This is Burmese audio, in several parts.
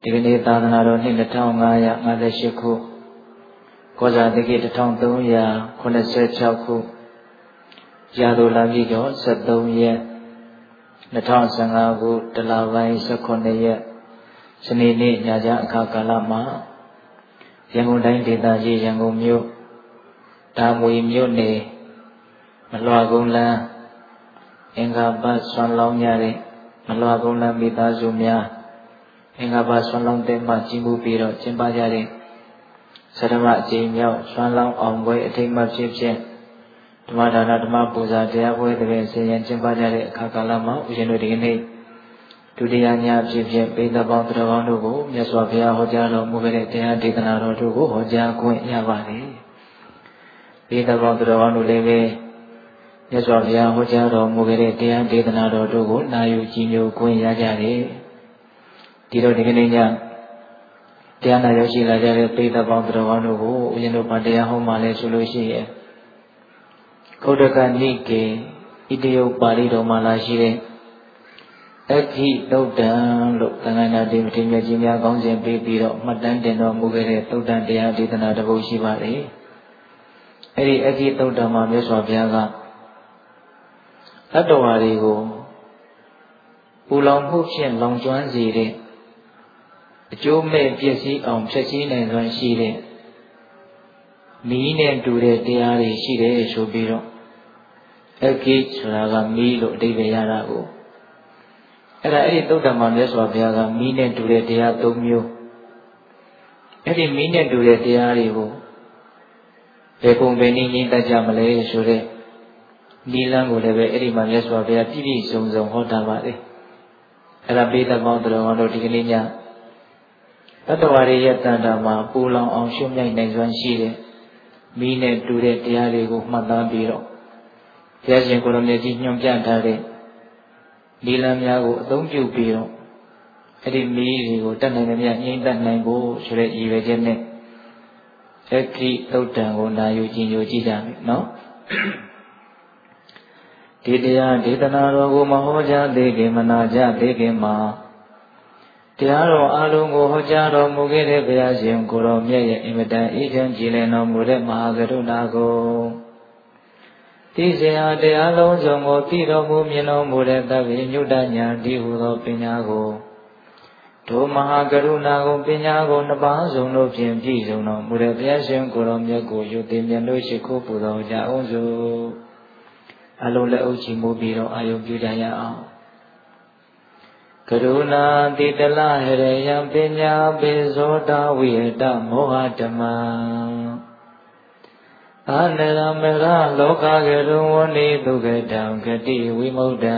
ဒီကနေ့သာသနာတော်နှစ်2558ခုကောဇာတိကိ1386ခုရာသိုလပြည့်ကျော်73ရက်2015ခုတလပိုင်း18ရက်စနေနေ့ညချအခါကာလမှာရန်ကုန်တိုင်းဒေသကြီးရန်ကုန်မြို့တာမွေမြို့နယ်မလွာကုန်းလမ်းအင်္ဂါဘတ်ဆွမ်းလောင်းရတဲ့မလွာကုန်းလမ်းမိသားစုများအင်္ဂါဘတ်ဆွမ်းလောင်းတဲ့မှကြီးမှုပြီးတော့ကျင်းပကြတဲ့သရမအကျဉ်းမြောက်ဆွမ်းလောင်းအောင်ပွဲအထိမ်းအမှတ်ဖြစ်ဖြင့်ဓမ္မဒါနဓမ္မပူဇာတရားပွဲတကယ်ဆင်ရင်ကျင်းပကြတဲ့အခါကာလမှာဦးဇင်းတို့ဒီကနေ့ဒုတိယညဖြစ်ဖြင့်ပိဿပေါင်းသူတော်ကောင်းတို့ကိုမြတ်စွာဘုရားဟောကြားတော်မူခဲ့တဲ့တရားဒေသနာတော်တို့ကိုဟောကြားခွင့်ရပါတယ်ပိဿပေါင်းသူတော်ကောင်းတို့လည်းပဲမြတ်စွာဘုရားဟောကြားတော်မူခဲ့တဲ့တရားဒေသနာတော်တို့ကိုနာယူကြည်ညိုခွင့်ရကြတယ်ဒီတော့ဒီကနေ့ညတရားနာရောက်ရှိလာကြတဲ့ပိဿပေါင်းသူတော်ကောင်းတို့ကိုဦးဇင်းတို့ဗတရားဟောမှလည်းဆိုလို့ရှိရဲ့ဂௌတကနိကေဣတယုတ်ပါဠိတော်မှာလာရှိတဲ့အခိတုတ်တံလို့သံဃာနာတိမထေရကြီးများကောင်းစဉ်ပေးပြီးတော့မှတ်တမ်းတင်တော်မူခဲ့တဲ့တုတ်တံတရားဒေသနာတစ်ပုဒ်ရှိပါတယ်အဲ့ဒီအခိတုတ်တံမှာမြတ်စွာဘုရားကတတ္တဝါတွေကိုပူလောင်မှုဖြင့်လောင်ကျွမ်းစေတဲ့အကျိုးမဲ့ပျက်စီးအောင်ဖျက်ဆီးနိုင်စွမ်းရှိတဲ့မီးနဲ့တူတဲ့တရားတွေရှိတယ်ဆိုပြီးတော့အခိဆိုတာကမီးလို့အဓိပ္ပာယ်ရတာကိုအဲ့ဒီသုတ္တမမြတ်စွာဘုရားကမီးနဲ့တူတဲ့တရား၃မျိုးအဲ့ဒီမီးနဲ့တူတဲ့တရားတွေကိုဘယ်ပုံပဲနည်းငြိမ့်တတ်ကြမလဲဆိုတဲ့နိလန်းကိုလည်းပဲအဲ့ဒီမှာမြတ်စွာဘုရားပြည့်ပြည့်စုံစုံဟောတာပါလေအဲ့ဒါပိဿပေါင်းသူတော်ကောင်းတို့ဒီကနေ့ညတတ္တဝါတွေရဲ့တန်တာမှာပူလောင်အောင်ရှုမြိုက်နိုင်စွမ်းရှိတဲ့မီးနဲ့တူတဲ့တရားတွေကိုမှတ်သားပြီးတော့ဘုရားရှင်ကိုယ်တော်မြတ်ကြီးညွှန်ပြထားတဲ့ဒီလမ်းများကိုအသုံးပြုပြီးတော့အဲ့ဒီမီးတွေကိုတတ်နိုင်တဲ့မြတ်ငြိမ့်တတ်နိုင်ဖို့ဆိုတဲ့ရည်ရွယ်ချက်နဲ့အခိသုတ်တံကိုနာယူကြည်ညိုကြည့်ကြမယ်နော်ဒီတရားဒေသနာတော်ကိုမဟောကြားသေးခင်မနာကြသေးခင်မှာတရားတော်အလုံးကိုဟောကြားတော်မူခဲ့တဲ့ဘုရားရှင်ကိုယ်တော်မြတ်ရဲ့အင်မတန်အေးချမ်းကြည်လင်တော်မူတဲ့မဟာကရုဏာကိုသိစေဟာတရားလုံးစုံကိုသိတော်မူမြင်တော်မူတဲ့သဗ္ဗညုတဉာဏ်ဒီဟုသောပညာကိုဒုမဟာကရုဏာကိုပညာကိုနှစ်ပါးစုံတို့ဖြင့်ပြည့်စုံတော်မူတဲ့ဘုရားရှင်ကိုယ်တော်မြတ်ကိုယုတိမြတ်လို့ရှိခိုးပူတော်ကြအောင်စို့အလုံးလက်အုပ်ချီးမူပြီးတော့အာယုပြုကြရအောင်ကရုဏာတိတလဟရယံပညာပိဇောတဝိဟတမောဟဓမ္မအာနရမရလောကကရုံဝနိဒုက္ခတံဂတိဝိမု ddံ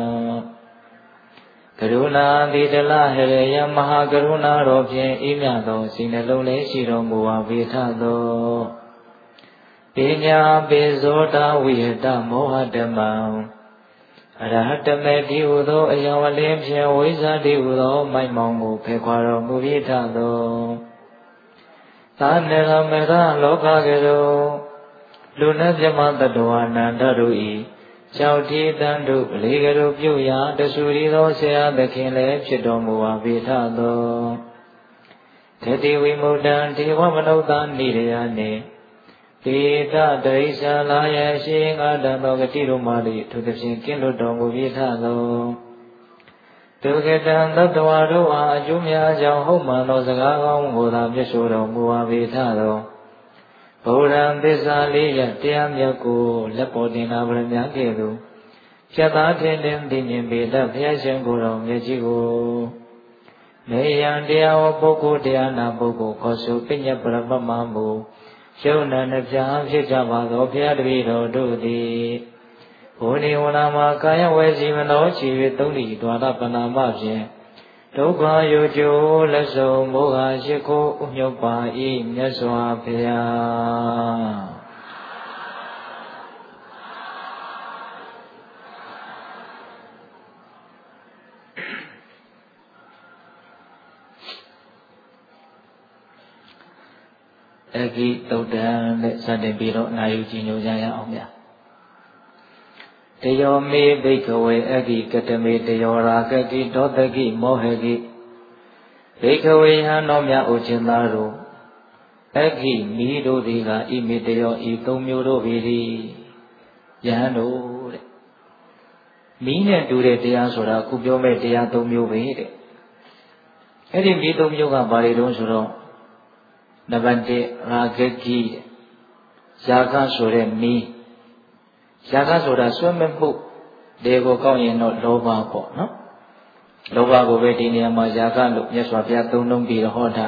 ကရုဏာတိတလဟရယံမဟာကရုဏာတော်ဖြင့်ဤမြတ်သောစိတ်နှလုံးလေးရှိတော်မူပါပေထသောပညာပိဇောတဝိဟတမောဟဓမ္မံအရဟတမေတိဟုသောအယောဝလင်းဖြင့်ဝိဇ္ဇာတိဟုသောမိုက်မောင်ကိုဖယ်ခွာတော်မူပြီးထသောသာနရမရလောကကရောလူနတ်မြမတ္တဝါနန္ဒတို့ဤကြောက်တိတန်တို့ပလေကရောပြုရာတဆူရီသောဆရာသခင်လည်းဖြစ်တော်မူပါပေထသောတတိဝိမု ddံ ဒေဝမနုဿာနိရယနှင့်ပေတတရိစ္ဆာလာယရှိငါတံသောဂတိတို့မှလည်းထိုသဖြင့်ကင်းလွတ်တော်မူပြီးထသောဒုက္ခတံသတ္တဝါတို့အားအကျိုးများကြောင့်ဟုတ်မှန်သောစကားကောင်းကိုသာမြတ်ဆိုတော်မူပါပြီးထသောဗုဒ္ဓံသစ္စာလေးရတရားမြတ်ကိုလက်ပေါ်တင်လာပါများကဲ့သို့ဖြတ်သားထင်ထင်သိမြင်ပေတတ်ဘုရားရှင်ကိုယ်တော်မြတ်ကြီးကိုမေယံတရားဝပုဂ္ဂိုလ်တရားနာပုဂ္ဂိုလ်ခေါ်ဆိုပညတ်ပရမမမူရှုံနနှပြဖြစ်ကြပါသောဘုရားတပည့်တော်တို့သည်ဘုနေဝနာမှာကာယဝေစီမနောချီ၍သုံးဤဒွါရပနာမဖြင့်ဒုက္ခယောကျိုးလက်ဆုံးမောဟရှိခိုးဥညုတ်ပါ၏မြတ်စွာဘုရားအခိသုတ်တံနဲ့စတင်ပြီးတော့နာယူကြည်ညိုကြရအောင်ဗျာတယောမေဘိက္ခဝေအခိကတမေတယောရာဂတိဒောတကိမောဟကိဘေခဝေဟံတော်မြတ်ဥချင်းသားတို့အခိမိတို့သည်ကဣမိတယောဤသုံးမျိုးတို့ပေသည်ယဟန်တို့တဲ့မိနဲ့တူတဲ့တရားဆိုတာအခုပြောမဲ့တရားသုံးမျိုးပဲတဲ့အဲ့ဒီမိသုံးမျိုးကဘာတွေတုံးဆိုတော့နံပါတ်1ရာဂကိရာဂဆိုတဲ့မိရာဂဆိုတာဆွဲမဲ့မှုဒီကိုကောက်ရင်တော့လောဘပေါ့နော်လောဘကိုပဲဒီနေရာမှာရာဂလို့မြတ်စွာဘုရားသုံးလုံးပြီးတော့ဟောတာ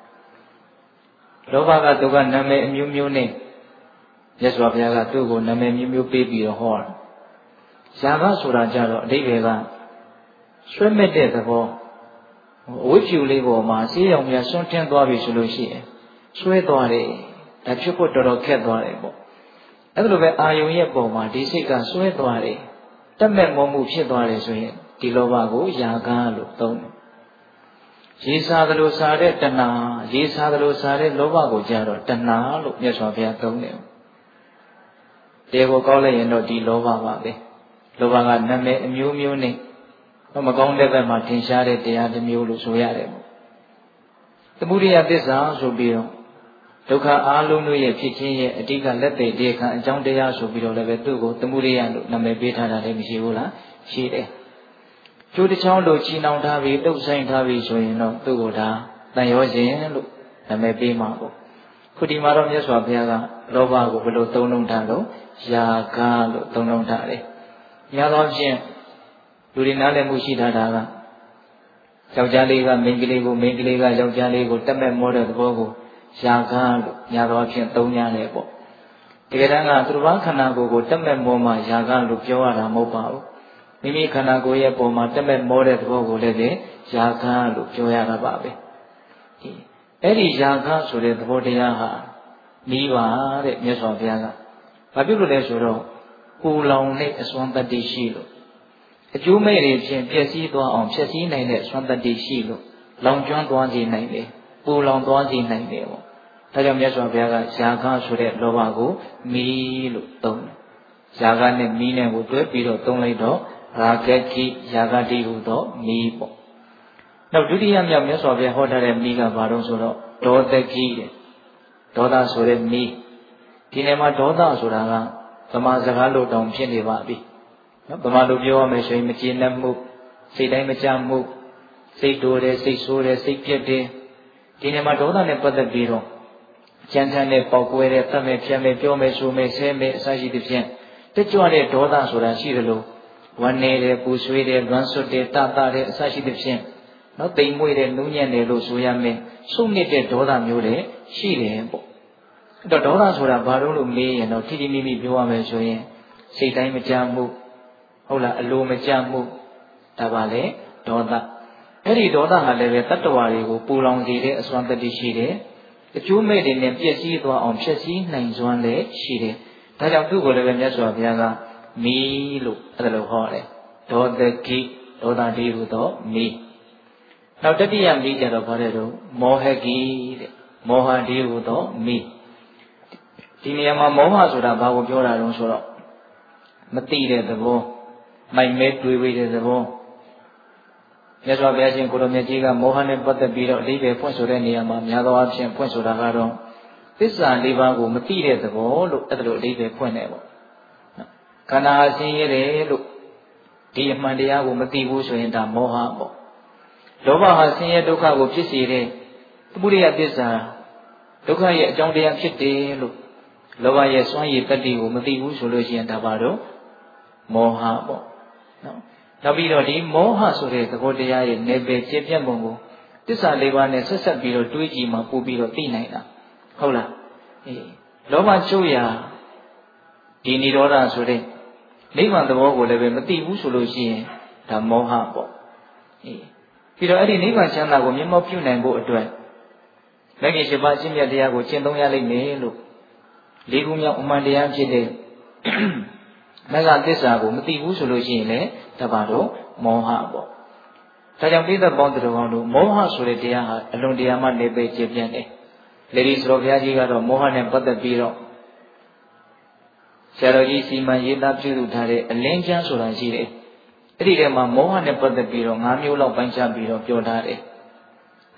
လောဘကသူကနာမည်အမျိုးမျိုးနဲ့မြတ်စွာဘုရားကသူ့ကိုနာမည်မျိုးမျိုးပေးပြီးတော့ဟောတာရာဂဆိုတာကြတော့အဓိပ္ပာယ်ကဆွဲမဲ့တဲ့သဘောအဝိဖြူလေးပေါ်မှာဆေးရောင်များဆွန့်ထင်းသွားပြီဆိုလို့ရှိရင်ဆွဲသွားတယ်ဒါဖြစ်ဖို့တော်တော်ခက်သွားတယ်ပေါ့အဲ့လိုပဲအာယုံရဲ့ပုံမှာဒီစိတ်ကဆွဲသွားတယ်တက်မဲ့မောမှုဖြစ်သွားတယ်ဆိုရင်ဒီလောဘကိုရာဂလို့သုံးတယ်ရေစားသလိုစားတဲ့တဏှာရေစားသလိုစားတဲ့လောဘကိုကြတော့တဏှာလို့မြတ်စွာဘုရားသုံးတယ်တေကိုကောက်လိုက်ရင်တော့ဒီလောဘပါပဲလောဘကနာမည်အမျိုးမျိုးနဲ့မကောင်းတဲ့ဘက်မှာထင်ရှားတဲ့တရားတစ်မျိုးလို့ဆိုရတယ်ပေါ့သမုဒိယသစ္စာဆိုပြီးတော့ဒုက္ခအားလုံးတို့ရဲ့ဖြစ်ခြင်းရဲ့အတိတ်ကလက်သေးတရားခံအကြောင်းတရားဆိုပြီးတော့လည်းပဲသူ့ကိုသမုဒိယလို့နာမည်ပေးထားတာလည်းမရှိဘူးလားရှိတယ်ကျိုးတစ်ချောင်းလို့ချီနှောင်ထားပြီးတုပ်ဆိုင်ထားပြီးဆိုရင်တော့သူ့ကိုဒါတန်ရောခြင်းလို့နာမည်ပေးမှာပေါ့ခုဒီမှာတော့မြတ်စွာဘုရားကလောဘကိုဘယ်လိုသုံးလုံးထားလို့ယာဂလို့သုံးလုံးထားတယ်ညာတော့ဖြင့်လူတွေနားလည်မှုရှိထားတာကယောက်ျားလေးကမိန်းကလေးကိုမိန်းကလေးကယောက်ျားလေးကိုတက်မဲ့မောတဲ့သဘောကိုယာဂလို့ညာတော့ဖြင့်သုံးရတယ်ပေါ့တကယ်တမ်းကသူတစ်ပါးခန္ဓာကိုယ်ကိုတက်မဲ့မောမှယာဂလို့ပြောရတာမဟုတ်ပါဘူးမိမိခန္ဓာကိုယ်ရဲ့ပုံမှာတက်မဲ့မောတဲ့သဘောကိုလည်းယာဂလို့ပြောရတာပါပဲအဲ့ဒီယာဂဆိုတဲ့သဘောတရားဟာမိပါတဲ့မြတ်စွာဘုရားကဘာဖြစ်လို့လဲဆိုတော့ပူလောင်တဲ့အစွမ်းတတ္တိရှိလို့အကျိုးမဲ့တွေဖြင့်ပျက်စီးသွားအောင်ဖြည့်ဆည်းနိုင်တဲ့အစွမ်းတတ္တိရှိလို့လောင်ကျွမ်းသွားစေနိုင်တယ်ပူလောင်သွားစေနိုင်တယ်ပေါ့ဒါကြောင့်မြတ်စွာဘုရားကယာဂဆိုတဲ့လောဘကိုမီးလို့သုံးတယ်ယာဂနဲ့မီးနဲ့ကိုတွဲပြီးတော့သုံးလိုက်တော့ရာဂကိယာဂတိဟုသောမီးပေါ့နောက်ဒုတိယမြောက်မြတ်စွာဘုရားဟောထားတဲ့မီးကဘာလို့ဆိုတော့ဒေါသကိတဲ့ဒေါသဆိုတဲ့မီးဒီနေရာမှာဒေါသဆိုတာကဗမာစကားလို့တောင်ဖြစ်နေပါပြီနော်ဗမာလိုပြောရမယ်ဆိုရင်မကျေနပ်မှုစိတ်တိုင်းမကြမှုစိတ်တိုးတယ်စိတ်ဆိုးတယ်စိတ်ပြက်တယ်ဒီနေရာမှာဒေါသနဲ့ပတ်သက်ပြီးတော့ကြမ်းတမ်းတဲ့ပေါက်ကွဲတဲ့သတ်မဲ့ဖြတ်မဲ့ပြောမဲ့ဆိုမဲ့ဆဲမဲ့အစရှိသဖြင့်တက်ကြွတဲ့ဒေါသဆိုတာရှိတယ်လို့ဝမ်းနေတယ်ပူဆွေးတယ်လွမ်းဆွတ်တယ်တတတဲ့အစရှိသဖြင့်နော်တိမ်မွေ့တယ်နူးညံ့တယ်လို့ဆိုရမယ်စုမြစ်တဲ့ဒေါသမျိုးတွေရှိတယ်ပေါ့အဲ့တော့ဒေါသဆိုတာဘာလို့မေးရင်တော့ထိထိမိမိပြောရမယ်ဆိုရင်စိတ်တိုင်းမကြမှုဟုတ်လားအလိုမကြမှုဒါပါလေဒေါသအဲ့ဒီဒေါသဟာလည်းပဲတတ္တဝါတွေကိုပူလောင်စေတဲ့အစွမ်းတတ္တိရှိတယ်အကျိုးမဲ့တွေနဲ့ပျက်စီးသွားအောင်ဖျက်ဆီးနိုင်စွမ်းလည်းရှိတယ်ဒါကြောင့်သူ့ကိုလည်းပဲမြတ်စွာဘုရားကမီးလို့အဲ့ဒါလိုဟောတယ်ဒေါသကိဒေါသတိဟုသောမီးနောက်တတိယမီးကြတော့ဘာလဲတော့မောဟကိတဲ့မောဟတိဟုသောမီးဒီနေရာမှာမောဟဆိုတာဘာကိုပြောတာလဲဆိုတော့မသိတဲ့သဘောမိုက်မဲတွေးဝေးတဲ့သဘောမြတ်စွာဘုရားရှင်ကိုလိုမြတ်ကြီးကမောဟနဲ့ပတ်သက်ပြီးတော့အဓိပ္ပာယ်ဖွင့်ဆိုတဲ့နေရာမှာများသောအားဖြင့်ဖွင့်ဆိုတာကတော့သစ္စာလေးပါးကိုမသိတဲ့သဘောလို့အဲ့ဒါလိုအဓိပ္ပာယ်ဖွင့်တယ်ပေါ့ခန္ဓာအစဉ်ရတယ်လို့ဒီအမှန်တရားကိုမသိဘူးဆိုရင်ဒါမောဟပေါ့လောဘဟာဆင်းရဲဒုက္ခကိုဖြစ်စေတဲ့သမုဒယသစ္စာဒုက္ခရဲ့အကြောင်းတရားဖြစ်တယ်လို့လောဘရဲ့စွမ်းရည်တတ္တိကိုမသိဘူးဆိုလို့ရှိရင်ဒါပါတော့မောဟပေါ့နော်နောက်ပြီးတော့ဒီမောဟဆိုတဲ့သဘောတရားရဲ့နယ်ပယ်ကျပြတ်ပုံကိုသစ္စာလေးပါးနဲ့ဆက်ဆက်ပြီးတော့တွေးကြည့်မှပို့ပြီးတော့သိနိုင်တာဟုတ်လားအေးလောဘချုပ်ရာဒီនិရောဓဆိုတဲ့နိဗ္ဗာန်သဘောကိုလည်းပဲမသိဘူးဆိုလို့ရှိရင်ဒါမောဟပေါ့အေးပြီးတော့အဲ့ဒီနိဗ္ဗာန်ချမ်းသာကိုမျက်မှောက်ပြုနိုင်ဖို့အတွက်မဂ္ဂင်၈ပါးအကျင့်မြတ်တရားကိုကျင့်သုံးရလိမ့်မယ်လို့လေးခုမြောက်အမှန်တရားဖြစ်တဲ့မဂ္ဂသစ္စာကိုမသိဘူးဆိုလို့ရှိရင်လည်းတပါတော့မောဟပေါ့ဒါကြောင့်ပိဋကပေါင်းတော်ကောင်းတို့မောဟဆိုတဲ့တရားဟာအလွန်တရာမှနေပေကျပြန့်တယ်လေဒီဆိုတော်ဘုရားကြီးကတော့မောဟနဲ့ပတ်သက်ပြီးတော့ဆရာတော်ကြီးစီမံရေးသားပြုလုပ်ထားတဲ့အလင်းကျမ်းဆိုတာရှိတယ်အဲ့ဒီထဲမှာမောဟနဲ့ပတ်သက်ပြီးတော့၅မျိုးလောက်ပိုင်းခြားပြီးတော့ပြောထားတယ်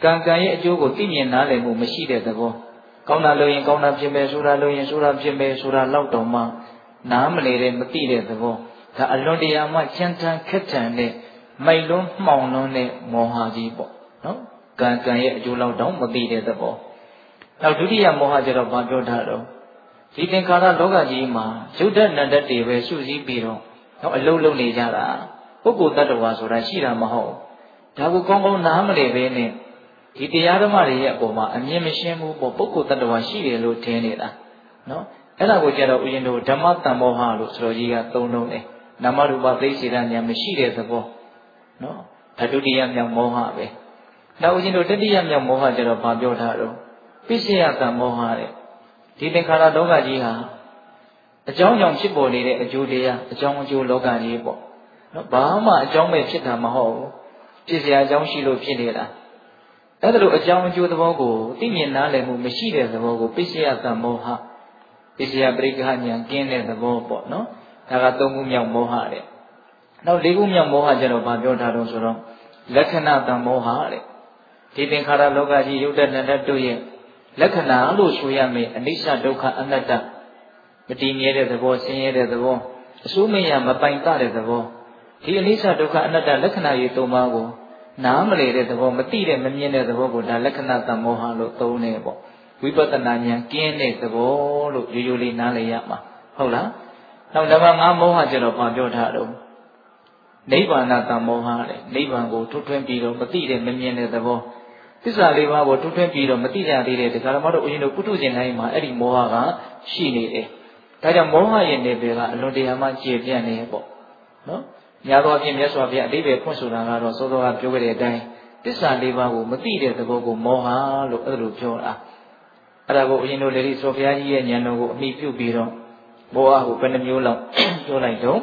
ကံကံရဲ့အကျိုးကိုသိမြင်နားလည်မှုမရှိတဲ့သဘောကောင်းတာလို့ရင်ကောင်းတာဖြစ်မယ်ဆိုတာလို့ရင်ဆိုတာဖြစ်မယ်ဆိုတာလောက်တော့မှနားမလည်တဲ့မသိတဲ့သဘောဒါအလွန်တရာမှချမ်းသာခက်ထန်တဲ့မိုက်လွန်းမှောင်လွန်းတဲ့မောဟကြီးပေါ့နော်ကံကံရဲ့အကျိုးလောက်တော့မသိတဲ့သဘောနောက်ဒုတိယမောဟကျတော့ဘာပြောထားတော့ဒီသင်္ခါရလောကကြီးမှာရုပ်ဓာတ်နံဓာတ်တွေပဲစုစည်းပြီးတော့အလုံးလုံးနေကြတာပုဂ္ဂိုလ်တ attva ဆိုတာရှိတာမဟုတ်ဒါကိုကောင်းကောင်းနားမလည်ပဲနဲ့ဒီတရားဓမ္မတွေရဲ့အပေါ်မှာအမြင်မရှင်းဘူးပေါ့ပုဂ္ဂိုလ်တ attva ရှိတယ်လို့ထင်နေတာနော်အဲ့ဒါကိုကြတော့ဥယျာဉ်တို့ဓမ္မတန်မောဟလို့ဆိုတော်ကြီးကသုံးလုံးတယ်နာမရူပသိစေတဉာဏ်မရှိတဲ့သဘောနော်ဒါဒုတိယမြောက်မောဟပဲနောက်ဥယျာဉ်တို့တတိယမြောက်မောဟကျတော့ဘာပြောထားတော့ပိစ္ဆေယတန်မောဟတဲ့ဒီသင်္ခါရလောကကြီးဟာအကြောင်းကြောင့်ဖြစ်ပေါ်နေတဲ့အကျိုးတရားအကြောင်းအကျိုးလောကကြီးပေါ့နော်ဘာမှအကြောင်းပဲဖြစ်တာမဟုတ်ဘူးဖြစ်เสียအကြောင်းရှိလို့ဖြစ်နေတာအဲ့ဒါလိုအကြောင်းအကျိုးသဘောကိုသိမြင်နားလည်မှုမရှိတဲ့သဘောကိုပိစ္ဆေယတမောဟပိစ္ဆေယပရိက္ခဉာဏ်ကင်းတဲ့သဘောပေါ့နော်ဒါကသုံးခုမြောက်မောဟတဲ့နောက်လေးခုမြောက်မောဟကျတော့ဘာပြောထားတော့ဆိုတော့လက္ခဏာတမောဟတဲ့ဒီသင်္ခါရလောကကြီးရုပ်တဏ္ဍတို့ရဲ့လက္ခဏာလို့ဆိုရမယ်အနိစ္စဒုက္ခအနတ္တမတည်မြဲတဲ့သဘောဆင်းရဲတဲ့သဘောအစိုးမရမပိုင်တတဲ့သဘောဒီအနိစ္စဒုက္ခအနတ္တလက္ခဏာရေးသုံးပါးကိုနားမလည်တဲ့သဘောမသိတဲ့မမြင်တဲ့သဘောကိုဒါလက္ခဏာတမောဟလို့သုံးနေပေါ့ဝိပဿနာဉာဏ်ကင်းတဲ့သဘောလို့ရိုးရိုးလေးနားလည်ရမှာဟုတ်လားနောက်နံပါတ်5မောဟကျတော့ဘာပြောထားတော့နိဗ္ဗာန်တမောဟတဲ့နိဗ္ဗာန်ကိုထွတ်ထွင်းပြီးတော့မသိတဲ့မမြင်တဲ့သဘောသစ္စာလေးပါးကိုထွတ်ထွင်းပြီးတော့မသိကြသေးတဲ့ဒကာဓမ္မတို့ဦးဇင်းတို့ပုထုဇဉ်တိုင်းမှာအဲ့ဒီမောဟကရှိနေတယ်ဒါကြောင့်မောဟရဲ့နေပယ်ကအလွန်တရာမှကျေပြန့်နေပေါ့နော်ညာတော်အဖြစ်မြတ်စွာဘုရားအတိပ္ပယ်ဖွင့်ဆိုတာကတော့စောစောကပြောခဲ့တဲ့အတိုင်းသစ္စာလေးပါးကိုမသိတဲ့သဘောကိုမောဟလို့အဲ့လိုပြောတာအဲ့ဒါကိုဦးဇင်းတို့လေဒီစောဘုရားကြီးရဲ့ဉာဏ်တော်ကိုအမိပြုပြီးတော့မောဟကိုဘယ်နှမျိုးလောက်ပြောလိုက်တော့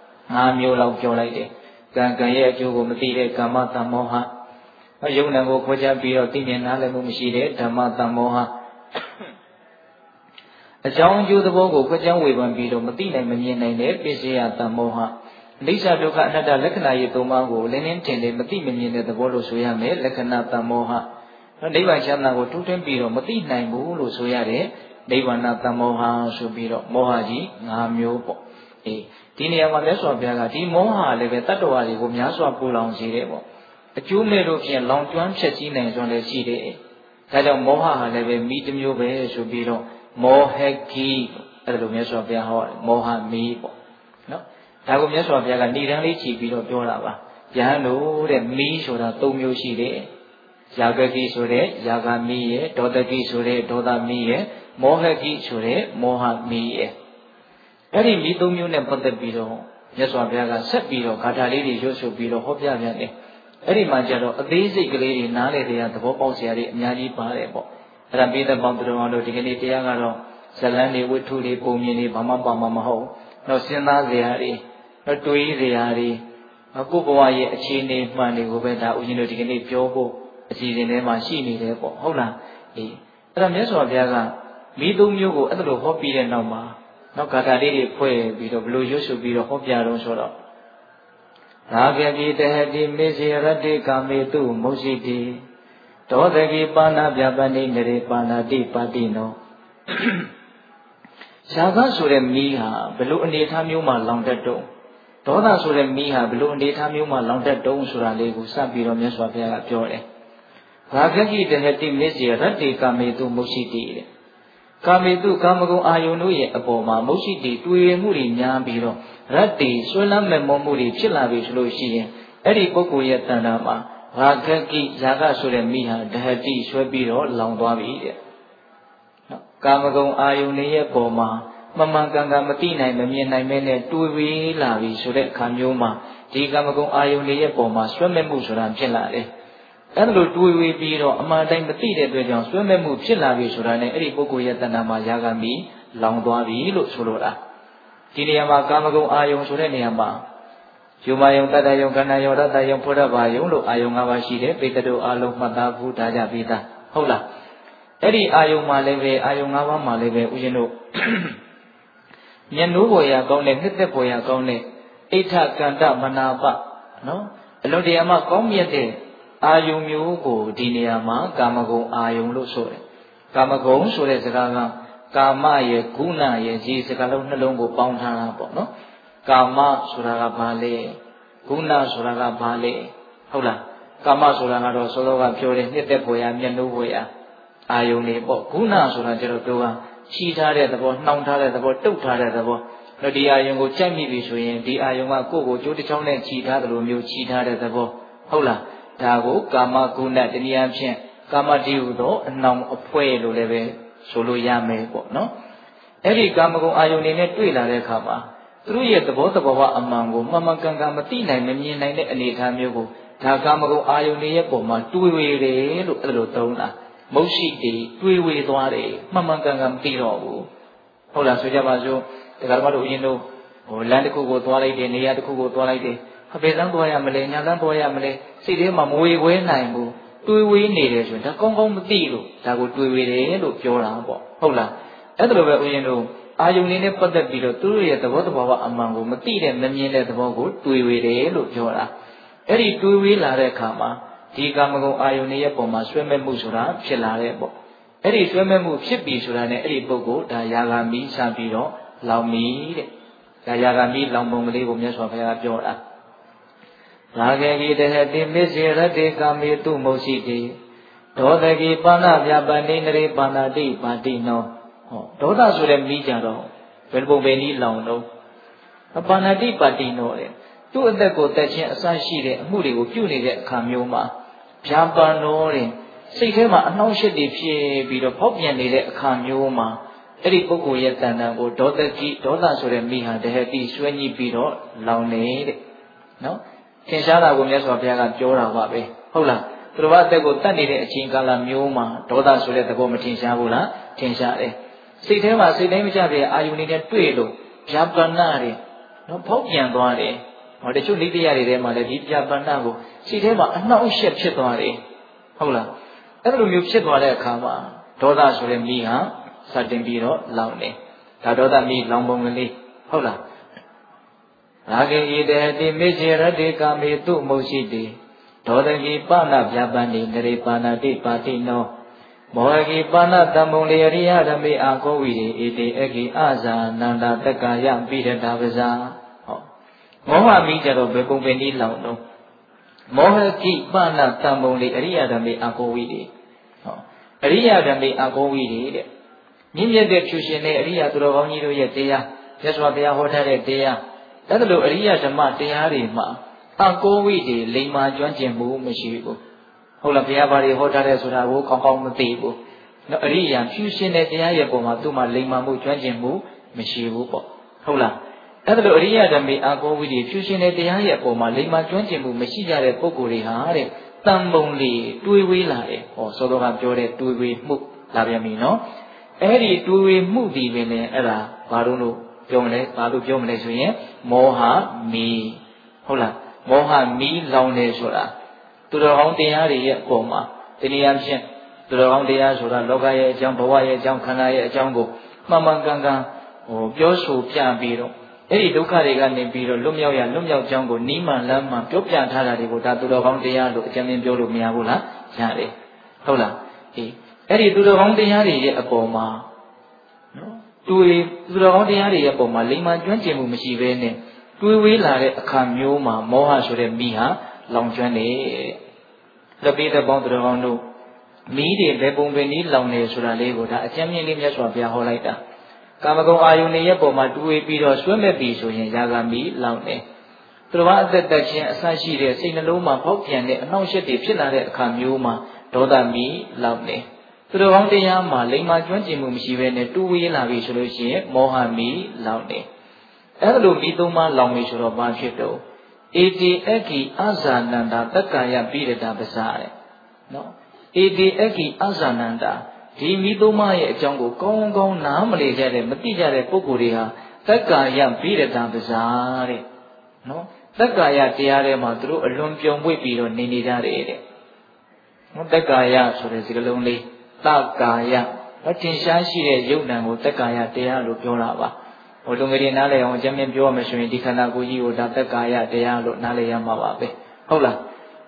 5မျိုးလောက်ပြောလိုက်တယ်ကံကံရဲ့အကျိုးကိုမသိတဲ့ကာမတမောဟယုံနာကိုခွဲခြားပြီးတော့သိမြင်နားလည်မှုမရှိတဲ့ဓမ္မတမောဟအကြောင်းအကျိုးသဘောကိုခွဲခြားဝေဖန်ပြီးတော့မသိနိုင်မမြင်နိုင်တဲ့ပိစ္ဆေယတမောဟအနိစ္စဒုက္ခအနတ္တလက္ခဏာရေးသုံးပါးကိုလင်းလင်းထင်ထင်မသိမမြင်တဲ့သဘောလို့ဆိုရမယ်လက္ခဏာတမောဟနိဗ္ဗာန်ချမ်းသာကိုထူးထွင်းပြီးတော့မသိနိုင်ဘူးလို့ဆိုရတဲ့နိဗ္ဗာန်တမောဟဆိုပြီးတော့မောဟကြီး5မျိုးပေါ့အေးဒီနေရာမှာမြတ်စွာဘုရားကဒီမောဟလည်းပဲတတ္တဝါတွေကိုများစွာပူလောင်စေတယ်ပေါ့အကျိုးမဲ့လို့ဖြင့်လောင်ကျွမ်းဖြည့်ဆည်းနိုင်စွမ်းလည်းရှိတယ်ဒါကြောင့်မောဟဟာလည်းပဲမိတစ်မျိုးပဲဆိုပြီးတော့မောဟဂီအဲ့လိုမြတ်စွာဘုရားဟောတယ်မောဟမီပေါ့နော်ဒါကိုမြတ်စွာဘုရားကဏ္ဍလေးချီပြီးတော့ပြောတာပါယဟန်တို့တဲ့မီဆိုတာ3မျိုးရှိတယ်ယာဂဂီဆိုတဲ့ယာဂမီရဲ့ဒေါသဂီဆိုတဲ့ဒေါသမီရဲ့မောဟဂီဆိုတဲ့မောဟမီရဲ့အဲ့ဒီမီ3မျိုးနဲ့ပတ်သက်ပြီးတော့မြတ်စွာဘုရားကဆက်ပြီးတော့ဂါထာလေးတွေရွတ်ဆိုပြီးတော့ဟောပြပြန်တယ်အဲ့ဒီမှာကျတော့အသေးစိတ်ကလေးတွေနားလေတရားသဘောပေါက်စရာတွေအများကြီးပါတယ်ပေါ့အဲ့ဒါပြည်သက်ပေါင်းသူတော်အောင်လို့ဒီကနေ့တရားကတော့ဇလန်းတွေဝိထုတွေပုံမြင်တွေဘာမှပါမှာမဟုတ်တော့စဉ်းစားစရာတွေတော့တွေးစရာတွေကိုယ့်ဘဝရဲ့အခြေအနေမှန်တွေကိုပဲဒါဦးဇင်းတို့ဒီကနေ့ပြောဖို့အစီအစဉ်ထဲမှာရှိနေတယ်ပေါ့ဟုတ်လားအေးအဲ့ဒါမြတ်စွာဘုရားကမိသုံးမျိုးကိုအဲ့လိုဟောပြီးတဲ့နောက်မှာနောက်ဂါထာလေးတွေဖွဲ့ပြီးတော့ဘလို့ရွတ်ဆိုပြီးတော့ဟောပြတော့ဆိုတော့ရာဂတိတဟတိမေဇေရတိကာမေတုမုဇ္ဇိတိဒေါသကိပါဏဗျပဏိနရေပါဏတိပါတိနောရာဂဆိုတဲ့မီးဟာဘလို့အနေထားမျိုးမှလောင်တတ်တော့ဒေါသဆိုတဲ့မီးဟာဘလို့အနေထားမျိုးမှလောင်တတ်တုံးဆိုတာလေးကိုစပ်ပြီးတော့မြတ်စွာဘုရားကပြောတယ်ရာဂတိတဟတိမေဇေရတိကာမေတုမုဇ္ဇိတိတဲ့ကာမေတုကာမဂုဏ်အာယုန်တို့ရဲ့အပေါ်မှာမုရှိတိတွေ့ရမှုတွေများပြီးတော့ရတ္တိဆွေးလမ်းမဲ့မောမှုတွေဖြစ်လာပြီဆိုလို့ရှိရင်အဲ့ဒီပုဂ္ဂိုလ်ရဲ့တဏ္ဍာမှာရာဂကိယာဂဆိုတဲ့မိဟာဒဟတိဆွဲပြီးတော့လောင်သွားပြီတဲ့နော်ကာမဂုဏ်အာယုန်ရဲ့ပေါ်မှာမမှန်ကန်ကန်မသိနိုင်မမြင်နိုင်မဲနဲ့တွေ့ဝေးလာပြီဆိုတဲ့အခါမျိုးမှာဒီကာမဂုဏ်အာယုန်ရဲ့ပေါ်မှာဆွဲမဲ့မှုဆိုတာဖြစ်လာတယ်အဲ့လိုတွေးဝေးပြီးတော့အမှန်တိုင်းမသိတဲ့အတွက်ကြောင့်ဆွဲမဲ့မှုဖြစ်လာပြီဆိုတာနဲ့အဲ့ဒီပုဂ္ဂိုလ်ရဲ့တဏ္ဍာမှာယာဂမိလောင်သွားပြီလို့ဆိုလိုတာဒီနေရာမှာကာမဂုဏ်အာယုန်ဆိုတဲ့နေရာမှာယူမယုံတတ္တယုံကဏ္ဍယုံရတ္တယုံဖောဓဘာယုံလို့အာယုန်၅ပါးရှိတယ်ပိတ္တတို့အလုံးမှတ်သားဘူးဒါကြပြီးသားဟုတ်လားအဲ့ဒီအာယုန်မှာလည်းပဲအာယုန်၅ပါးမှာလည်းပဲဥရှင်တို့ဉာဏ်နိုးပေါ်ရကောင်းတဲ့နှစ်သက်ပေါ်ရကောင်းတဲ့အိဋ္ဌကန္တမနာပနော်အလွန်တရာမှကောင်းမြတ်တဲ့အာယုံမျိုးကိုဒီနေရာမှာကာမဂုဏ်အာယုံလို့ဆိုတယ်ကာမဂုဏ်ဆိုတဲ့စကားကကာမရဲ့ဂုဏရဲ့ဒီစကားလုံးနှလုံးကိုပေါင်းထားတာပေါ့နော်ကာမဆိုတာကဘာလဲဂုဏဆိုတာကဘာလဲဟုတ်လားကာမဆိုတာကတော့စောစောကပြောတဲ့နှစ်သက်ဖွယ်ရမျက်နှိုးဖွယ်ရအာယုန်တွေပေါ့ဂုဏဆိုတာကျတော့တို့ကချီးထားတဲ့သဘောနှောင်ထားတဲ့သဘောတုတ်ထားတဲ့သဘောတို့ဒီအာယုန်ကိုကြိုက်မိပြီဆိုရင်ဒီအာယုန်ကကိုယ့်ကိုကြိုးတစ်ချောင်းနဲ့ချီထားတယ်လို့မျိုးချီထားတဲ့သဘောဟုတ်လားဒါကိုကာမဂုဏတနည်းအားဖြင့်ကာမတိဟုသောအနှောင်အဖွဲလို့လည်းပဲဆိုလို့ရမယ်ပေါ့နော်အဲ့ဒီကာမဂုဏ်အာယုန်တွေနဲ့တွေ့လာတဲ့အခါမှာသူတို့ရဲ့သဘောတဘာဝအမှန်ကိုမှန်မှန်ကန်ကန်မသိနိုင်မမြင်နိုင်တဲ့အနေအထားမျိုးကိုဒါကာမဂုဏ်အာယုန်တွေရဲ့ပုံမှာတွေးဝေတယ်လို့အဲ့လိုသုံးတာမုတ်ရှိတွေတွေးဝေသွားတယ်မှန်မှန်ကန်ကန်မသိတော့ဘူးဟုတ်လားဆိုကြပါစို့တရားဓမ္မတို့ဦးဇင်းတို့လမ်းတစ်ခုကိုသွားလိုက်တယ်နေရာတစ်ခုကိုသွားလိုက်တယ်ဘယ်လမ်းသွားရမလဲညာလမ်းသွားရမလဲစိတ်ထဲမှာမဝေခွဲနိုင်ဘူးတွေးဝေးနေတယ်ဆိုရင်ဒါကောင်းကောင်းမသိလို့ဒါကိုတွေးဝေတယ်လို့ပြောတာပေါ့ဟုတ်လားအဲ့ဒါလိုပဲဦးဇင်းတို့အာယုန်လေးနဲ့ပတ်သက်ပြီးတော့သူတို့ရဲ့သဘောတဘာဝအမှန်ကိုမသိတဲ့မမြင်တဲ့သဘောကိုတွေးဝေတယ်လို့ပြောတာအဲ့ဒီတွေးဝေးလာတဲ့အခါမှာဒီကာမဂုဏ်အာယုန်ရဲ့ပုံမှာဆွဲမဲ့မှုဆိုတာဖြစ်လာတဲ့ပေါ့အဲ့ဒီဆွဲမဲ့မှုဖြစ်ပြီဆိုတာ ਨੇ အဲ့ဒီပုဂ္ဂိုလ်ဒါယာဂမီးစပြီးတော့လောင်မီတဲ့ဒါယာဂမီးလောင်ပုံကလေးကိုမြတ်စွာဘုရားပြောတာရာဂေကိတဟတိမစ္စေရတေကာမေတုမုရှိတိဒေါသကိပါဏဗျာပန္နိနရေပါဏတိပါတိနောဒေါသဆိုတဲ့မိကြတော့ဘယ်ပုံပဲနည်းလောင်တော့ပါဏတိပါတိနောတဲ့သူ့အသက်ကိုတက်ခြင်းအစရှိတဲ့အမှုတွေကိုပြုနေတဲ့အခါမျိုးမှာဗျာပန္နောတဲ့စိတ်ထဲမှာအနှောင့်အယှက်တွေဖြစ်ပြီးတော့ဖောက်ပြန်နေတဲ့အခါမျိုးမှာအဲ့ဒီပုဂ္ဂိုလ်ရဲ့တဏ္ဍာကိုဒေါသကိဒေါသဆိုတဲ့မိဟာတဟတိဆွဲညှိပြီးတော့လောင်နေတဲ့နော်ထင်ရှားတာကိုမြတ်စွာဘုရားကပြောတာပါပဲဟုတ်လားသူတော်ဘာအသက်ကိုတတ်နေတဲ့အချိန်ကာလမျိုးမှာဒေါသဆိုတဲ့သဘောမထင်ရှားဘူးလားထင်ရှားတယ်စိတ်ထဲမှာစိတ်တိုင်းမကြတဲ့အာယုန်တွေနဲ့တွေ့လို့ဗျာပန္နတွေနော်ဖောက်ပြန်သွားတယ်တချို့နိတ္တရတွေထဲမှာလည်းဒီဗျာပန္နကိုစိတ်ထဲမှာအနှောင့်အယှက်ဖြစ်သွားတယ်ဟုတ်လားအဲ့လိုမျိုးဖြစ်သွားတဲ့အခါမှာဒေါသဆိုတဲ့မိဟာစတင်ပြီးတော့လောင်တယ်ဒါဒေါသမိလောင်ပုံကလေးဟုတ်လားရာဂေဣတေတိမေဇေရတေကာမေတုမုရှိတိဒေါသကိပါဏဗျာပန္နိနရေပါဏတိပါတိနောမောဟကိပါဏတမုံလေရိယဓမေအာခောဝိရေဣတိအကိအာဇာနန္ဒတက္ကာယပိရတာပဇာမောဟမိကြတော့ဘယ်ပုံပဲနည်းလောင်တော့မောဟကိပါဏတမုံလေအရိယဓမေအာခောဝိရေအရိယဓမေအာခောဝိရေတဲ့မြင့်မြတ်တဲ့ဖြူရှင်တဲ့အရိယသူတော်ကောင်းကြီးတို့ရဲ့တရားမြတ်စွာဘုရားဟောထားတဲ့တရားအဲ့ဒါလိုအရိယဓမ္မတရားတွေမှာအကိုဝိတွေလိမ္မာကျွမ်းကျင်မှုမရှိဘူးဟုတ်လားဘုရားဘာတွေဟောထားတဲ့ဆိုတာကိုကောင်းကောင်းမသိဘူးနော်အရိယာဖြူရှင်တဲ့တရားရဲ့ပုံမှာသူ့မှာလိမ္မာမှုကျွမ်းကျင်မှုမရှိဘူးပေါ့ဟုတ်လားအဲ့ဒါလိုအရိယဓမ္မေအကိုဝိတွေဖြူရှင်တဲ့တရားရဲ့ပုံမှာလိမ္မာကျွမ်းကျင်မှုမရှိကြတဲ့ပုဂ္ဂိုလ်တွေဟာတဲ့တန်ပုံလေးတွေးဝေးလာတယ်ဟောစောစောကပြောတဲ့တွေးဝေးမှုလာပြန်ပြီနော်အဲ့ဒီတွေးဝေးမှုဒီပင်လည်းအဲ့ဒါဘာလို့ပြောမလဲဘာလို့ပြောမလဲဆိုရင်မောဟမီဟုတ်လားမောဟမီလောင်နေဆိုတာသူတော်ကောင်းတရားတွေရဲ့အပေါ်မှာတနည်းအားဖြင့်သူတော်ကောင်းတရားဆိုတာလောကရဲ့အကြောင်းဘဝရဲ့အကြောင်းခန္ဓာရဲ့အကြောင်းကိုမှန်မှန်ကန်ကန်ပြောဆိုပြပြီးတော့အဲ့ဒီဒုက္ခတွေကနေပြီးတော့လွတ်မြောက်ရလွတ်မြောက်ကြောင်းကိုနိမန်လမ်းမှာပြောပြထားတာတွေကိုဒါသူတော်ကောင်းတရားလို့အကျဉ်းချင်းပြောလို့မရဘူးလားရတယ်ဟုတ်လားအေးအဲ့ဒီသူတော်ကောင်းတရားတွေရဲ့အပေါ်မှာနော်သူတော်ကောင်းတရားတွေရဲ့ပုံမှာလိမ္မာကျွမ်းကျင်မှုမရှိဘဲနဲ့တွေးဝေးလာတဲ့အခါမျိုးမှာမောဟဆိုတဲ့မိဟာလောင်ကျွမ်းတယ်တဲ့ပိဋကပေါင်းသူတော်ကောင်းတို့မိတွေဘယ်ပုံပဲနည်းလောင်နေဆိုတာလေးကိုဒါအကျဉ်းချင်းလေးမြတ်စွာဘုရားဟောလိုက်တာကာမဂုဏ်အာယုန်ရဲ့ပုံမှာတွေးပြီးတော့ဆွဲမဲ့ပြီဆိုရင်ယာဂမိလောင်တယ်သူတော်ဘာအသက်တက်ခြင်းအဆရှိတဲ့စိတ်နှလုံးမှာဖောက်ပြန်တဲ့အနှောင့်အယှက်တွေဖြစ်လာတဲ့အခါမျိုးမှာဒေါသမိလောင်တယ်သူတော်ကောင်းတရားမှာလိမ္မာကျွမ်းကျင်မှုမရှိဘဲနဲ့တူဝေးလာပြီဆိုလို့ရှိရင်မောဟမီလောင်တယ်အဲ့လိုမိသုံးပါးလောင်ပြီဆိုတော့ဘာဖြစ်တော့ဧတိအကိအာဇာနန္ဒတက္ကာယပိရတာပဇာတဲ့နော်ဧတိအကိအာဇာနန္ဒဒီမိသုံးပါးရဲ့အကြောင်းကိုကောင်းကောင်းနားမလည်ကြတဲ့မသိကြတဲ့ပုဂ္ဂိုလ်တွေဟာတက္ကာယပိရတာပဇာတဲ့နော်တက္ကာယတရားထဲမှာသူတို့အလွန်ပြုံပွေ့ပြီးတော့နေနေကြတယ်တဲ့နော်တက္ကာယဆိုတဲ့စကားလုံးလေးတက္ကာယထင်ရှားရှိတဲ့ယုတ်နံကိုတက္ကာယတရားလို့ပြောတာပါဟိုလူငယ်တွေနားလည်အောင်အကျဉ်းပြောရမယ်ဆိုရင်ဒီခန္ဓာကိုယ်ကြီးကိုဒါတက္ကာယတရားလို့နားလည်ရမှာပါပဲဟုတ်လား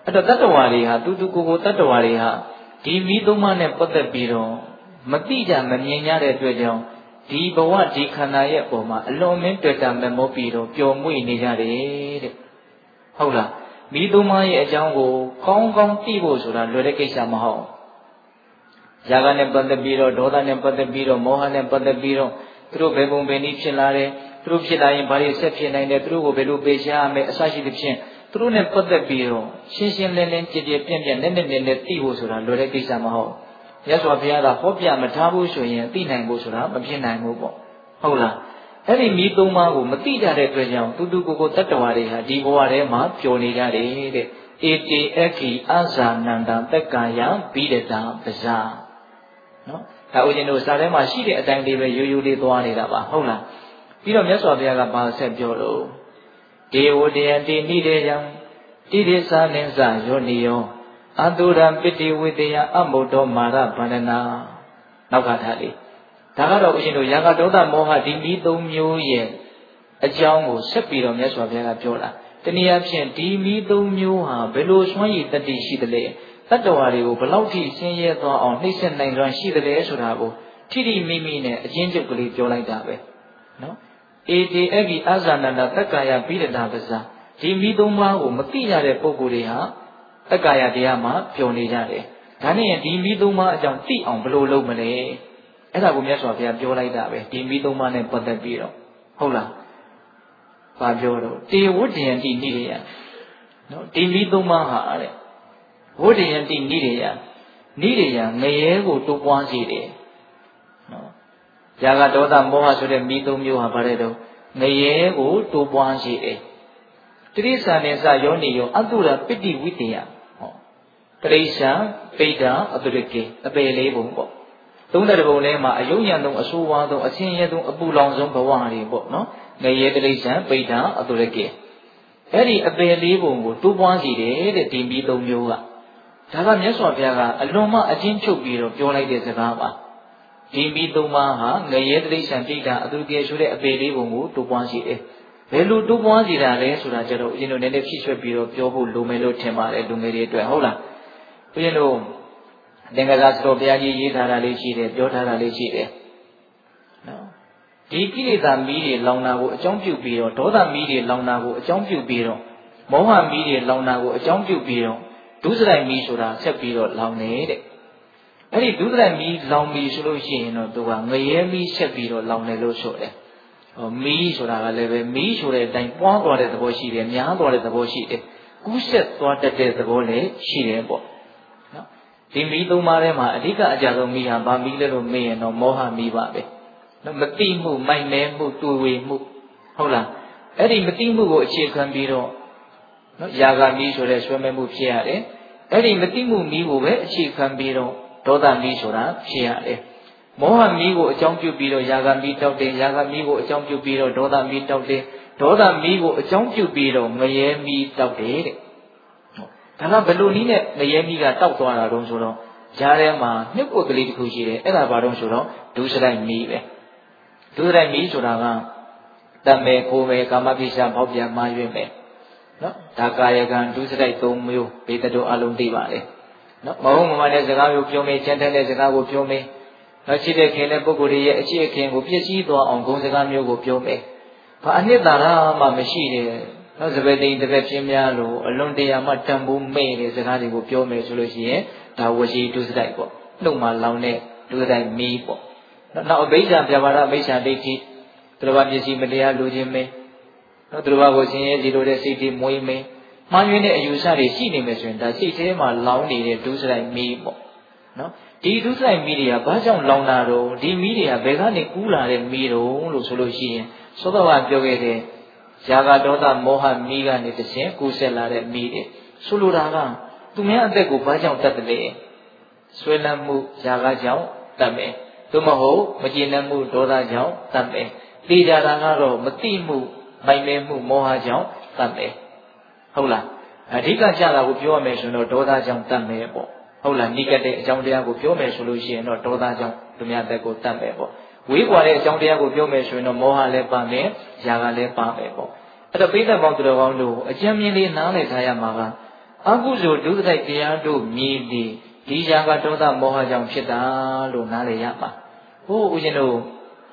အဲ့တော့တတ္တဝါတွေဟာတူတူကိုတတ္တဝါတွေဟာဒီမိသုံးပါးနဲ့ပတ်သက်ပြီးတော့မတိကြမမြင်ကြတဲ့အတွက်ကြောင့်ဒီဘဝဒီခန္ဓာရဲ့အပေါ်မှာအလွန်မင်းတွေ့တာမမောပြီးတော့ပျော်မွေ့နေကြတယ်တဲ့ဟုတ်လားမိသုံးပါးရဲ့အကြောင်းကိုကောင်းကောင်းသိဖို့ဆိုတာလွယ်တဲ့ကိစ္စမဟုတ်ရာဂနဲ့ပတ်သက်ပြီးတော့ဒေါသနဲ့ပတ်သက်ပြီးတော့မောဟနဲ့ပတ်သက်ပြီးတော့သူတို့ဘယ်ပုံဘယ်နည်းဖြစ်လာတယ်သူတို့ဖြစ်လာရင်ဘာတွေဆက်ဖြစ်နိုင်တယ်သူတို့ကိုဘယ်လိုပေးရှားရမယ်အစရှိသဖြင့်သူတို့နဲ့ပတ်သက်ပြီးတော့ရှင်းရှင်းလင်းလင်းကြည်ကြည်ပြန့်ပြန့်နဲ့သိဖို့ဆိုတာလွယ်တဲ့ကိစ္စမဟုတ်မြတ်စွာဘုရားကဟောပြမထားဘူးဆိုရင်သိနိုင်ဖို့ဆိုတာမဖြစ်နိုင်ဘူးပေါ့ဟုတ်လားအဲ့ဒီမိသုံးပါးကိုမသိကြတဲ့အတွက်ကြောင့်တူတူကိုတတ္တဝါတွေဟာဒီဘဝထဲမှာပျော်နေကြတယ်တဲ့ဧတေအခိအဇာနန္တတက္ကာယဘိဒတာပဇာနော်ဒါဦးဇင်းတို့စာထဲမှာရှိတဲ့အတိုင်းလေးပဲရိုးရိုးလေးသွားနေတာပါဟုတ်လားပြီးတော့မြတ်စွာဘုရားကဘာဆက်ပြောလို့ဒေဝတယတိနိဒေယံတိရိသနင်းစယောနိယောအတုရံပိတိဝိတယအမုဒ္ဒောမာရဗန္ဒနာနောက်ကထားလေးဒါကတော့ဦးဇင်းတို့ရာဂဒေါသမောဟဒီမိသုံးမျိုးရဲ့အကြောင်းကိုဆက်ပြီးတော့မြတ်စွာဘုရားကပြောတာတနည်းအားဖြင့်ဒီမိသုံးမျိုးဟာဘယ်လိုစွမ်းရည်တတိရှိသလဲတတ္တဝါတွေကိုဘယ်လောက်ထိဆင်းရဲသွားအောင်နှိမ့်ဆက်နိုင်စွမ်းရှိသလဲဆိုတာကိုထိထိမိမိနဲ့အချင်းချုပ်ကလေးပြောလိုက်တာပဲနော်ဧတေအဂိအဇာနန္ဒတက္ကာယဘိဒတာပဇာဒီမိသုံးပါးကိုမသိရတဲ့ပုဂ္ဂိုလ်တွေဟာတက္ကာယတရားမှာပျော်နေကြတယ်ဒါနဲ့ဒီမိသုံးပါးအကြောင်းသိအောင်ဘယ်လိုလုပ်မလဲအဲ့ဒါကိုမြတ်စွာဘုရားပြောလိုက်တာပဲဒီမိသုံးပါးနဲ့ပတ်သက်ပြီးတော့ဟုတ်လားဘာပြောတော့တေဝတ္တယံတိနိဒေယနော်ဒီမိသုံးပါးဟာတဲ့ဝတ္တယံတိနိဒေယနိဒေယငရဲကိုတိုးပွားစေတယ်နော်ရာဂဒေါသမောဟဆိုတဲ့မိသုံးမျိုးဟာဗါတဲ့တော့ငရဲကိုတိုးပွားစေတယ်တိရိစ္ဆာနေစယောနိယောအတုရပိတိဝိတယဟောတိရိစ္ဆာပိဋ္ဌာအတုရကေအပေလေးပုံပေါ့သုံးတဲ့ပုံထဲမှာအယုံညံဆုံးအဆိုးဝါးဆုံးအချင်းရဲဆုံးအပူလောင်ဆုံးဘဝတွေပေါ့နော်ငရဲတိရိစ္ဆာပိဋ္ဌာအတုရကေအဲ့ဒီအပေလေးပုံကိုတိုးပွားစေတယ်တဲ့ဒီမိသုံးမျိုးကဒါကမြတ်စွာဘုရားကအလွန်မှအချင်းချုပ်ပြီးတော့ပြောလိုက်တဲ့စကားပါဒီမိသုံးပါးဟာငရဲတိရိစ္ဆာပိဋ္ဌာအတုရကေဆိုတဲ့အပေလေးပုံကိုတိုးပွားစေတယ်ဘယ်လိုတိုးပွားစီတာလဲဆိုတာကြတော့ဦးဇင်းတို့နည်းနည်းဖြည့်ဆွဲပြီးတော့ပြောဖို့လိုမယ်လို့ထင်ပါတယ်လူငယ်တွေအတွက်ဟုတ်လားဦးဇင်းတို့သင်္ကစားစတော်ဘုရားကြီးရေးထားတာလေးရှိတယ်ပြောထားတာလေးရှိတယ်နော်ဒီကိလေသာမီးတွေလောင်တာကိုအကြောင်းပြုပြီးတော့ဒေါသမီးတွေလောင်တာကိုအကြောင်းပြုပြီးတော့မောဟမီးတွေလောင်တာကိုအကြောင်းပြုပြီးတော့ဒုစရိုက်မီးဆိုတာဆက်ပြီးတော့လောင်နေတဲ့အဲ့ဒီဒုစရိုက်မီးလောင်ပြီဆိုလို့ရှိရင်တော့သူကငရဲမီးဆက်ပြီးတော့လောင်တယ်လို့ဆိုတယ်မီးဆိုတာကလည်းပဲမီးဆိုတဲ့အတိုင်းပွားသွားတဲ့သဘောရှိတယ်များသွားတဲ့သဘောရှိတယ်ကူးဆက်သွားတတ်တဲ့သဘောလည်းရှိတယ်ပေါ့နော်ဒီမီးသုံးပါးထဲမှာအဓိကအကြဆုံးမီးဟာဗာမီးလဲလို့မေးရင်တော့မောဟမီးပါပဲနော်မတိမှုမိုက်မဲမှုတူဝေမှုဟုတ်လားအဲ့ဒီမတိမှုကိုအခြေခံပြီးတော့နော်ယာဂမီးဆိုတဲ့ဆွဲမဲမှုဖြစ်ရတယ်အဲ့ဒီမတိမှုမီးကိုပဲအခြေခံပြီးတော့ဒေါသမီးဆိုတာဖြစ်ရတယ်မောဟမီးကိုအကြောင်းပြုပြီးတော့ယာဂမီးတောက်တယ်ယာဂမီးကိုအကြောင်းပြုပြီးတော့ဒေါသမီးတောက်တယ်ဒေါသမီးကိုအကြောင်းပြုပြီးတော့ငရဲမီးတောက်တယ်တဲ့ဒါကဘယ်လိုနည်းနဲ့ငရဲမီးကတောက်သွားတာတုံးဆိုတော့ဈာထဲမှာမြုပ်ပုတ်ကလေးတစ်ခုရှိတယ်အဲ့ဒါဘာတုံးဆိုတော့ဒုစရိုက်မီးပဲဒုစရိုက်မီးဆိုတာကတတ်မယ်ကိုယ်မယ်ကာမပိစ္ဆာဖောက်ပြန်မှားရွေးမယ်နော်ဒါကာယကံဒုစရိုက်၃မျိုးဘေတတော်အလုံးသိပါလေနော်မဟုတ်မမှန်တဲ့စကားမျိုးပြောမယ်ချမ်းတဲ့စကားကိုပြောမယ်နော်ချစ်တဲ့ခင်တဲ့ပုဂ္ဂိုလ်ရဲ့အချစ်အခင်ကိုပြည့်စည်သွားအောင်ဂုဏ်စကားမျိုးကိုပြောမယ်ဘာအနှစ်သာရမှမရှိတဲ့နော်စပယ်တိန်တစ်ပတ်ပြင်းများလို့အလွန်တရာမှတန်ဖိုးမဲ့တဲ့စကားတွေကိုပြောမယ်ဆိုလို့ရှိရင်ဒါဝစီဒုစရိုက်ပေါ့နှုတ်မှလောင်တဲ့ဒုစရိုက်မီးပေါ့နောက်အဘိဓါပြဘာရအဘိဓါဒိဋ္ဌိသူတော်ဘာပစ္စည်းမတရားလိုခြင်းမင်းနော်သူတော်ဘာကိုဆင်းရဲစီလိုတဲ့စိတ်တွေမွေးမင်းမှားယွင်းတဲ့အယူဆတွေရှိနေမယ်ဆိုရင်ဒါစိတ်ထဲမှာလောင်နေတဲ့ဒုစရိုက်မီးပေါ့နော်ဒီဒုစရိုက်မီးတွေကဘာကြောင့်လောင်တာတော့ဒီမီးတွေကဘယ်ကနေကူးလာတဲ့မီးတော့လို့ဆိုလို့ရှိရင်သောတော်ကပြောခဲ့တဲ့ယာဂဒေါသမောဟမီးကနေတစ်ဆင့်ကူးဆက်လာတဲ့မီးတွေဆိုလိုတာကသူများအသက်ကိုဘာကြောင့်တတ်တယ်လဲဆွေးနွေးမှုယာဂကြောင့်တတ်မယ်သို့မဟုတ်မကျေနပ်မှုဒေါသကြောင့်တတ်မယ်သိကြတာကတော့မသိမှုမိုက်မဲမှုမောဟကြောင့်တတ်မယ်ဟုတ်လားအဓိကကြတာကိုပြောရမယ်ဆိုတော့ဒေါသကြောင့်တတ်မယ်ပေါ့ဟုတ်လားနိကတဲ့အကြောင်းတရားကိုပြောမယ်ဆိုလို့ရှိရင်တော့ဒေါသကြောင့်သူများတက်ကိုတတ်မယ်ပေါ့ဝေးကွာတဲ့အကြောင်းတရားကိုပြောမယ်ဆိုရင်တော့မောဟလည်းပါမယ်ယာကလည်းပါမယ်ပေါ့အဲ့တော့ပိဋကပေါင်းသူတော်ကောင်းတို့အကျဉ်းမြင်လေးနားလည်ထားရမှာက Akuzo do like the ado me the Yaga Doda Moha Jam Shita Lunale Yama. Who you know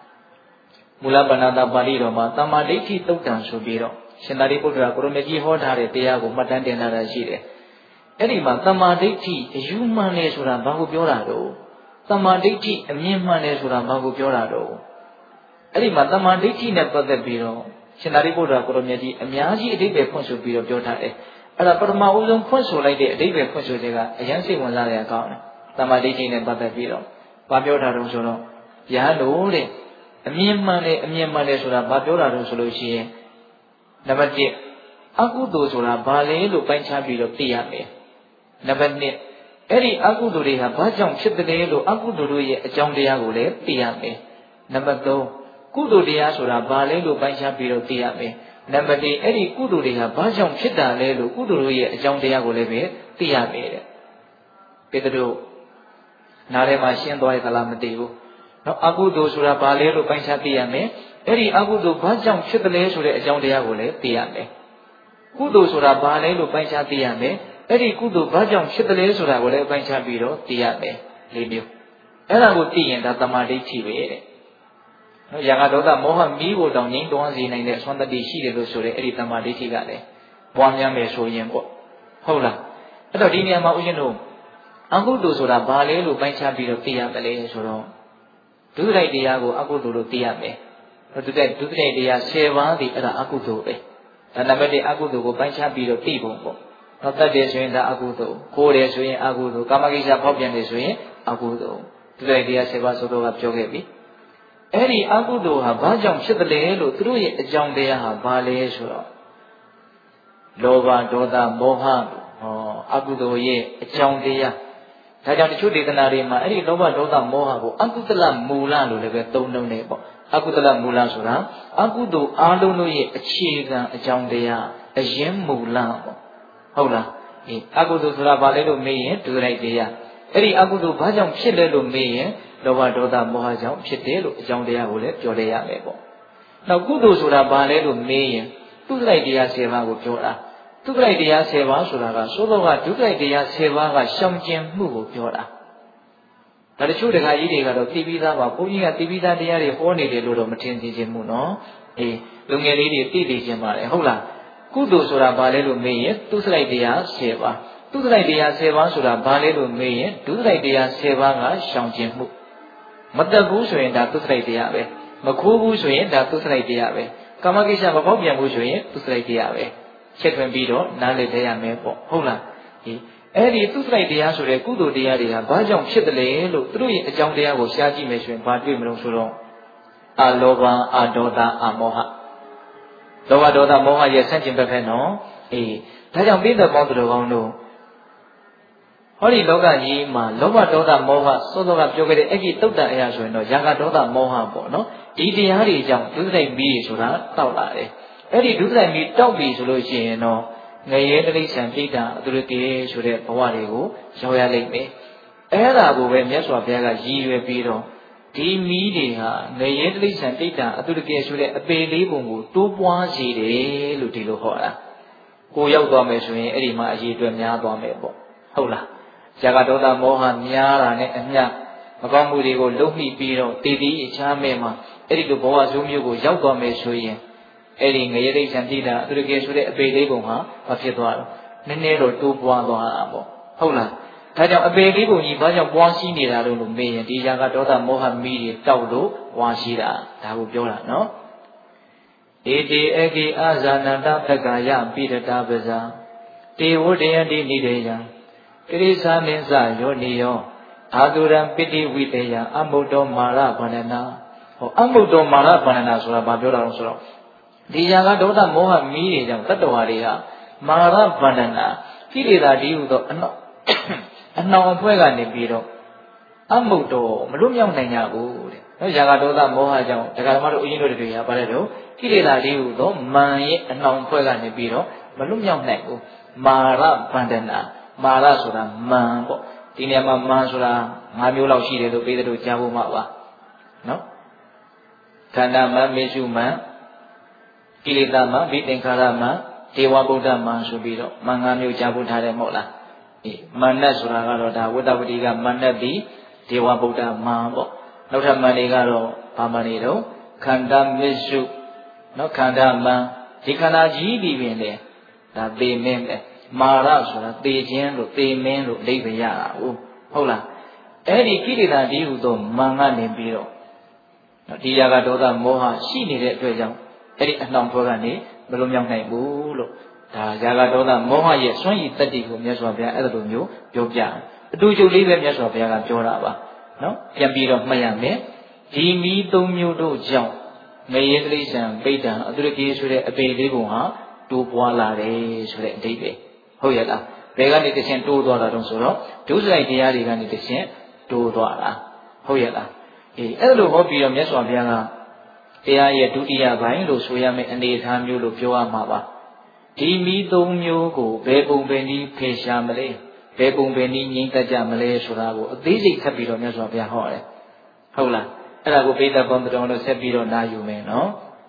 Mulabanada Baliroma, Tamadiki Totan Subiro, Shenari Pudra, Kuromeji Hodare, Tiago, Matandana Shire. Erima, Tamadiki, human is Rambahu Biorado. Tamadiki, a man is Rambahu Biorado. Erima, Tamadiki never the Biro. Shenari Pudra, Kuromeji, a Miaji, David Ponsu Biro Biotare. Ada perma ulung ponsu like the David Ponsu Jega, a Yansi Wanzari account. Tamadiki never the Biro. Pabiota Rosono. Yado. A mere money sura Babiola solution. Number 8. Akudo sura Bale, Lupanchabi of Tiame. Number 9. Eri Akuduri have Bajam Chipdale, Akuduri, a John Diagole, Tiame. Number 2. Kudu dia sura Bale, Lupanchabi of Tiame. Number 3. Eri Kuduri have Bajam Chitdale, Kuduri, a John Diagole, Tiame. Pedro Narema Shendoi Calamity. No Agudo Sura Balero Panchatiame, Eri Agudo Bajam Chipale Sura Jondiagole, Tiame. Kudo Sura Balero Panchatiame, Eri Kudo Bajam Chipale Sura Gole Panchabiro, Tiame, Libu. Ella would tea and Tatamadi TV. No Yagadota Moha Migo down in Donzi and the Sonda di Shide Sura Eritamadi Tigale. Wanyame Soyembo. Hola. Adodinia Maujano. Agudo Sura Balero Panchabiro Tiame Soro. Do the idea go Agudu Tiame. But today, do the idea Seva the Agudu. And I met the Agudu go Panchabi of Tibo. Not that they swing the Agudu, Kore swing Agudu, Kamagisha Popian is swing Agudu. Do the idea Seva Soto of Jogebi. Eri Agudu have Bajam Shitale, through it, John Dea have Bale Sura. Lova Doda Moha, Agudu ye, John Dea. Tajam Chudi Narima, Eri Lova Doda Moha, Akutala Mula, Leve Tono Nebo, Akutala Mula Sura, Akudu Aluno ye, a chiga, a Jandea, a Jem Mula. Hola, Akudu Rabalelo May, to the idea. Eri Akudu Bajam Chilelo May, Lova Doda Moha Jam, Chitelo, Jandea Hule, Jodea Mebo. Now Kudu Sura Balelo May, to the idea Seva Jora. To the idea Seva Suraga, Sologa, to the idea Seva, Shamjim Mugu Jora. That the children are eating out of Tibida, putting a Tibida, they are horny, the Lord of Matinzi Muno, a Lungali, Tidi Jemare, Hola. Kudu Sura Balelu May, to the idea Seva. To the idea Seva Sura Balelu May, to the idea Seva, Shamjim Mu. Matabu Swain, that to the idea, Makubu Swain, that to the idea, Kamagisha Babobian Busway, to the idea. Check when Bido, Nale Dea Mepo, Hola. Eri to try the answer a Kudu Diaria, Bajam Chitale, look through it, John Dea was Shaji Mission, Padri Mrosuro. Alova, Adoda, Amoha. Lova Doda Moha, yes, sent him Befeno. Tajam be the Mondro. Holy Loga Yima, Lova Doda Moha, Solo of Yoga, Egi Tota Ayaswino, Yaga Doda Moha Bono, Didiari Jam, do they be Sura, Taulare. Eri do they meet Toby Solution, Nayeli Santita, Duriti, Sure, Pawarigo, Soya Lake. Era go when yes of Yaga Jive Piro. Ti media, Nayeli Santita, Duriti, Sure, a baby bungu, 2.0, Lutilo Hora. Go out to me, Eri Maji to Mabo. Hola. Jagadoda Mohan, Yara, and Ya. Magamudi go Lomi Piro, Tidi, Chamema, Eri to Boa Zumugo, Yauko Mesui. Eri Nayeli Santita, Duriti, Sure, a baby bunga, of Yadwal. Nenero 2.1. Hola. Tajam a baby bungi, Bajam Wansi Nida, me, and Jagadoda Mohan media, Taudo, Wansida, Taubiola, no? Eti Egi Azananda Pagaya, Peter Tabaza. Te would end in Nideya. Kirisa Ninsa, Yonio. Aduram Piti Witeya, Amudo Mara Banana. Or Amudo Mara Banana, Surababiola Soro. The Jagadoda Moha media, Tatoaria, Mara Banana. Kirida Diudo, and now Puega Nibido. Amudo, Malumyam Nanya. Jagadoda Moha Jam, Jagamaro Uno, Parado, Kirida Diudo, Mai, and now Puega Nibido, Malumyam Nago, Mara Bandana, Mara Sura, Mambo, Tinema Mansura, Mamula Shide, the Pedro Jabumawa. No? Kanama, Meshuma, Kilidama, Bitin Karama, ဒေဝဗုဒ္ဓမံဆိုပြီးတော့မင်္ဂမျိုးကြားဖို့ထားတယ်မဟုတ်လားမန္တဆိုတာကတော့ဒါဝတ္တဝတိကမန္တတိဒေဝဗုဒ္ဓမံပေါ့နောက်ထပ်မန္တေကတော့ဘာမန္တေတော့ခန္ဓာမစ္စုနော်ခန္ဓာမံဒီခန္ဓာကြီးပြီးပင်လေဒါသေမင်းပဲမာရဆိုတာသေခြင်းလို့သေမင်းလို့အဓိပ္ပာယ်ရတာဟုတ်လားအဲ့ဒီကိလေသာဒီဟုသောမံကနေပြီးတော့ဒီရာဂဒေါသမောဟရှိနေတဲ့အတွက်ကြောင့်အဲ့ဒီအနှောင်ဘွဲကနေမလွန်မြောက်နိုင်ဘူးလို့ဒါရာဂဒေါသမောဟရဲ့စွန့်ရည်တတ္တိကိုမြတ်စွာဘုရားအဲ့လိုမျိုးပြောပြတယ်အတူတူလေးပဲမြတ်စွာဘုရားကပြောတာပါနော်ပြန်ပြီးတော့မှတ်ရမယ်ဒီမီးသုံးမျိုးတို့ကြောင့်ငရေတိရစ္ဆာန်ပိဋ္ဌာအတုရကေဆိုတဲ့အပေလေးပုံဟာတိုးပွားလာတယ်ဆိုတဲ့အဓိပ္ပာယ်ဟုတ်ရဲ့လားဘယ်ကနေတခြင်းတိုးသွားတာတုံးဆိုတော့ဒုစရိုက်တရားတွေကနေတခြင်းတိုးသွားတာဟုတ်ရဲ့လားအဲ့လိုဟောပြီးတော့မြတ်စွာဘုရားကတရားရဲ့ဒုတိယပိုင်းလို့ဆိုရမယ့်အနေအထားမျိုးလို့ပြောရမှာပါဒီမီးသုံးမျိုးကိုဘယ်ပုံပဲနည်းဖေရှားမလဲဘယ်ပုံပဲနည်းငြိမ့်သက်ကြမလဲဆိုတာကိုအသေးစိတ်ထပ်ပြီးတော့မြတ်စွာဘုရားဟောတယ်ဟုတ်လားအဲ့ဒါကိုပိဋကပေါင်းတော်လို့ဆက်ပြီးတော့နားယူမယ်နော်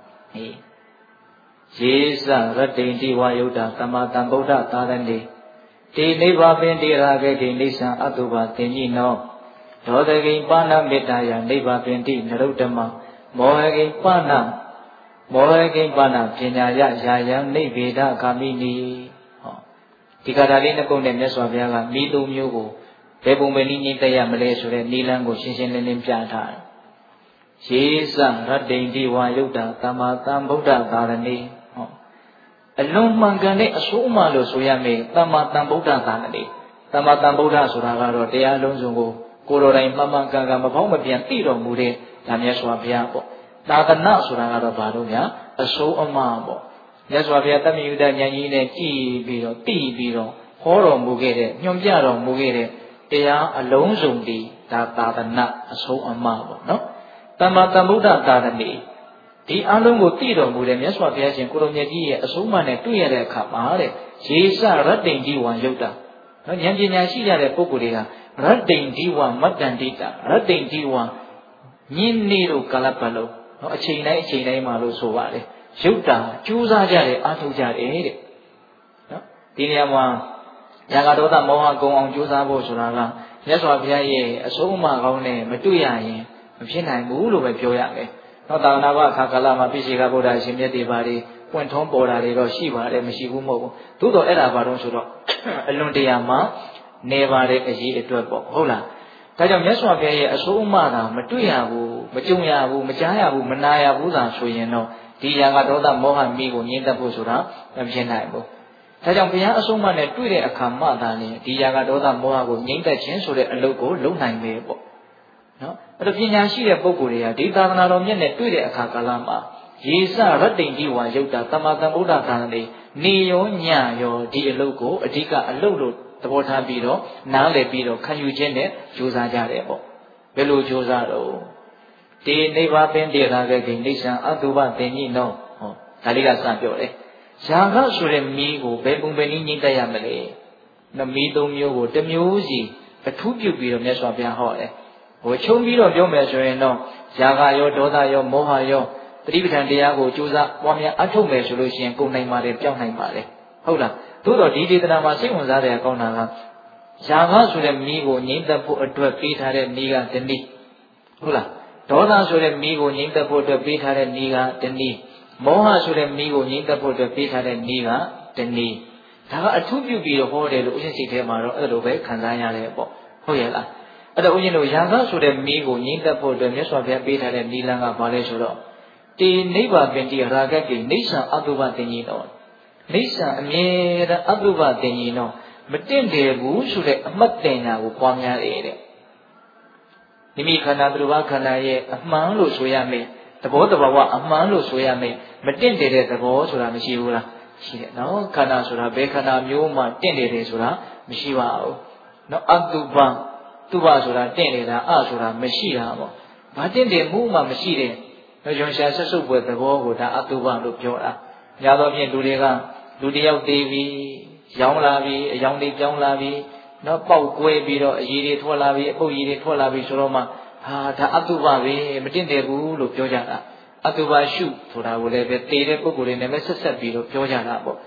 ယေသရတ္တိတိဝါယုဒ္ဓသမ္မာသမ္ဗုဒ္ဓသာရဏိတိနိဗ္ဗာပင်တိရာဂေတိနိစ္စံအတုပါသင်္ညိနောဒေါသကိပါဏမေတ္တာယနိဗ္ဗာပင်တိနရုတ္တမမောဟကိပါဏပညာယယာယံနိဗ္ဗေဒဂာမိနိဟောဒီကထာလေးနှစ်ပုဒ်နဲ့မြတ်စွာဘုရားကမိသုံးမျိုးကိုဘယ်ပုံပဲနည်းငြိမ့်သက်ရမလဲဆိုတဲ့နိလန်းကိုရှင်းရှင်းလင်းလင်းပြထားတယ်ယေသရတ္တိတိဝါယုဒ္ဓသမ္မာသမ္ဗုဒ္ဓသာရဏိဟောအလွန်မှန်ကန်တဲ့အဆိုးအမှလို့ဆိုရမယ်သမ္မာသမ္ဗုဒ္ဓသာရဏိသမ္မာသမ္ဗုဒ္ဓဆိုတာကတော့တရားလုံးစုံကိုကိုယ်တော်တိုင်မှန်မှန်ကန်ကန်မဖောက်မပြန်သိတော်မူတဲ့ဒါမြတ်စွာဘုရားပေါ့သာသနာဆိုတာကတော့ဘာလို့များအဆိုးအမှပေါ့မြတ်စွာဘုရားတမ္မယုဒဉာဏ်ကြီးနဲ့ကြည်ပြီးတော့သိပြီးတော့ဟောတော်မူခဲ့တဲ့ညွှန်ပြတော်မူခဲ့တဲ့တရားအလုံးစုံဒီဒါသာသနာအဆိုးအမှပေါ့နော်သမ္မာသမ္ဗုဒ္ဓသာရဏိဒီအလုံးကိုသိတော်မူတဲ့မြတ်စွာဘုရားရှင်ကိုလိုမြတ်ကြီးရဲ့အဆုံးအမနဲ့တွေ့ရတဲ့အခါမှာတဲ့ယေစရတ္တိတိဝံယုတ်တာနော်ဉာဏ်ပညာရှိကြတဲ့ပုဂ္ဂိုလ်တွေကရတ္တိတိဝံမတ္တန္တိတာရတ္တိတိဝံညင်းနေတို့ကာလပတ်လုံးနော်အချိန်တိုင်းမှာလို့ဆိုပါတယ်ယုတ်တာကြိုးစားကြတယ်အားထုတ်ကြတယ်တဲ့နော်ဒီနေရာမှာရာဂဒေါသမောဟကုံအောင်ကြိုးစားဖို့ဆိုတာကမြတ်စွာဘုရားရဲ့အဆုံးအမကောင်းနဲ့မတွေ့ရရင်မဖြစ်နိုင်ဘူးလို့ပဲပြောရမယ်။နောက်သာသနာ့ဘအခါကာလမှာပြည့်စုံကဗုဒ္ဓရှင်မြတ်တွေပါတွေပွင့်ထုံးပေါ်တာတွေတော့ရှိပါတယ်မရှိဘူးမဟုတ်ဘူး။သို့တော့အဲ့ဒါဘာလို့ဆိုတော့အလွန်တရာမှနေပါတဲ့အရေးအတွက်ပေါ့ဟုတ်လား။ဒါကြောင့်မြတ်စွာဘုရားရဲ့အဆုံးအမကမတွေ့ရဘူးမကြုံရဘူးမကြားရဘူးမနာရဘူးသာဆိုရင်တော့ဒီရာဂဒေါသမောဟမိကိုငြိမ့်သက်ဖို့ဆိုတာမဖြစ်နိုင်ဘူး။ဒါကြောင့်ဘုရားအဆုံးအမနဲ့တွေ့တဲ့အခါမှသာလေဒီရာဂဒေါသမောဟကိုငြိမ့်သက်ခြင်းဆိုတဲ့အလုပ်ကိုလုပ်နိုင်မယ်ပေါ့။နော်အဲ့တော့ပညာရှိတဲ့ပုဂ္ဂိုလ်တွေကဒီသာသနာတော်မြတ်နဲ့တွေ့တဲ့အခါကာလမှာယေစရတ္တိတိဝါယုတ်တာသမ္မာသမ္ဗုဒ္ဓသာရဏိနေရောညရောဒီအလုပ်ကိုအဓိကအလုပ်လို့သဘောထားပြီးတော့နားလည်ပြီးတော့ခံယူခြင်းနဲ့ကြိုးစားကြတယ်ပေါ့ဘယ်လိုကြိုးစားတော့တေနိဗ္ဗာပင်တေရာဂေနိစ္စံအတုပသင်္ညိနောဟောဒါလေးကစပြောတယ်ယာဂဆိုတဲ့မီးကိုဘယ်ပုံပဲနည်းငြိမ့်သက်ရမလဲနော်မီးသုံးမျိုးကိုတစ်မျိုးစီအထူးပြုပြီးတော့မြတ်စွာဘုရားဟောတယ်ဟိုခြုံပြီးတော့ပြောမယ်ဆိုရင်တော့ယာဂရောဒေါသရောမောဟရောတတိပဋ္ဌာန်တရားကိုကြိုးစားပွားများအထုတ်မယ်ဆိုလို့ရှိရင်ကုန်နိုင်ပါတယ်ပြောင်းနိုင်ပါတယ်ဟုတ်လားသို့တော့ဒီဒေသနာမှာစိတ်ဝင်စားတဲ့အကောင်းတာကယာဂဆိုတဲ့မီးကိုငြိမ့်သက်ဖို့အတွက်ပေးထားတဲ့နည်းကတနည်းဟုတ်လားဒေါသဆိုတဲ့မီးကိုငြိမ့်သက်ဖို့အတွက်ပေးထားတဲ့နည်းကတနည်းမောဟဆိုတဲ့မီးကိုငြိမ့်သက်ဖို့အတွက်ပေးထားတဲ့နည်းကတနည်းဒါကအထူးပြုပြီးတော့ဟောတယ်လို့ဥရှင်စိတ်ထဲမှာတော့အဲ့လိုပဲခံစားရတယ်ပေါ့ဟုတ်ရဲ့လားအဲ့တော့ဦးဇင်းတို့ယာဂဆိုတဲ့မီးကိုငြိမ့်သက်ဖို့အတွက်မြတ်စွာဘုရားပေးထားတဲ့နိလန်းကဘာလဲဆိုတော့တေနိဗ္ဗာပင်တိရာဂကိနိစ္စံအတုပသင်္ညိနောနိစ္စံအမြဲတမ်းအတုပသင်္ညိနောမတင့်တယ်ဘူးဆိုတဲ့အမှတ်တင်ညာကိုပွားများတယ်တဲ့မိမိခန္ဓာသူတစ်ပါးခန္ဓာရဲ့အမှန်လို့ဆိုရမယ်သဘောတဘာဝအမှန်လို့ဆိုရမယ်မတင့်တယ်တဲ့သဘောဆိုတာမရှိဘူးလားရှိတယ်နော်ခန္ဓာဆိုတာဘယ်ခန္ဓာမျိုးမှတင့်တယ်တယ်ဆိုတာမရှိပါဘူးနော်အတုပသူပဆိုတာတင့်နေတာအဆိုတာမရှိတာပေါ့ဘာတင့်တယ်မှုမှမရှိတဲ့ရွှန်ရှာဆက်စုပ်ပွဲသဘောကိုဒါအတုပလို့ပြောတာများသောဖြင့်လူတွေကလူတယောက်သေးပြီးရောင်းလာပြီးအယောင်တွေပြောင်းလာပြီးနော်ပေါက်ကွဲပြီးတော့အရည်တွေထွက်လာပြီးအပုပ်ရည်တွေထွက်လာပြီးဆိုတော့မှဟာဒါအတုပပဲမတင့်တယ်ဘူးလို့ပြောကြတာအတုပရှုဆိုတာကိုလည်းပဲတည်တဲ့ပုဂ္ဂိုလ်တွေနဲ့ပဲဆက်ဆက်ပြီးတော့ပြောကြတာပေါ့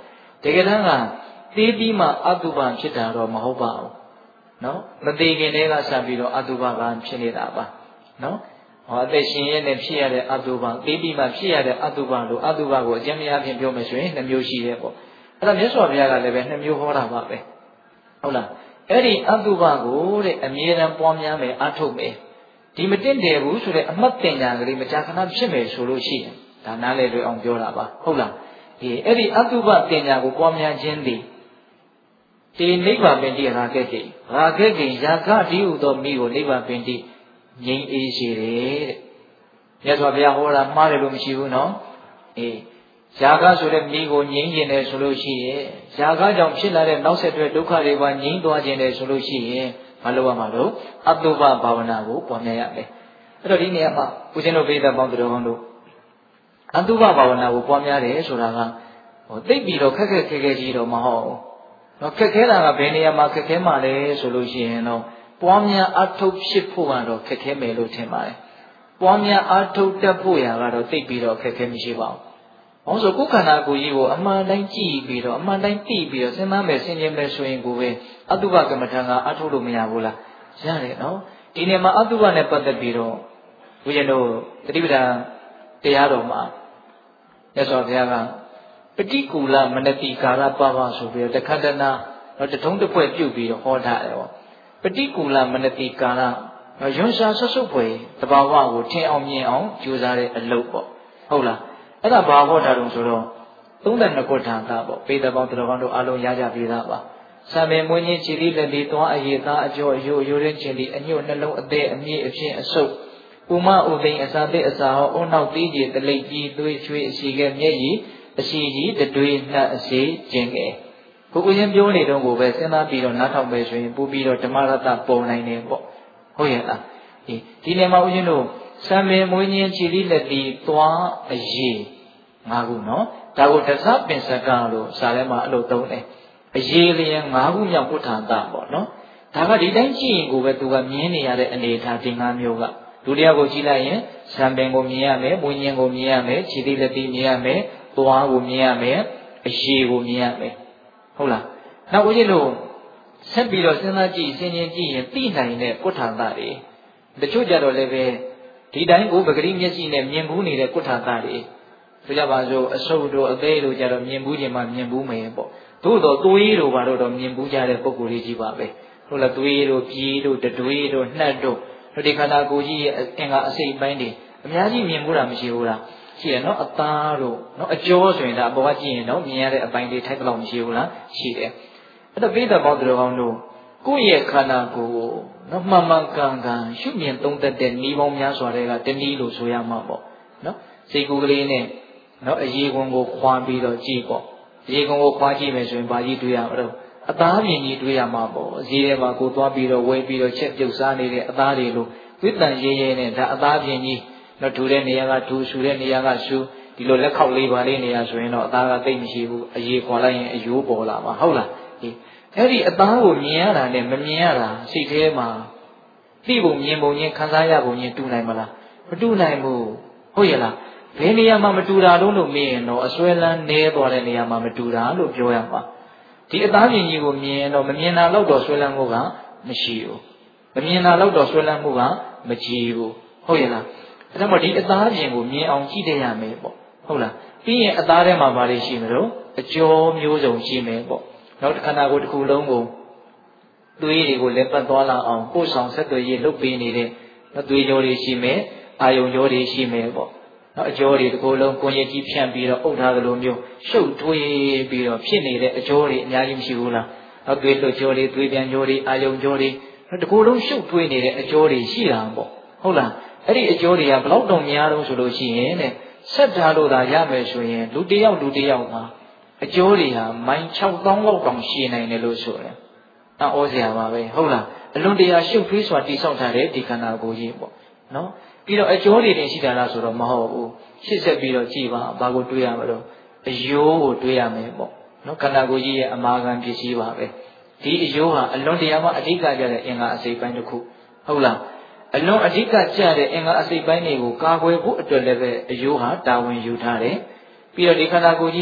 တကယ်တမ်းကသေပြီးမှအတုပဖြစ်တာတော့မဟုတ်ပါဘူးနော်မသေးခင်တည်းကစပြီးတော့အတုပကဖြစ်နေတာပါနော်ဟောအသက်ရှင်ရဲနဲ့ဖြစ်ရတဲ့အတုပသေပြီးမှဖြစ်ရတဲ့အတုပလို့အတုပကိုအကျဉ်းများဖြင့်ပြောမယ်ဆိုရင်2မျိုးရှိတယ်ပေါ့အဲ့ဒါမြတ်စွာဘုရားကလည်းပဲ2မျိုးဟောတာပါပဲဟုတ်လားအဲ့ဒီအတုပကိုတဲ့အမြဲတမ်းပွားများမယ်အထုတ်မယ်ဒီမတင့်တယ်ဘူးဆိုတဲ့အမှတ်တင်ညာကလေးမကြာခဏဖြစ်မယ်ဆိုလို့ရှိရင်ဒါနားလေတွေ့အောင်ပြောတာပါဟုတ်လားဒီအဲ့ဒီအတုပတင်ညာကိုပွားများခြင်းသည်ဒီနိဗ္ဗာန်ပင်တိရာခဲ့ကိရာခဲ့ကိယာကတိဟုသောမိကိုနိဗ္ဗာန်ပင်တိငြိမ်းအေးစေတယ်တဲ့မြတ်စွာဘုရားဟောတာမှားတယ်လို့မရှိဘူးနော်အေးယာကဆိုတဲ့မိကိုငြိမ်းခြင်းတယ်ဆိုလို့ရှိရင်ယာကကြောင့်ဖြစ်လာတဲ့နောက်ဆက်တွဲဒုက္ခတွေပါငြိမ်းသွားခြင်းတယ်ဆိုလို့ရှိရင်ဘာလို့ရမှာလို့အတုပဘာဝနာကိုပွားများရမယ်အဲ့တော့ဒီနေရာမှာဦးဇင်းတို့ပိဋကပေါင်းတော်ကောင်းတို့အတုပဘာဝနာကိုပွားများတယ်ဆိုတာကသိပြီးတော့ခက်ခက်ခဲခဲကြီးတော့မဟုတ်ဘူးနော်ခက်ခဲတာကဘယ်နေရာမှာခက်ခဲမှလဲဆိုလို့ရှိရင်တော့ပွားများအထုတ်ဖြစ်ဖို့ကတော့ခက်ခဲမယ်လို့ထင်ပါတယ်ပွားများအထုတ်တတ်ဖို့ရာကတော့သိပြီးတော့ခက်ခဲမရှိပါဘူး။ဘာလို့ဆိုကိုယ်ခန္ဓာကိုယ်ကြီးကိုအမှန်တိုင်းကြည့်ပြီးတော့အမှန်တိုင်းသိပြီးတော့စဉ်းစားမယ်ဆင်ခြင်မယ်ဆိုရင်ကိုပဲအတုပကမ္မထံကအထုတ်လို့မရဘူးလား။ရတယ်နော်။ဒီနေရာမှာအတုပနဲ့ပတ်သက်ပြီးတော့ဘုရားတို့တတိပဒံတရားတော်မှာမြတ်စွာဘုရားကပฏิကူလမနတိကာရပပဆိုပြီးတော့တခန္တနာတထုံးတစ်ဖွဲ့ပြုတ်ပြီးတော့ဟောထားတယ်ပေါ့ပฏิကူလမနတိကာရရွန်ရှာဆွတ်ဆွတ်ဖွယ်တဘာဝကိုထင်အောင်မြင်အောင်ကြိုးစားတဲ့အလုပ်ပေါ့ဟုတ်လားအဲ့ဒါဘာဟောတာတုံးဆိုတော့32ခုထာတာပေါ့ပေတပေါင်းတော်ကောင်းတို့အားလုံးရကြပြီးသားပါစံပင်မွေးချင်းခြေလေးလက်လေးသွားအရေးသားအကျော်အယိုးရိုးရင်းချင်းလေးအညွတ်နှလုံးအသေးအမြင့်အဖြစ်အဆုပ်ဥမဥသိန်အစာသစ်အစာဟောအုံနောက်သေးကြီးတလိပ်ကြီးသွေးချွေးအစီကဲမျက်ရည်အစီကြီးတတွေးနှက်အစီကျင်ငယ်ကိုကိုချင်းပြောနေတော့ကိုပဲစဉ်းစားပြီးတော့နားထောင်ပဲဆိုရင်ပို့ပြီးတော့ဓမ္မရတ္တပေါ်နိုင်တယ်ပေါ့ဟုတ်ရဲ့လားဒီနေမှာဦးဇင်းတို့စံပင်မွေးချင်းခြေလေးလက်ပြီးသွားအရေး5ခုနော်ဒါကိုတသပင်စကလို့စာထဲမှာအဲ့လိုသုံးတယ်အရေးလျင်5ခုမြောက်ကုဋ္ဌာတပေါ့နော်ဒါကဒီတိုင်းကြည့်ရင်ကိုပဲသူကမြင်နေရတဲ့အနေအထားဒီ5မျိုးကဒုတိယကိုကြည့်လိုက်ရင်စံပင်ကိုမြင်ရမယ်မွေးချင်းကိုမြင်ရမယ်ခြေလေးလက်ပြီးမြင်ရမယ်သွားကိုမြင်ရမယ်အရေးကိုမြင်ရမယ်ဟုတ်လားနောက်ဦးဇင်းတို့ဆက်ပြီးတော့စဉ်းစားကြည့်စဉ်းကျင်ကြည့်ရင်သိနိုင်တဲ့ကုဋ္ဌာတတွေတချို့ကြတော့လည်းပဲဒီတိုင်းကိုပဂရိမျက်စိနဲ့မြင်ဘူးနေတဲ့ကုဋ္ဌာတတွေဆိုကြပါစို့အဆုပ်တို့အသေးတို့ကြတော့မြင်ဘူးခြင်းမှမြင်ဘူးမယ်ပေါ့သို့တော့သွေးတို့ဘာလို့တော့မြင်ဘူးကြတဲ့ပုံကိုယ်လေးကြီးပါပဲဟုတ်လားသွေးတို့ပြေးတို့တတွေးတို့နှက်တို့ဒီခန္ဓာကိုယ်ကြီးရဲ့အင်္ဂါအစိတ်ပိုင်းတွေအများကြီးမြင်ဘူးတာမရှိဘူးလားရှိတယ်နော်အသားတို့နော်အကျော်ဆိုရင်ဒါအပေါ်ကကြည့်ရင်တော့မြင်ရတဲ့အပိုင်းလေးထိုက်တော့မရှိဘူးလားရှိတယ်အဲ့တော့ပိဋကပေါင်းတော်ကောင်းတို့ကိုယ့်ရဲ့ခန္ဓာကိုယ်ကိုနော်မှန်မှန်ကန်ကန်ရှုမြင်သုံးသပ်တဲ့ဤပေါင်းများစွာတွေကတနည်းလို့ဆိုရမှာပေါ့နော်စိတ်ကူးကလေးနဲ့နော်အရေးကွန်ကိုခွာပြီးတော့ကြည့်ပေါ့အရေးကွန်ကိုခွာကြည့်မယ်ဆိုရင်ဘာကြီးတွေ့ရမလို့အသားပြင်ကြီးတွေ့ရမှာပေါ့ဈေးထဲမှာကိုသွားပြီးတော့ဝယ်ပြီးတော့ချက်ပြုတ်စားနေတဲ့အသားတွေလို့ဝိတ္တန်ရဲရဲနဲ့ဒါအသားပြင်ကြီးနော်ထူတဲ့နေရာကထူဆူတဲ့နေရာကဆူဒီလိုလက်ခောက်လေးပါလေးနေရာဆိုရင်တော့အသားကသိမ့်မရှိဘူးအရေးခွာလိုက်ရင်အယိုးပေါ်လာမှာဟုတ်လားအဲ့ဒီအသားကိုမြင်ရတာနဲ့မမြင်ရတာစိတ်ထဲမှာသိပုံမြင်ပုံချင်းခံစားရပုံချင်းတူနိုင်မလားမတူနိုင်ဘူးဟုတ်ရဲ့လားဘယ်နေရာမှာမတူတာလို့မေးရင်တော့အစွဲလန်းနေသွားတဲ့နေရာမှာမတူတာလို့ပြောရမှာဒီအသားပြင်ကြီးကိုမြင်ရင်တော့မမြင်တာတော့ဆွဲလန်းမှုကမရှိဘူးမမြင်တာတော့ဆွဲလန်းမှုကမကြည့်ဘူးဟုတ်ရဲ့လားအဲ့ဒါမှဒီအသားပြင်ကိုမြင်အောင်ကြည့်ရမယ်ပေါ့ဟုတ်လားပြီးရင်အသားထဲမှာဘာတွေရှိမလို့အကျော်မျိုးစုံရှိမယ်ပေါ့နောက်တစ်ခန္ဓာကိုယ်တစ်ခုလုံးကိုသွေးတွေကိုလည်းပတ်သွားလာအောင်ပို့ဆောင်ဆက်သွယ်ရေးလုပ်ပေးနေတဲ့သွေးကြောတွေရှိမယ်အာယုံကြောတွေရှိမယ်ပေါ့နော်အကျော်တွေတစ်ခုလုံးကိုယ်ရည်ကြီးဖြန့်ပြီးတော့အုပ်ထားသလိုမျိုးရှုပ်ထွေးပြီးတော့ဖြစ်နေတဲ့အကျော်တွေအများကြီးမရှိဘူးလားနောက်သွေးလွတ်ကြောတွေသွေးပြန်ကြောတွေအာယုံကြောတွေတစ်ခုလုံးရှုပ်ထွေးနေတဲ့အကျော်တွေရှိတာပေါ့ဟုတ်လားအဲ့ဒီအကျော်တွေကဘလောက်တောင်များတော့ဆိုလို့ရှိရင်တဲ့ဆက်ထားလို့သာရမယ်ဆိုရင်လူတစ်ယောက်မှာအကျိုးတွေဟာမိုင်6000လောက်တောင်ရှည်နိုင်တယ်လို့ဆိုတယ်။အော်စရာပါပဲဟုတ်လားအလွန်တရာရှုပ်ထွေးစွာတိဆောက်ထားတဲ့ဒီခန္ဓာကိုယ်ကြီးပေါ့နော်ပြီးတော့အကျိုးတွေတင်ရှိတာလားဆိုတော့မဟုတ်ဘူးရှစ်ဆက်ပြီးတော့ကြည်ပါဘာကိုတွေးရမလို့အယိုးကိုတွေးရမယ်ပေါ့နော်ခန္ဓာကိုယ်ကြီးရဲ့အမာခံပစ္စည်းပါပဲဒီအယိုးဟာအလွန်တရာမှအဓိကကြတဲ့အင်္ဂါအစိတ်ပိုင်းတစ်ခုဟုတ်လားအလွန်အဓိကကြတဲ့အင်္ဂါအစိတ်ပိုင်းတွေကိုကာကွယ်ဖို့အတွက်လည်းပဲအယိုးဟာတာဝန်ယူထားတယ်ပြီးတော့ဒီခန္ဓာကိုယ်ကြီး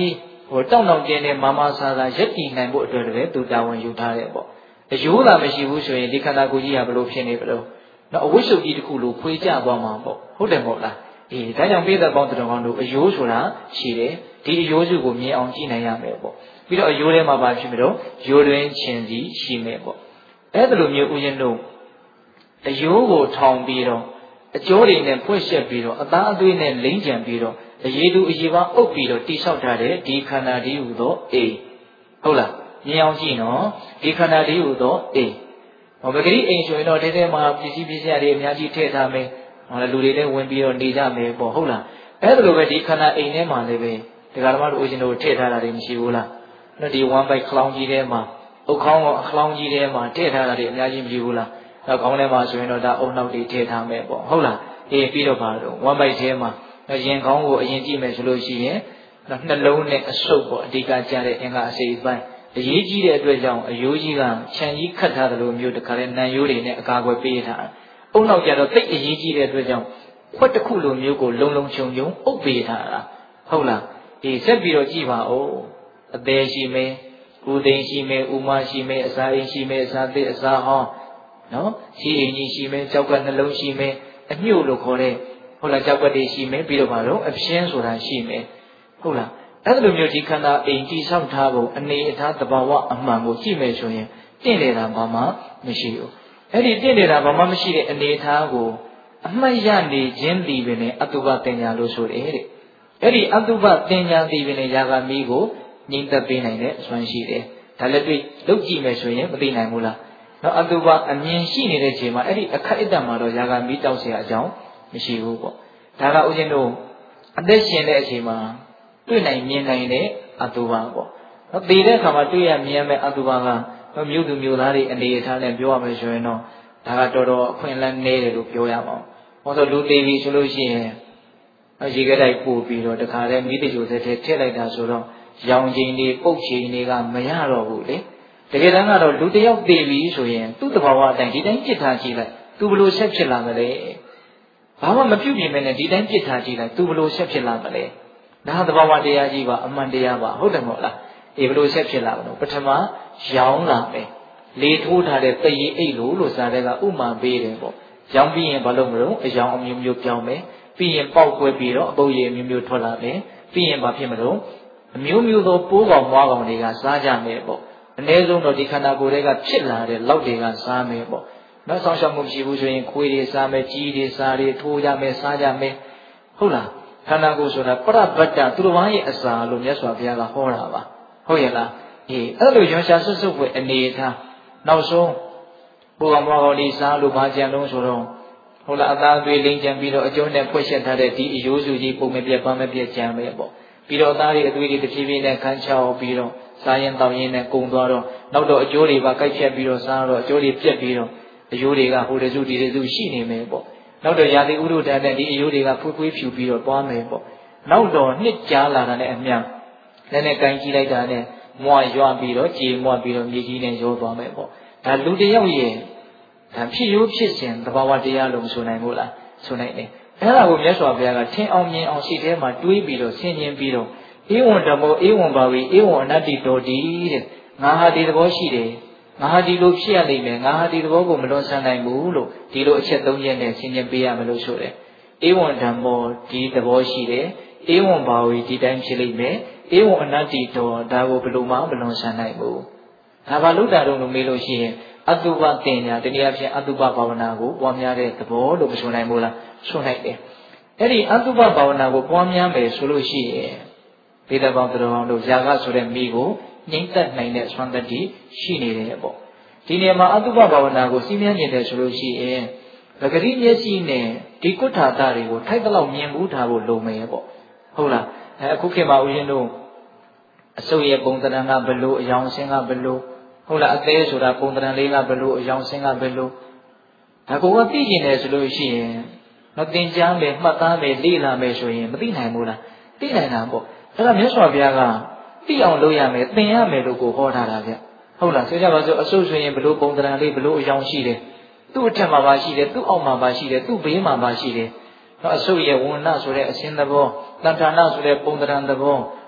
တောက်နောက်ကျင်းနဲ့မာမာဆာဆာရက်တည်နိုင်ဖို့အတွက်လည်းသူတာဝန်ယူထားတယ်ပေါ့အယိုးသာမရှိဘူးဆိုရင်ဒီခန္ဓာကိုယ်ကြီးဟာဘလို့ဖြစ်နေဘလို့နော်အဝိရှုပ်ကြီးတစ်ခုလိုခွေကြသွားမှာပေါ့ဟုတ်တယ်မဟုတ်လားဒါကြောင့်ပိဿပေါင်းတော်ကောင်းတို့အယိုးဆိုတာရှိတယ်ဒီအယိုးစုကိုမြင်အောင်ကြည့်နိုင်ရမယ်ပေါ့ပြီးတော့အယိုးထဲမှာဘာဖြစ်မလို့ရိုးတွင်ခြင်းစီရှိမယ်ပေါ့အဲ့ဒါလိုမျိုးဥယျာဉ်တို့အယိုးကိုထောင်ပြီးတော့အကျိုးတွေနဲ့ဖွင့်ရှက်ပြီးတော့အသားအသွေးနဲ့လိမ့်ကြံပြီးတော့အရေးတူအရေးပါအုပ်ပြီးတော့တိဆောက်ထားတဲ့ဒီခန္ဓာဒီဟူသောအိမ်ဟုတ်လားမြင်အောင်ကြည့်နော်ဒီခန္ဓာဒီဟူသောအိမ်ပဂရိအိမ်ဆိုရင်တော့ထဲမှာပစ္စည်းတွေအများကြီးထည့်ထားမယ်လူတွေလည်းဝင်ပြီးတော့နေကြမယ်ပေါ့ဟုတ်လားအဲ့ဒါလိုပဲဒီခန္ဓာအိမ်ထဲမှာလည်းပဲဒကာဓမ္မတို့ဦးဇင်းတို့ထည့်ထားတာတွေမရှိဘူးလားနော်ဒီ1 byte ခလောင်းကြီးထဲမှာအုတ်ခေါင်းကအခလောင်းကြီးထဲမှာထည့်ထားတာတွေအများကြီးမရှိဘူးလားနောက်ခေါင်းထဲမှာဆိုရင်တော့ဒါအုတ်နောက်တွေထည့်ထားမယ်ပေါ့ဟုတ်လားပြီးတော့ပါတော့1 byte ထဲမှာရင်ခေါင်းကိုအရင်ကြည့်မယ်ဆိုလို့ရှိရင်နှလုံးနဲ့အဆုပ်ပေါ့အဓိကကျတဲ့အင်္ဂါအစိပ်ပိုင်းအရေးကြီးတဲ့အတွက်ကြောင့်အယိုးကြီးကခြံကြီးခတ်ထားသလိုမျိုးတခါလဲနံရိုးတွေနဲ့အကာအကွယ်ပေးထားအုတ်နောက်ကျတော့တိတ်အရေးကြီးတဲ့အတွက်ကြောင့်ခွက်တစ်ခုလိုမျိုးကိုလုံလုံခြုံခြုံအုပ်ပေးထားတာဟုတ်လားဆက်ပြီးတော့ကြည့်ပါဦးအသေးရှိမယ်ဦးသိန်းရှိမယ်ဦးမရှိမယ်အစာအိမ်ရှိမယ်အစာသစ်အစာဟောင်းနော်ရှိအိမ်ကြီးရှိမယ်ကြောက်ကနှလုံးရှိမယ်အညှို့လို့ခေါ်တဲ့ဟုတ်လားကြောက်ကတည်းရှိမယ်ပြီးတော့ဘာလို့အပြင်းဆိုတာရှိမယ်ဟုတ်လားအဲ့လိုမျိုးဒီခန္ဓာအိမ်တိဆောက်ထားဖို့အနေအထားတဘာဝအမှန်ကိုကြည့်မယ်ဆိုရင်တင့်နေတာဘာမှမရှိဘူးအဲ့ဒီတင့်နေတာဘာမှမရှိတဲ့အနေအထားကိုအမှတ်ရနေခြင်းဒီပင်နဲ့အတုပတင်ညာလို့ဆိုတယ်တဲ့အဲ့ဒီအတုပတင်ညာဒီပင်နဲ့ຢာကမီးကိုငြိမ့်သက်ပေးနိုင်တဲ့အစွမ်းရှိတယ်ဒါလည်းတွေ့လုတ်ကြည့်မယ်ဆိုရင်မသိနိုင်ဘူးလားနော်အတုပအမြင်ရှိနေတဲ့ချိန်မှာအဲ့ဒီအခက်အတန့်မှာတော့ຢာကမီးတောက်เสียအကြောင်းမရှိဘူးပေါ့ဒါကဥစဉ်တို့အသက်ရှင်တဲ့အချိန်မှာတွေ့နိုင်မြင်နိုင်တဲ့အတုပပေါ့နော်သေတဲ့အခါမှာတွေ့ရမြင်ရမယ့်အတုပကမြို့သူမြို့သားတွေအနေအထားနဲ့ပြောရမယ်ဆိုရင်တော့ဒါကတော်တော်အခွင့်အလမ်းနည်းတယ်လို့ပြောရမှာဟောဆိုလူသေးပြီဆိုလို့ရှိရင်ရေခဲတိုက်ပို့ပြီးတော့တခါတည်းမိတ္တကြိုစက်ထဲထည့်လိုက်တာဆိုတော့ရောင်ချိန်တွေပုတ်ချိန်တွေကမရတော့ဘူးလေတကယ်တမ်းကတော့လူတယောက်သေပြီဆိုရင်သူ့တဘာဝအတိုင်းဒီတိုင်းပြစ်ထားကြည့်လိုက်သူဘလို့ဆက်ဖြစ်လာမလဲဘာမှမပြုတ်ပြင်မဲနဲ့ဒီတိုင်းပြစ်ထားကြည့်လိုက်သူဘလို့ဆက်ဖြစ်လာမလဲဒါသဘာဝတရားကြီးပါအမှန်တရားပါဟုတ်တယ်မဟုတ်လားဘလို့ဆက်ဖြစ်လာမလို့ပထမရောင်းလာမယ်လေထိုးထားတဲ့တရေအိတ်လို့စာတဲ့ကဥမာပေးတယ်ပေါ့ရောင်းပြီးရင်ဘာလို့မလို့အယောင်အမျိုးမျိုးပြောင်းမယ်ပြီးရင်ပေါက်ကွဲပြီးတော့အပုပ်ရည်အမျိုးမျိုးထွက်လာမယ်ပြီးရင်ဘာဖြစ်မလို့အမျိုးမျိုးသောပိုးကောင်မွားကောင်တွေကစားကြမယ်ပေါ့အနည်းဆုံးတော့ဒီခန္ဓာကိုယ်တွေကဖြစ်လာတဲ့လောက်တွေကစားမယ်ပေါ့နောက်ဆောင်ရှောက်မှုမရှိဘူးဆိုရင်ခွေးတွေစားမယ်ကြီးတွေစားတွေထိုးကြမယ်စားကြမယ်ဟုတ်လားခန္ဓာကိုယ်ဆိုတာပရပတ္တသူတော်ဘာရဲ့အစာလို့မြတ်စွာဘုရားကဟောတာပါဟုတ်ရဲ့လားအဲ့လိုရွှန်ရှားဆွတ်ဆွတ်ဖွယ်အနေထားနောက်ဆုံးပိုးကောင်မွားကောင်တွေစားလို့ဘာကြံလုံးဆိုတော့ဟုတ်လားအသားသွေးလိမ့်ကြံပြီးတော့အကျုံးနဲ့ဖွက်ရှက်ထားတဲ့ဒီအယိုးစုကြီးပုံမပြတ်ပန်းမပြတ်ကြံပဲပေါ့ပြီးတော့အသားတွေအသွေးတွေတဖြည်းဖြည်းနဲ့ခန်းချောက်ပြီးတော့စားရင်တောင်းရင်နဲ့ကုံသွားတော့နောက်တော့အကျိုးတွေပါကိုက်ဖြတ်ပြီးတော့စားတော့အကျိုးတွေပြက်ပြီးတော့အယိုးတွေကဟိုတစုဒီတစုရှိနေမယ်ပေါ့နောက်တော့ရာသီဥတုတန်တဲ့ဒီအယိုးတွေကဖွေးဖွေးဖြူပြီးတော့သွားမယ်ပေါ့နောက်တော့နှစ်ကြားလာတာနဲ့အမျှလည်းနဲ့ကန်ကြည့်လိုက်တာနဲ့မွာရွပြီးတော့ကြေမွပြီးတော့မြေကြီးနဲ့ရောသွားမယ်ပေါ့ဒါလူတယောက်ရဲ့ဒါဖြစ်ရိုးဖြစ်စဉ်သဘာဝတရားလို့မဆိုနိုင်ဘူးလားဆိုနိုင်တယ်အဲ့ဒါကိုမြတ်စွာဘုရားကထင်အောင်မြင်အောင်ရှိထဲမှာတွေးပြီးတော့ဆင်ခြင်ပြီးတော့ဧဝံဓမ္မောဧဝံဘာဝီဧဝံအနတ္တိတောတိတဲ့ငါဟာဒီသဘောရှိတယ်ငါဟာဒီလိုဖြစ်ရလိမ့်မယ်ငါဟာဒီသဘောကိုမလွန်ဆန်နိုင်ဘူးလို့ဒီလိုအချက်၃ချက်နဲ့ဆင်ခြင်ပေးရမယ်လို့ဆိုတယ်ဧဝံဓမ္မောဒီသဘောရှိတယ်ဧဝံဘာဝီဒီတိုင်းဖြစ်လိမ့်မယ်ဧဝံအနတ္တိတောဒါကိုဘယ်လိုမှမလွန်ဆန်နိုင်ဘူးဒါဘာလို့တာတော့လို့မေးလို့ရှိရင်အတုပတင်ညာတနည်းအားဖြင့်အတုပဘာဝနာကိုပွားများတဲ့သဘောလို့မဆိုနိုင်ဘူးလားဆိုနိုင်တယ်အဲ့ဒီအတုပဘာဝနာကိုပွားများမယ်ဆိုလို့ရှိရင်ဒေသပေါင်းတော်အောင်တို့ຢာကဆိုတဲ့မိကိုငြိမ့်သက်နိုင်တဲ့ဆွမ်းတတိရှိနေတယ်ပေါ့ဒီနေရာမှာအတုပဘာဝနာကိုစီးမြန်းနေတယ်ဆိုလို့ရှိရင်ပဂရိမျက်စိနဲ့ဒီကုဋ္ဌာတတွေကိုထိုက်တလောက်မြင်ဘူးထားဖို့လိုမယ်ပေါ့ဟုတ်လားအခုခေတ်မှာဦးဇင်းတို့အစုပ်ရဲ့ပုံသဏ္ဍာန်ကဘလို့အယောင်ဆင်းကဘလို့ဟုတ်လားအသေးဆိုတာပုံသဏ္ဍာန်လေးကဘလို့အယောင်ဆင်းကဘလို့ဒါကိုသိကျင်တယ်ဆိုလို့ရှိရင်မသင်ကြားမယ်မှတ်သားမယ်လေ့လာမယ်ဆိုရင်မသိနိုင်ဘူးလားသိနိုင်တာပေါ့အဲ့ဒါမြတ်စွာဘုရားကသိအောင်လုပ်ရမယ်သင်ရမယ်လို့ကိုဟောထားတာဗျဟုတ်လားဆိုကြပါစို့အစုပ်ဆိုရင်ဘလို့ပုံသဏ္ဍာန်လေးဘလို့အယောင်ရှိတယ်သူ့အထက်မှာပါရှိတယ်သူ့အောက်မှာပါရှိတယ်သူ့ဘေးမှာပါရှိတယ်အစုပ်ရဲ့ဝဏ္ဏဆိုတဲ့အစင်းသဘောတဏ္ဍာနဆိုတဲ့ပုံသဏ္ဍာန်သဘော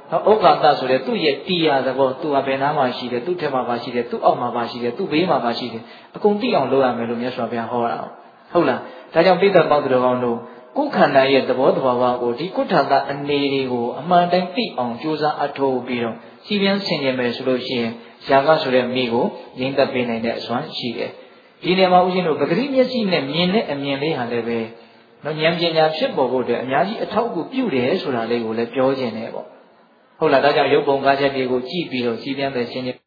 ဩဃာတဆိုတဲ့သူ့ရဲ့တရားသဘောသူ့ဟာဘယ်နားမှာရှိတယ်သူ့ထက်မှာပါရှိတယ်သူ့အောက်မှာပါရှိတယ်သူ့ဘေးမှာပါရှိတယ်အကုန်သိအောင်လုပ်ရမယ်လို့မြတ်စွာဘုရားဟောတာဟုတ်လားဒါကြောင့်ပိဋကပေါင်းသူတော်ကောင်းတို့ကိုယ်ခန္ဓာရဲ့သဘောတဘာဝကိုဒီကုဋ္ဌာတအနေတွေကိုအမှန်တိုင်းသိအောင်ကြိုးစားအထောက်ပြီးတော့စီးပြန်ဆင်ခြင်မယ်ဆိုလို့ရှိရင်ယာကဆိုတဲ့မိကိုငြိမ့်သက်ပေးနိုင်တဲ့အစွမ်းရှိတယ်ဒီနေရာမှာဦးဇင်းတို့ပဂရိမျက်စိနဲ့မြင်တဲ့အမြင်လေးဟာလည်းပဲနော်ဉာဏ်ပညာဖြစ်ပေါ်ဖို့အတွက်အများကြီးအထောက်အကူပြုတယ်ဆိုတာလေးကိုလည်းပြောခြင်းတယ်ပေါ့ဟုတ်လားဒါကြောင့်ရုပ်ပုံကားချက်တွေကိုကြည့်ပြီးတော့စီးပြန်တဲ့ရှင်းခြင်း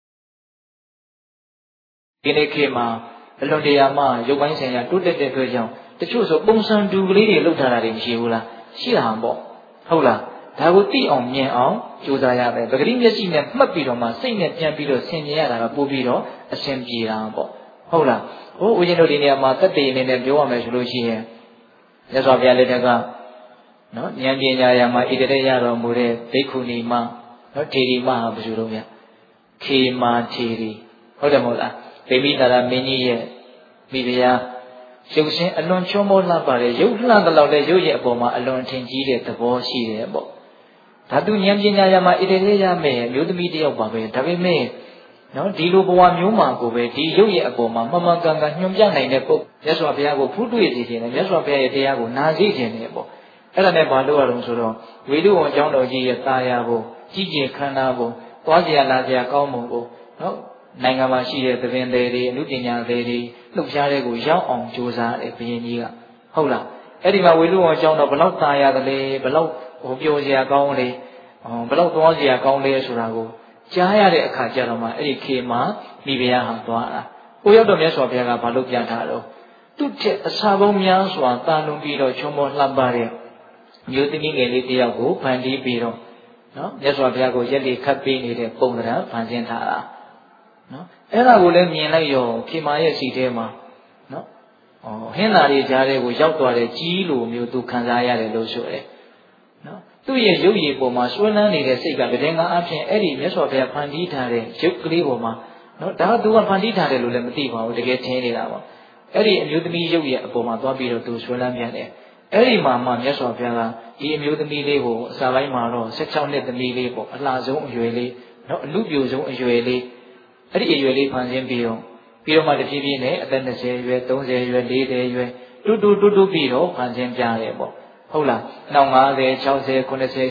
ဒီနေ့ခေတ်မှာအလွန်တရာမှရုပ်ပိုင်းဆိုင်ရာတိုးတက်တဲ့အတွက်ကြောင့်တချို့ဆိုပုံစံတူကလေးတွေလောက်ထားတာတွေမရှိဘူးလားရှိတာပေါ့ဟုတ်လားဒါကိုသိအောင်မြင်အောင်ကြိုးစားရမယ်ပဂရိမျက်စိနဲ့မှတ်ပြီးတော့မှစိတ်နဲ့ပြန်ပြီးတော့ဆင်ခြင်ရတာကပို့ပြီးတော့အဆင်ပြေတာပေါ့ဟုတ်လားဟိုဦးဇင်းတို့ဒီနေရာမှာသက်တည်အနေနဲ့ပြောရမယ်ဆိုလို့ရှိရင်မြတ်စွာဘုရားလက်ထက်ကနော်ဉာဏ်ပညာရာမှာဣတရေရတော်မူတဲ့ဘိက္ခုနီမနော်ထေရီမဟာဘယ်လိုလုပ်ဗျခေမာထေရီဟုတ်တယ်မဟုတ်လားဗေမိတာရမင်းကြီးရဲ့မိဖုရားရုပ်ရှင်အလွန်ချောမောလှပတဲ့ရုပ်လှတဲ့လောက်တဲ့ရုပ်ရဲ့အပေါ်မှာအလွန်ထင်ကြီးတဲ့သဘောရှိတယ်ပေါ့ဓာတုဉာဏ်ပညာရာမှာဣတရေရမယ်မျိုးသမီးတယောက်ပါပဲဒါပေမဲ့နော်ဒီလိုဘဝမျိုးမှာကိုပဲဒီရုပ်ရဲ့အပေါ်မှာမှန်မှန်ကန်ကန်ညွှန်ပြနိုင်တဲ့ပုဂ္ဂိုလ်မြတ်စွာဘုရားကိုဖူးတွေ့စေခြင်းနဲ့မြတ်စွာဘုရားရဲ့တရားကိုနာသိခြင်းနဲ့ပေါ့အဲ့ဒါနဲ့ဘာလို့ရအောင်ဆိုတော့ဝေဒုဝံကျောင်းတော်ကြီးရဲ့တာယာကိုကြီးကျယ်ခမ်းနားကိုသွားကြရလာကြကောင်းမှုကိုနော်နိုင်ငံမှာရှိတဲ့သဘင်တွေအမှုပညာတွေလှုပ်ရှားတဲ့ကိုရောက်အောင်ကြိုးစားတယ်ဘုရင်ကြီးကဟုတ်လားအဲ့ဒီမှာဝေဒုဝံကျောင်းတော်ဘလောက်တာယာတယ်လဲဘလောက်ပြောစရာကောင်းလေဘလောက်သွားစရာကောင်းလဲဆိုတာကိုကြားရတဲ့အခါကျတော့မှအဲ့ဒီခေမှာမိဖုရားဟာသွားတာကိုရောက်တော့မြတ်စွာဘုရားကဘာလို့ပြန်ထားတော့သူ့တဲ့အခြားပေါင်းများစွာတာလွန်ပြီးတော့ချုံမောလှပတဲ့မျိုးသမီးငယ်လေးတယောက်ကိုဖန်တီးပြီးတော့နော်မြတ်စွာဘုရားကိုရက်လေးခတ်ပေးနေတဲ့ပုံသဏ္ဍာန်ဖန်ဆင်းထားတာနော်အဲ့ဒါကိုလည်းမြင်လိုက်ရောခေမာရဲ့စီထဲမှာနော်ဟင်းသာတွေကြားထဲကိုရောက်သွားတဲ့ကြီးလိုမျိုးသူခံစားရတယ်လို့ဆိုရဲနော်သူ့ရဲ့ရုပ်ရည်ပေါ်မှာစွဲလန်းနေတဲ့စိတ်ကတကယ်ကအဖြစ်အဲ့ဒီမြတ်စွာဘုရားဖန်တီးထားတဲ့ရုပ်ကလေးပေါ်မှာနော်ဒါကသူကဖန်တီးထားတယ်လို့လည်းမသိပါဘူးတကယ်ထင်နေတာပေါ့အဲ့ဒီအမျိုးသမီးရုပ်ရဲ့အပေါ်မှာသွားပြီးတော့သူစွဲလန်းပြန်တယ်အဲ့ဒီမှာမှမြတ်စွာဘုရားကဒီအမျိုးသမီးလေးကိုအစာပိုင်းမှာတော့16နှစ်သမီးလေးပေါ့အလှဆုံးအရွယ်လေးနော်အလူပြိုဆုံးအရွယ်လေးအဲ့ဒီအရွယ်လေးဖန်ဆင်းပြီးတော့မှတဖြည်းဖြည်းနဲ့အသက်20ရွယ်30ရွယ်40ရွယ်တူပြီးတော့ဖန်ဆင်းပြတယ်ပေါ့ဟုတ်လားနောက်50 60 90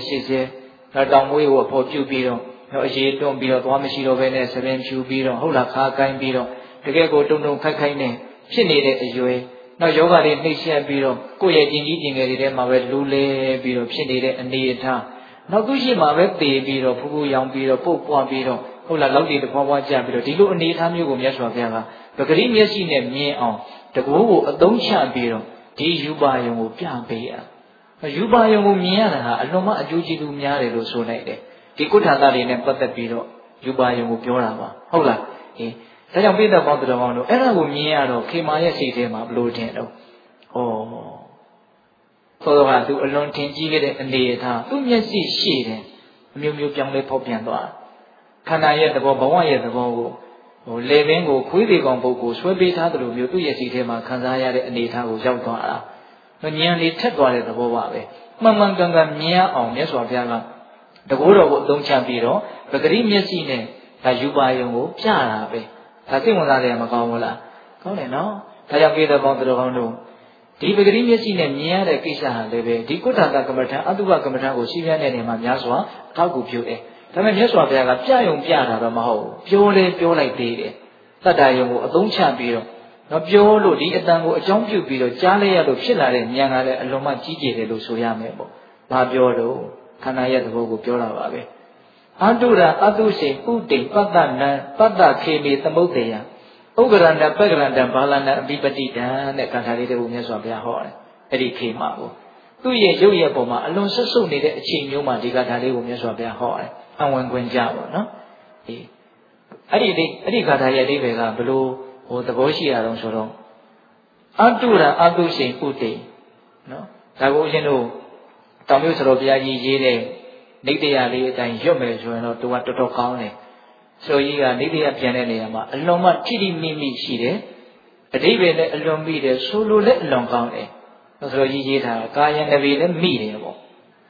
80တော့တောင်မွေးကိုအဖို့ပြုတ်ပြီးတော့အရေးတွန်းပြီးတော့သွားမရှိတော့ဘဲနဲ့သပင်ဖြူပြီးတော့ဟုတ်လားခါကိုင်းပြီးတော့တကယ်ကိုတုံခိုက်နဲ့ဖြစ်နေတဲ့အရွယ်နောက်ယောဂတွေနှိမ့်ဆက်ပြီးတော့ကိုယ့်ရဲ့ကျင်ကြီးကျင်ငယ်တွေထဲမှာပဲလူလဲပြီးတော့ဖြစ်နေတဲ့အနေအထားနောက်သူရှိမှပဲတည်ပြီးတော့ဖူးဖူးရောင်ပြီးတော့ပုတ်ပွားပြီးတော့ဟုတ်လားလောက်တွေတဖွာဖွာကြပြီးတော့ဒီလိုအနေအထားမျိုးကိုမြတ်စွာဘုရားကပဂရိမျက်စိနဲ့မြင်အောင်တကူကိုအသုံးချပြီးတော့ဒီယူပါယုံကိုပြပေးရယူပါယုံကိုမြင်ရတာဟာအလွန်မှအကျိုးကျေးဇူးများတယ်လို့ဆိုနိုင်တယ်ဒီကုဋ္ဌာတတွေနဲ့ပတ်သက်ပြီးတော့ယူပါယုံကိုပြောတာပါဟုတ်လားဒါကြောင့်ပိဋကပေါင်းသူတော်ကောင်းတို့အဲ့ဒါကိုမြင်ရတော့ခေမာရဲ့စိတ်ထဲမှာဘလို့ထင်တော့သောတော်ကသူအလွန်ထင်ကြီးခဲ့တဲ့အနေအထားသူမျက်စိရှိတယ်အမျိုးမျိုးပြောင်းလဲဖောက်ပြန်သွားခန္ဓာရဲ့သဘောဘဝရဲ့သဘောကိုလေပင်ကိုခွေးသေးကောင်ပုဂ္ဂိုလ်ဆွဲပေးထားသလိုမျိုးသူ့ရဲ့စိတ်ထဲမှာခံစားရတဲ့အနေအထားကိုရောက်သွားတာဉာဏ်လေးထက်သွားတဲ့သဘောပါပဲမှန်မှန်ကန်ကန်မြင်အောင်မြတ်စွာဘုရားကတကူတော်ကိုအသုံးချပြီးတော့ပဂရိမျက်စိနဲ့ဒါယူပါယုံကိုပြတာပဲဒါစိတ်ဝင်စားတယ်မကောင်းဘူးလားကောင်းတယ်နော်ဒါကြောင့်ပြေတဲ့ပေါင်းသူတော်ကောင်းတို့ဒီပဂရိမျက်စိနဲ့မြင်ရတဲ့ကိစ္စဟာလည်းပဲဒီကုဋ္ဌာကကမ္မထံအတုပကမ္မထံကိုရှင်းပြတဲ့နေရာမှာများစွာအထောက်အကူပြုတယ်ဒါပေမဲ့မြတ်စွာဘုရားကပြယုံပြတာတော့မဟုတ်ဘူးပြောလိုက်သေးတယ်တတ္တယုံကိုအသုံးချပြီးတော့နော်ပြောလို့ဒီအတန်ကိုအကြောင်းပြုပြီးတော့ကြားလိုက်ရလို့ဖြစ်လာတဲ့ဉာဏ်ကလည်းအလွန်မှကြီးကျယ်တယ်လို့ဆိုရမယ်ပေါ့ဘာပြောတော့ခန္ဓာရဲ့သဘောကိုပြောတာပါပဲအတုရအတုရှိဥတိပတ္တနံပတ္တခေမေသမုဒ္ဒေယဥက္ကရဏပက္ကရဏဘာလနာအပိပတိတံတဲ့ကထာလေးတခုမြတ်စွာဘုရားဟောတယ်အဲ့ဒီခေမာကိုသူ့ရဲ့ရုပ်ရဲ့ပုံမှာအလွန်ဆွတ်ဆုပ်နေတဲ့အချိန်မျိုးမှာဒီကထာလေးကိုမြတ်စွာဘုရားဟောတယ်အဝင်ခွင့်ကြပါနော်အဲ့ဒီကထာရဲ့အဓိပ္ပာယ်ကဘလို့သဘောရှိရအောင်ဆိုတော့အတုရအတုရှိဥတိနော်ဒါကိုဦးဇင်းတို့တောင်မြို့စတော်ဘုရားကြီးရေးတဲ့နိတ္တယလေးအတိုင်းရွတ်မယ်ဆိုရင်တော့သူကတော်တော်ကောင်းတယ်ဆိုကြီးကနိတ္တယပြန်တဲ့နေရာမှာအလွန်မှထိထိမိမိရှိတယ်အဓိပ္ပာယ်လည်းအလွန်မိတယ်ဆိုလိုလည်းအလွန်ကောင်းတယ်ဆိုတော့ကြီးရေးထားတာကာယံတပီလည်းမိတယ်ပေါ့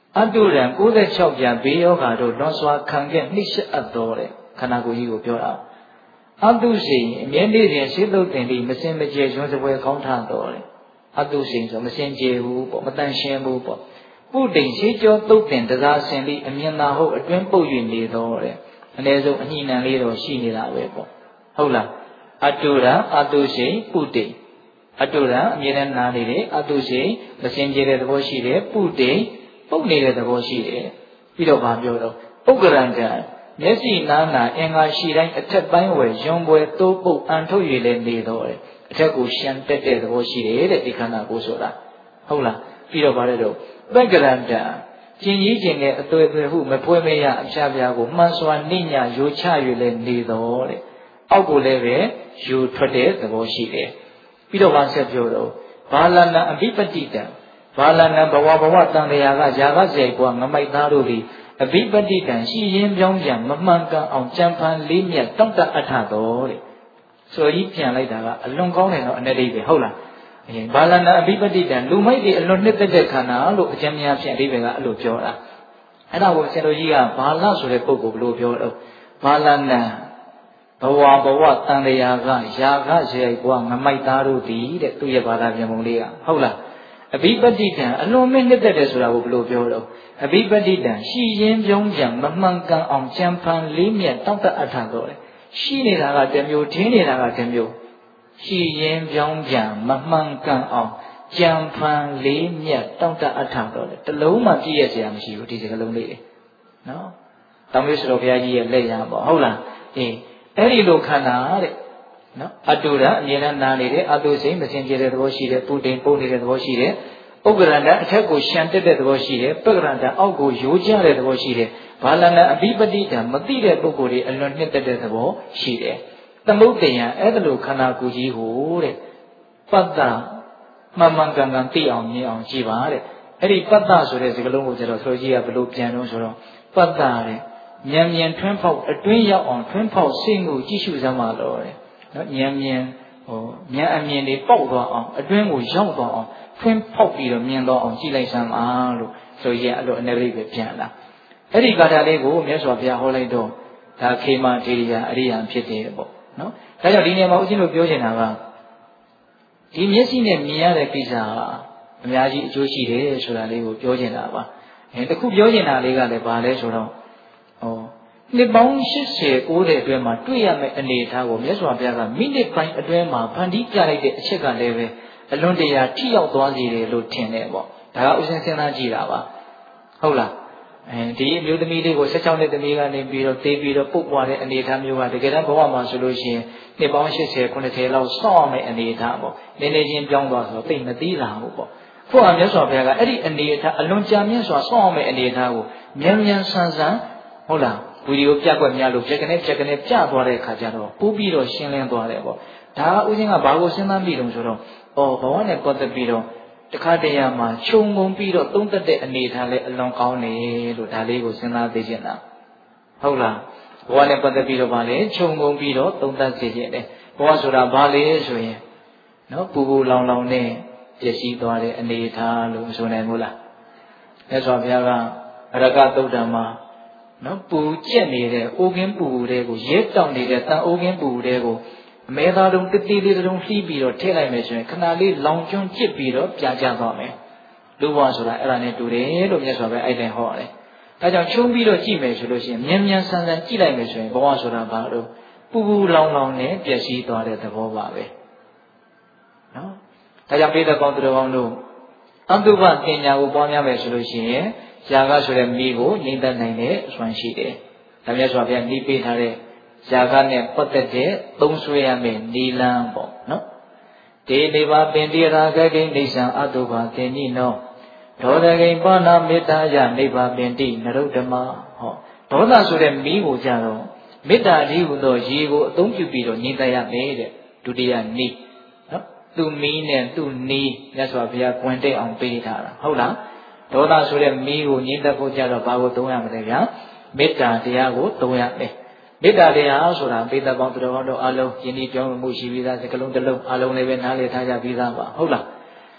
အတုရံ96ပြန်ဘေးယောဂါတို့လွန်စွာခံခဲ့နှိစ္စအပ်တော်တဲ့ခန္ဓာကိုယ်ကြီးကိုပြောတာအတုစိန်အမြဲတည်းရှင်းသုတ်တင်ပြီးမစင်မကြယ်ရွှန်းစပွဲကောင်းထတော်တဲ့အတုစိန်ဆိုမစင်ကြယ်ဘူးပေါ့မတန်ရှင်းဘူးပေါ့ပုတိန်ရှိကျော်သုတ်တင်တရားစင်ပြီးအမြင်သာဟုတ်အတွင်းပုတ်၍နေတော်တဲ့အနည်းဆုံးအညှိနှံလေးတော့ရှိနေတာပဲပေါ့ဟုတ်လားအတုရအတုစိန်ပုတိန်အတုရအမြဲတမ်းနားနေတယ်အတုစိန်မစင်ကြယ်တဲ့သဘောရှိတယ်ပုတိန်ပုတ်နေတဲ့သဘောရှိတယ်ပြီးတော့ဗာပြောတော့ပုဂ္ဂရံကမျက်စိနားနာအင်္ဂါရှိတိုင်းအထက်ပိုင်းဝယ်ရွံပွဲတိုးပုတ်အန်ထုတ်ရည်လည်းနေတော့တယ်အထက်ကိုရှံတက်တဲ့သဘောရှိတယ်တဲ့ဒီခန္ဓာကိုယ်ဆိုတာဟုတ်လားပြီးတော့ဗာလဲတော့ပက္ကရံကကျင်ကြီးကျင်တဲ့အသွေးသွေးဟုမဖွဲမရအဖြားပြားကိုမှန်စွာနှိညာရိုချ၍လည်းနေတော့တဲ့အောက်ကိုလည်းပဲယူထွက်တဲ့သဘောရှိတယ်ပြီးတော့ဗာဆက်ပြောတော့ဘာလနာအဘိပတိတံဘာလနာဘဝဘဝတန်တရားကຢာကစေကွာငမိုက်သားတို့သည်အဘိပတိတံရှိရင်ပြောင်းပြန်မမှန်ကန်အောင်ကြံဖန်လေးမြတ်တောင့်တအထတော်တဲ့ဆိုကြီးပြန်လိုက်တာကအလွန်ကောင်းတယ်တော့အနေလေးပဲဟုတ်လားဘာလနာအဘိပတိတံလူမိုက်တွေအလွန်နှစ်သက်တဲ့ခန္ဓာလို့အကျဉ်းများဖြင့်အဓိပ္ပာယ်ကအဲ့လိုပြောတာအဲ့ဒါကိုဆရာတော်ကြီးကဘာလဆိုတဲ့ပုဂ္ဂိုလ်ဘယ်လိုပြောတော့ဘာလနာဘဝဘဝတန်တရားကຢာကစေကွာငမိုက်သားတို့သည်တဲ့သူရဲ့ဘာသာပြန်ပုံလေးကဟုတ်လားအဘိပတိတံအလွန်မဲ့နှစ်သက်တယ်ဆိုတာကိုဘယ်လိုပြောတော့အဘိပတိတံရှိရင်ပြောင်းပြန်မမှန်ကန်အောင်ကြံဖန်လေးမြတ်တောင့်တအထတော်တယ်ရှိနေတာကတစ်မျိုးထင်းနေတာကတစ်မျိုးရှိရင်ပြောင်းပြန်မမှန်ကန်အောင်ကြံဖန်လေးမြတ်တောင့်တအထတော်တယ်တလုံးမှပြည့်ရစရာမရှိဘူးဒီစကားလုံးလေးနော်တောင်မေশ্বရဘုရားကြီးရဲ့လက်ရပေါ့ဟုတ်လားအဲ့ဒီလိုခန္ဓာတဲ့နော်အတုရအမြဲတမ်းနာနေတယ်အတုစိမစင်ကြယ်တဲ့သဘောရှိတယ်ပုတိန်ပုတ်နေတဲ့သဘောရှိတယ်ဥက္ကရန္တအထက်ကိုရှံတက်တဲ့သဘောရှိတယ်ပက္ကရန္တအောက်ကိုယိုးကျတဲ့သဘောရှိတယ်ဘာလနာအဘိပတိတံမသိတဲ့ပုဂ္ဂိုလ်တွေအလွန်နှစ်သက်တဲ့သဘောရှိတယ်သမုဒ္ဒယံအဲ့ဒါလိုခန္ဓာကိုယ်ကြီးကိုတဲ့ပတ္တမှန်မှန်ကန်ကန်သိအောင်မြင်အောင်ကြည်ပါတဲ့အဲ့ဒီပတ္တဆိုတဲ့စကားလုံးကိုကျတော့ဆိုကြီးကဘယ်လိုပြန်တော့ဆိုတော့ပတ္တတဲ့ဉာဏ်မြင်ထွန်းဖောက်အတွင်းရောက်အောင်ထွန်းဖောက်စိတ်ကိုကြည့်ရှုစမ်းပါတော့တဲ့နော်ဉာဏ်မြင်ဉာဏ်အမြင်တွေပေါက်သွားအောင်အတွင်းကိုရောက်သွားအောင်ဖွင့်ဖောက်ပြီးတော့မြင်တော့အောင်ကြည့်လိုက်စမ်းပါလို့ဆိုရင်အဲ့လိုအနေလေးပဲပြန်လာအဲ့ဒီကာထာလေးကိုမြတ်စွာဘုရားဟောလိုက်တော့ဒါခေမထေရိယအရိယာဖြစ်တယ်ပေါ့နော်ဒါကြောင့်ဒီနေရာမှာဦးဇင်းတို့ပြောချင်တာကဒီမျက်စိနဲ့မြင်ရတဲ့ကိစ္စဟာအများကြီးအကျိုးရှိတယ်ဆိုတာလေးကိုပြောချင်တာပါတခုပြောချင်တာလေးကလည်းဘာလဲဆိုတော့နှစ်ပေါင်း80 90အတွင်းမှာတွေ့ရမယ့်အနေအထားကိုမြတ်စွာဘုရားကမိနစ်ပိုင်းအတွင်းမှာဖန်တီးပြလိုက်တဲ့အချက်ကလည်းပဲအလွန်တရာထိရောက်သွားစေတယ်လို့ထင်တယ်ပေါ့ဒါကဥစဉ်စဉ်းစားကြည့်တာပါဟုတ်လားဒီအမျိုးသမီးလေးကို16နှစ်သမီးကနေပြီးတော့တေးပြီးတော့ပုတ်ပွားတဲ့အနေအထားမျိုးကတကယ်တမ်းဘဝမှာဆိုလို့ရှိရင်နှစ်ပေါင်း80 90လောက်စောင့်ရမယ့်အနေအထားပေါ့နည်းနည်းချင်းပြောင်းသွားဆိုတော့သိမသိလာဘူးပေါ့ဖို့အမြတ်စွာဘုရားကအဲ့ဒီအနေအထားအလွန်ကြာမြင့်စွာစောင့်ရမယ့်အနေအထားကိုမြန်မြန်ဆန်ဆန်ဟုတ်လားဗီဒီယိုပြကွက်များလို့ဖြက်ကနေပြသွားတဲ့အခါကျတော့ပို့ပြီးတော့ရှင်းလင်းသွားတယ်ပေါ့ဒါကဥစဉ်ကဘာကိုစဉ်းစားမိတုံဆိုတော့ဘဝနဲ့ပတ်သက်ပြီးတော့တခါတရံမှာခြုံငုံပြီးတော့သုံးသက်တဲ့အနေအထားလည်းအလွန်ကောင်းတယ်လို့ဒါလေးကိုစဉ်းစားသိချင်တာဟုတ်လားဘဝနဲ့ပတ်သက်ပြီးတော့ဗာလေခြုံငုံပြီးတော့သုံးသက်စေချင်တယ်ဘဝဆိုတာဘာလဲဆိုရင်နော်ပူပူလောင်လောင်နဲ့ပြည့်စည်သွားတဲ့အနေအထားလို့ဆိုနိုင်မို့လားမြတ်စွာဘုရားကအရကသုတ်တံမှာနော်ပူကျက်နေတဲ့အိုးကင်းပူတဲ့ကိုရဲတောင်နေတဲ့တန်အိုးကင်းပူတဲ့ကိုအမဲသားတုံးတတိလေးတုံးလှီးပြီးတော့ထည့်လိုက်မယ်ဆိုရင်ခဏလေးလောင်ကျွန်းကျစ်ပြီးတော့ပြာကျသွားမယ်လူဘဝဆိုတာအဲ့ဒါနဲ့တူတယ်လို့မြတ်စွာဘုရားအဲ့တိုင်ဟောတယ်ဒါကြောင့်ချုံပြီးတော့ကြည့်မယ်ဆိုလို့ရှိရင်မြန်မြန်ဆန်ဆန်ကြည့်လိုက်မယ်ဆိုရင်ဘဝဆိုတာဘာလို့ပူပူလောင်လောင်နဲ့ပျက်စီးသွားတဲ့သဘောပါပဲနော်ဒါကြောင့်ပိဋကကောင်းသူတော်ကောင်းတို့အတုပပညာကိုပွားများမယ်ဆိုလို့ရှိရင်ຢာကဆိုတဲ့မိကိုငြိမ့်သက်နိုင်တဲ့အစွမ်းရှိတယ်ဒါမြတ်စွာဘုရားနှီးပေးထားတဲ့ຢာကနဲ့ပတ်သက်တဲ့သုံးဆွဲရမယ့်နီလန်းပေါ့နော်ဒေနေပါပင်တိရာဂကိနေဆံအတုပသင်္နိနောဒေါသကိပါဏမေတ္တာယနိဗ္ဗာပင်တိနရုဒ္ဓမဟောဒေါသဆိုတဲ့မိကိုကြတော့မေတ္တာကြီးဟူသောရေကိုအသုံးပြုပြီးတော့ငြိမ့်သက်ရမယ်တဲ့ဒုတိယနိနော်သူမီးနဲ့သူနီးမြတ်စွာဘုရားကွင်တဲ့အောင်ပေးထားတာဟုတ်လားဒေါသဆိုတဲ့မီးကိုငြိမ့်သက်ဖို့ကြတော့ဘာကိုသုံးရမလဲဗျာမေတ္တာတရားကိုသုံးရမယ်မေတ္တာတရားဆိုတာပိဋကပေါင်းသူတော်ကောင်းတို့အားလုံးယဉ်ဤပြောင်းမှုရှိပြီးသားစကလုံးတစ်လုံးအားလုံးလည်းပဲနားလည်ထားကြပြီးသားပါဟုတ်လား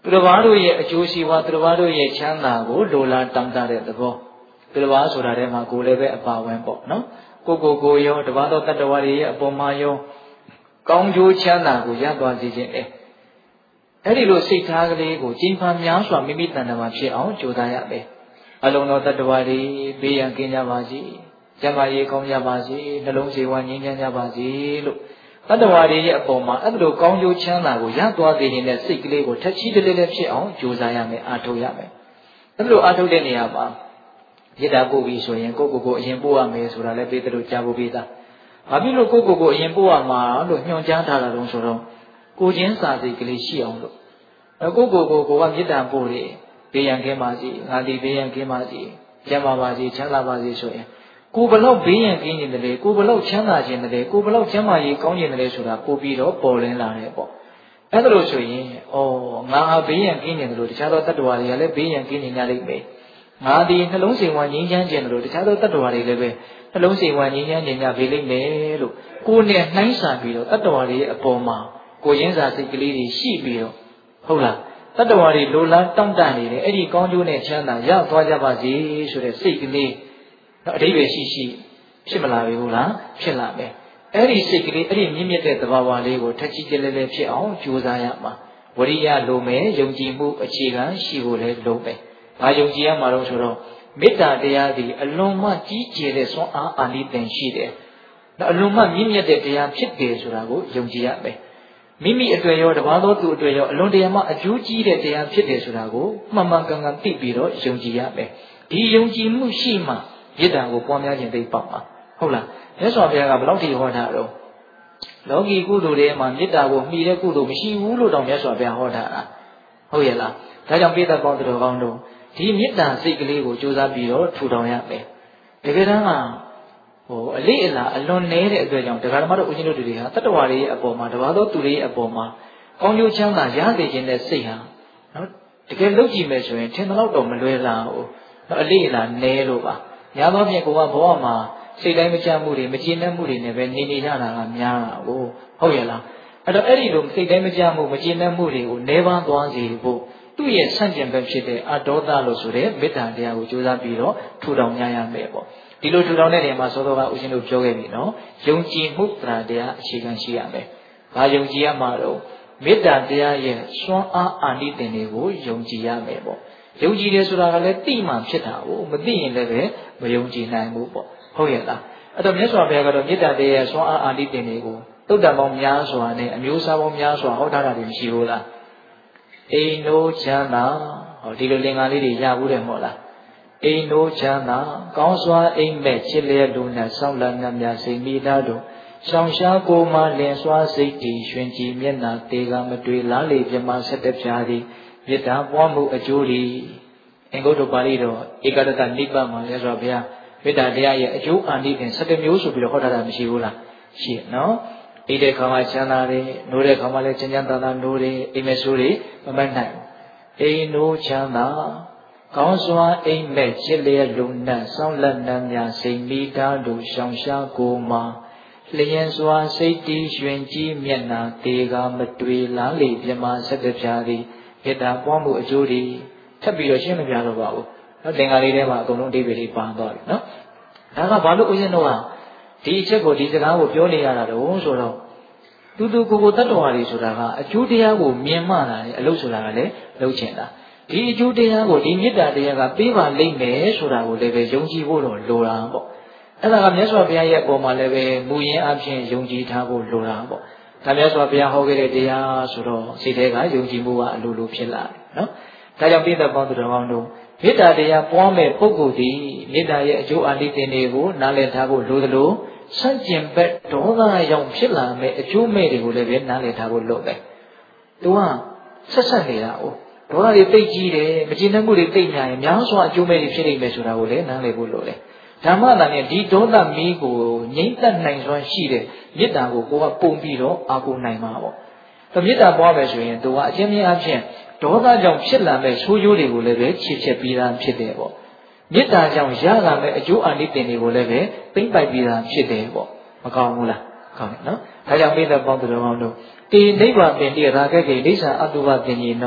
သူတစ်ပါးတို့ရဲ့အကျိုးရှိဝါသူတစ်ပါးတို့ရဲ့ချမ်းသာကိုလိုလားတောင်းတတဲ့သဘောသူတစ်ပါးဆိုတာထဲမှာကိုယ်လည်းပဲအပါဝင်ပေါ့နော်ကိုရောတစ်ပါးသောတတ္တဝါတွေရဲ့အပေါ်မှာရောကောင်းကျိုးချမ်းသာကိုရသွားစေခြင်းအဲ့ဒီလိုစိတ်ထားကလေးကိုကျင့်ဖန်များစွာမိမိတဏ္ဍာမှာဖြစ်အောင်ကြိုးစားရမယ်အလုံးသောတတ္တဝါတွေဘေးရန်ကင်းကြပါစေကျမ်းမာရေးကောင်းကြပါစေနှလုံးစေဝါငြိမ်းချမ်းကြပါစေလို့တတ္တဝါတွေရဲ့အပေါ်မှာအဲ့လိုကောင်းကျိုးချမ်းသာကိုရသွားစေခြင်းနဲ့စိတ်ကလေးကိုထက်ချီးတလဲလဲဖြစ်အောင်ကြိုးစားရမယ်အားထုတ်ရမယ်အဲ့လိုအားထုတ်တဲ့နေရာမှာရတာပို့ပြီးဆိုရင်ကိုအရင်ပို့ရမယ်ဆိုတာလည်းပေးသလိုကြားဖို့ပေးတာဘာဖြစ်လို့ကိုအရင်ပို့ရမှာလို့ညွှန်ကြားထားတာတော့ဆိုတော့ကိုချင်းစာစိတ်ကလေးရှိအောင်လို့ကိုကမေတ္တာပို့တယ်ဘေးရန်ကင်းပါစေငါဒီဘေးရန်ကင်းပါစေကျမ်းပါပါစေချမ်းသာပါစေဆိုရင်ကိုဘလောက်ဘေးရန်ကင်းနေတယ်လေကိုဘလောက်ချမ်းသာခြင်းတယ်ကိုဘလောက်ကျမ်းမာရေးကောင်းခြင်းတယ်ဆိုတာပို့ပြီးတော့ပေါ်လင်းလာတယ်ပေါ့အဲ့ဒါလို့ဆိုရင်ငါဟာဘေးရန်ကင်းနေတယ်လို့တခြားသောတတ္တဝါတွေကလည်းဘေးရန်ကင်းနေကြလိမ့်မယ်ငါဒီနှလုံးစိမ်ဝါငြိမ်းချမ်းခြင်းတယ်လို့တခြားသောတတ္တဝါတွေလည်းပဲနှလုံးစိမ်ဝါငြိမ်းချမ်းခြင်းကြပေလိမ့်မယ်လို့ကိုယ်နဲ့နှိုင်းစာပြီးတော့တတ္တဝါတွေရဲ့အပေါ်မှာကိုရင်းစာစိတ်ကလေးတွေရှိပြီးတော့ဟုတ်လားတတ္တဝါတွေလိုလားတောင့်တနေတယ်အဲ့ဒီကောင်းကျိုးနဲ့ချမ်းသာရသွားကြပါစေဆိုတဲ့စိတ်ကလေးအဓိပ္ပာယ်ရှိဖြစ်မလာပြီဟုတ်လားဖြစ်လာမယ်အဲ့ဒီစိတ်ကလေးအဲ့ဒီမြင့်မြတ်တဲ့သဘာဝလေးကိုထက်ချီးကျလဲလဲဖြစ်အောင်ကြိုးစားရမှာဝရိယလိုမယ်ယုံကြည်မှုအခြေခံရှိဖို့လည်းလိုမယ်ဘာယုံကြည်ရမှာတော့ဆိုတော့မေတ္တာတရားသည်အလွန်မှကြီးကျယ်တဲ့စွမ်းအားအာနိသင်ရှိတယ်အလွန်မှမြင့်မြတ်တဲ့တရားဖြစ်တယ်ဆိုတာကိုယုံကြည်ရမယ်မိမိအတွေ့ရောတပါးသောသူအတွေ့ရောအလွန်တရာမှအကျိုးကြီးတဲ့တရားဖြစ်တယ်ဆိုတာကိုမှန်မှန်ကန်ကန်သိပြီးတော့ယုံကြည်ရမယ်ဒီယုံကြည်မှုရှိမှမေတ္တာကိုပွားများခြင်းသိပေါက်မှာဟုတ်လားမြတ်စွာဘုရားကဘယ်လောက်ထိဟောတာတော့လောကီကုသိုလ်တွေမှာမေတ္တာကိုမှီတဲ့ကုသိုလ်မရှိဘူးလို့တောင်မြတ်စွာဘုရားဟောတာဟုတ်ရဲ့လားဒါကြောင့်ပိဋကပေါင်းတော်ကောင်းတို့ဒီမေတ္တာစိတ်ကလေးကိုကြိုးစားပြီးတော့ထူထောင်ရမယ်တကယ်တမ်းကအလေးအလာအလွန်နေတဲ့အတွက်ကြောင့်တရားဓမ္မတို့ဦးဇင်းတို့တွေဟာတတ္တဝါတွေရဲ့အပေါ်မှာတပါးသောသူတွေရဲ့အပေါ်မှာကောင်းကျိုးချမ်းသာရစေခြင်းနဲ့စိတ်ဟာနော်တကယ်လုပ်ကြည့်မယ်ဆိုရင်ထင်တော့တော့မလွယ်လာဘူးနော်အလေးအလာနဲလို့ပါညာသောဖြင့်ကိုကဘဝမှာစိတ်တိုင်းမချမှုတွေမကျေနပ်မှုတွေနဲ့ပဲနေကြတာကများတာကိုဟုတ်ရဲ့လားအဲ့တော့အဲ့ဒီလိုစိတ်တိုင်းမချမှုမကျေနပ်မှုတွေကိုနှဲပန်းသွားစေဖို့သူ့ရဲ့ဆန့်ကျင်ဘက်ဖြစ်တဲ့အဒေါသလို့ဆိုတဲ့မေတ္တာတရားကိုကြိုးစားပြီးတော့ထူထောင်ရမယ်ပေါ့ဒီလိုထူထောင်တဲ့နေရာမှာစောစောကဦးရှင်တို့ပြောခဲ့ပြီနော်ယုံကြည်မှုတရားအခြေခံရှိရမယ်။ဘာယုံကြည်ရမှာတော့မေတ္တာတရားရဲ့စွမ်းအားအာနိသင်တွေကိုယုံကြည်ရမယ်ပေါ့။ယုံကြည်တယ်ဆိုတာကလည်းသိမှဖြစ်တာကိုမသိရင်လည်းပဲမယုံကြည်နိုင်ဘူးပေါ့။ဟုတ်ရဲ့လား။အဲ့တော့မြတ်စွာဘုရားကတော့မေတ္တာတရားရဲ့စွမ်းအားအာနိသင်တွေကိုသုတ္တံပေါင်းများစွာနဲ့အမျိုးအစားပေါင်းများစွာဟောထားတာတွေမရှိဘူးလား။အိမ်နိုးချမ်းသာဟောဒီလိုလင်္ကာလေးတွေရဘူးတယ်မဟုတ်လား။အိမ်နိုးချမ်းသာကောင်းစွာအိမ်မက်ချစ်လျက်လူနဲ့ဆောင်းလန်းမြတ်စိတ်မိသားတို့ရှောင်ရှားကိုမှလင်စွာစိတ်တည်ရွှင်ကြည်မျက်နာတေကမတွေ့လားလေပြမဆက်တပြားသည်မေတ္တာပွားမှုအကျိုးသည်အင်္ဂုတ္တပါဠိတော်ဧကတတနိဗ္ဗာန်မှာလဲဆိုတော့ဘုရားမေတ္တာတရားရဲ့အကျိုးအာနိသင်7မျိုးဆိုပြီးတော့ဟောထားတာမရှိဘူးလားရှိနော်အိတဲ့ခါမှချမ်းသာတယ်နိုးတဲ့ခါမှလည်းချမ်းချမ်းသာသာနိုးတယ်အိမ်မက်ဆိုးတွေမမတ်နိုင်အိမ်နိုးချမ်းသာကောင်းစွာအိမ်မက်ချစ်လျက်လူနဲ့ဆောင်းလက်နှံများစိတ်မိသားတို့ရှောင်ရှားကိုမှလျင်စွာစိတ်တည်ရွှင်ကြည်မျက်နာတေကမတွေ့လားလေပြမဆက်တပြားသည်မေတ္တာပွားမှုအကျိုးတွေထပ်ပြီးတော့ရှင်းမပြတော့ပါဘူးနော်သင်္ဃာလေးထဲမှာအကုန်လုံးအဓိပ္ပာယ်လေးပါသွားပြီနော်ဒါကဘာလို့ဦးဇင်းတို့ကဒီအချက်ကိုဒီစကားကိုပြောနေရတာတော့ဆိုတော့တူကိုတတ္တဝါတွေဆိုတာကအကျိုးတရားကိုမြင်မှလာတယ်အလုပ်ဆိုတာကလည်းလုပ်ချင်တာဒီအကျိုးတရားကိုဒီမေတ္တာတရားကပေးပါလိမ့်မယ်ဆိုတာကိုလည်းပဲယုံကြည်ဖို့တော့လိုတာပေါ့အဲ့ဒါကမြတ်စွာဘုရားရဲ့အပေါ်မှာလည်းပဲမူရင်းအဖြစ်ယုံကြည်ထားဖို့လိုတာပေါ့ဒါမြတ်စွာဘုရားဟောခဲ့တဲ့တရားဆိုတော့စိတ်ထဲကယုံကြည်မှုကအလိုလိုဖြစ်လာတယ်နော်ဒါကြောင့်ပိဋကပေါင်းသူတော်ကောင်းတို့မေတ္တာတရားပွားမဲ့ပုဂ္ဂိုလ်သည်မေတ္တာရဲ့အကျိုးအာနိသင်တွေကိုနားလည်ထားဖို့လိုသလိုဆန့်ကျင်ဘက်ဒေါသရောင်ဖြစ်လာမဲ့အကျိုးမဲ့တွေကိုလည်းပဲနားလည်ထားဖို့လိုတယ်သူကဆက်နေတာ哦ဒေါသတွေတိတ်ကြီးတယ်မကျေနပ်မှုတွေတိတ်ညာရင်များစွာအကျိုးမဲ့တွေဖြစ်နေမယ်ဆိုတာကိုလည်းနားလည်ဖို့လိုတယ်ဓမ္မတာနဲ့ဒီဒေါသမီးကိုငြိမ့်သက်နိုင်စွမ်းရှိတဲ့မေတ္တာကိုကိုကပုံပြီးတော့အာကိုနိုင်မှာပေါ့မေတ္တာပွားမယ်ဆိုရင်သူကအချင်းချင်းအဖြစ်ဒေါသကြောင့်ဖြစ်လာမဲ့ဆိုးကျိုးတွေကိုလည်းပဲချစ်ချက်ပြီးသားဖြစ်တယ်ပေါ့မေတ္တာကြောင့်ရလာမဲ့အကျိုးအာနိသင်တွေကိုလည်းပဲသိမ့်ပိုက်ပြီးသားဖြစ်တယ်ပေါ့မကောင်းဘူးလားကောင်းတယ်နော်ဒါကြောင့်မေတ္တာပေါင်းသူတော်ကောင်းတို့တေနိဗ္ဗာန်ပင်တိရာခဲ့ကိဋ္ဌာအတုဝပင်ကြီးနော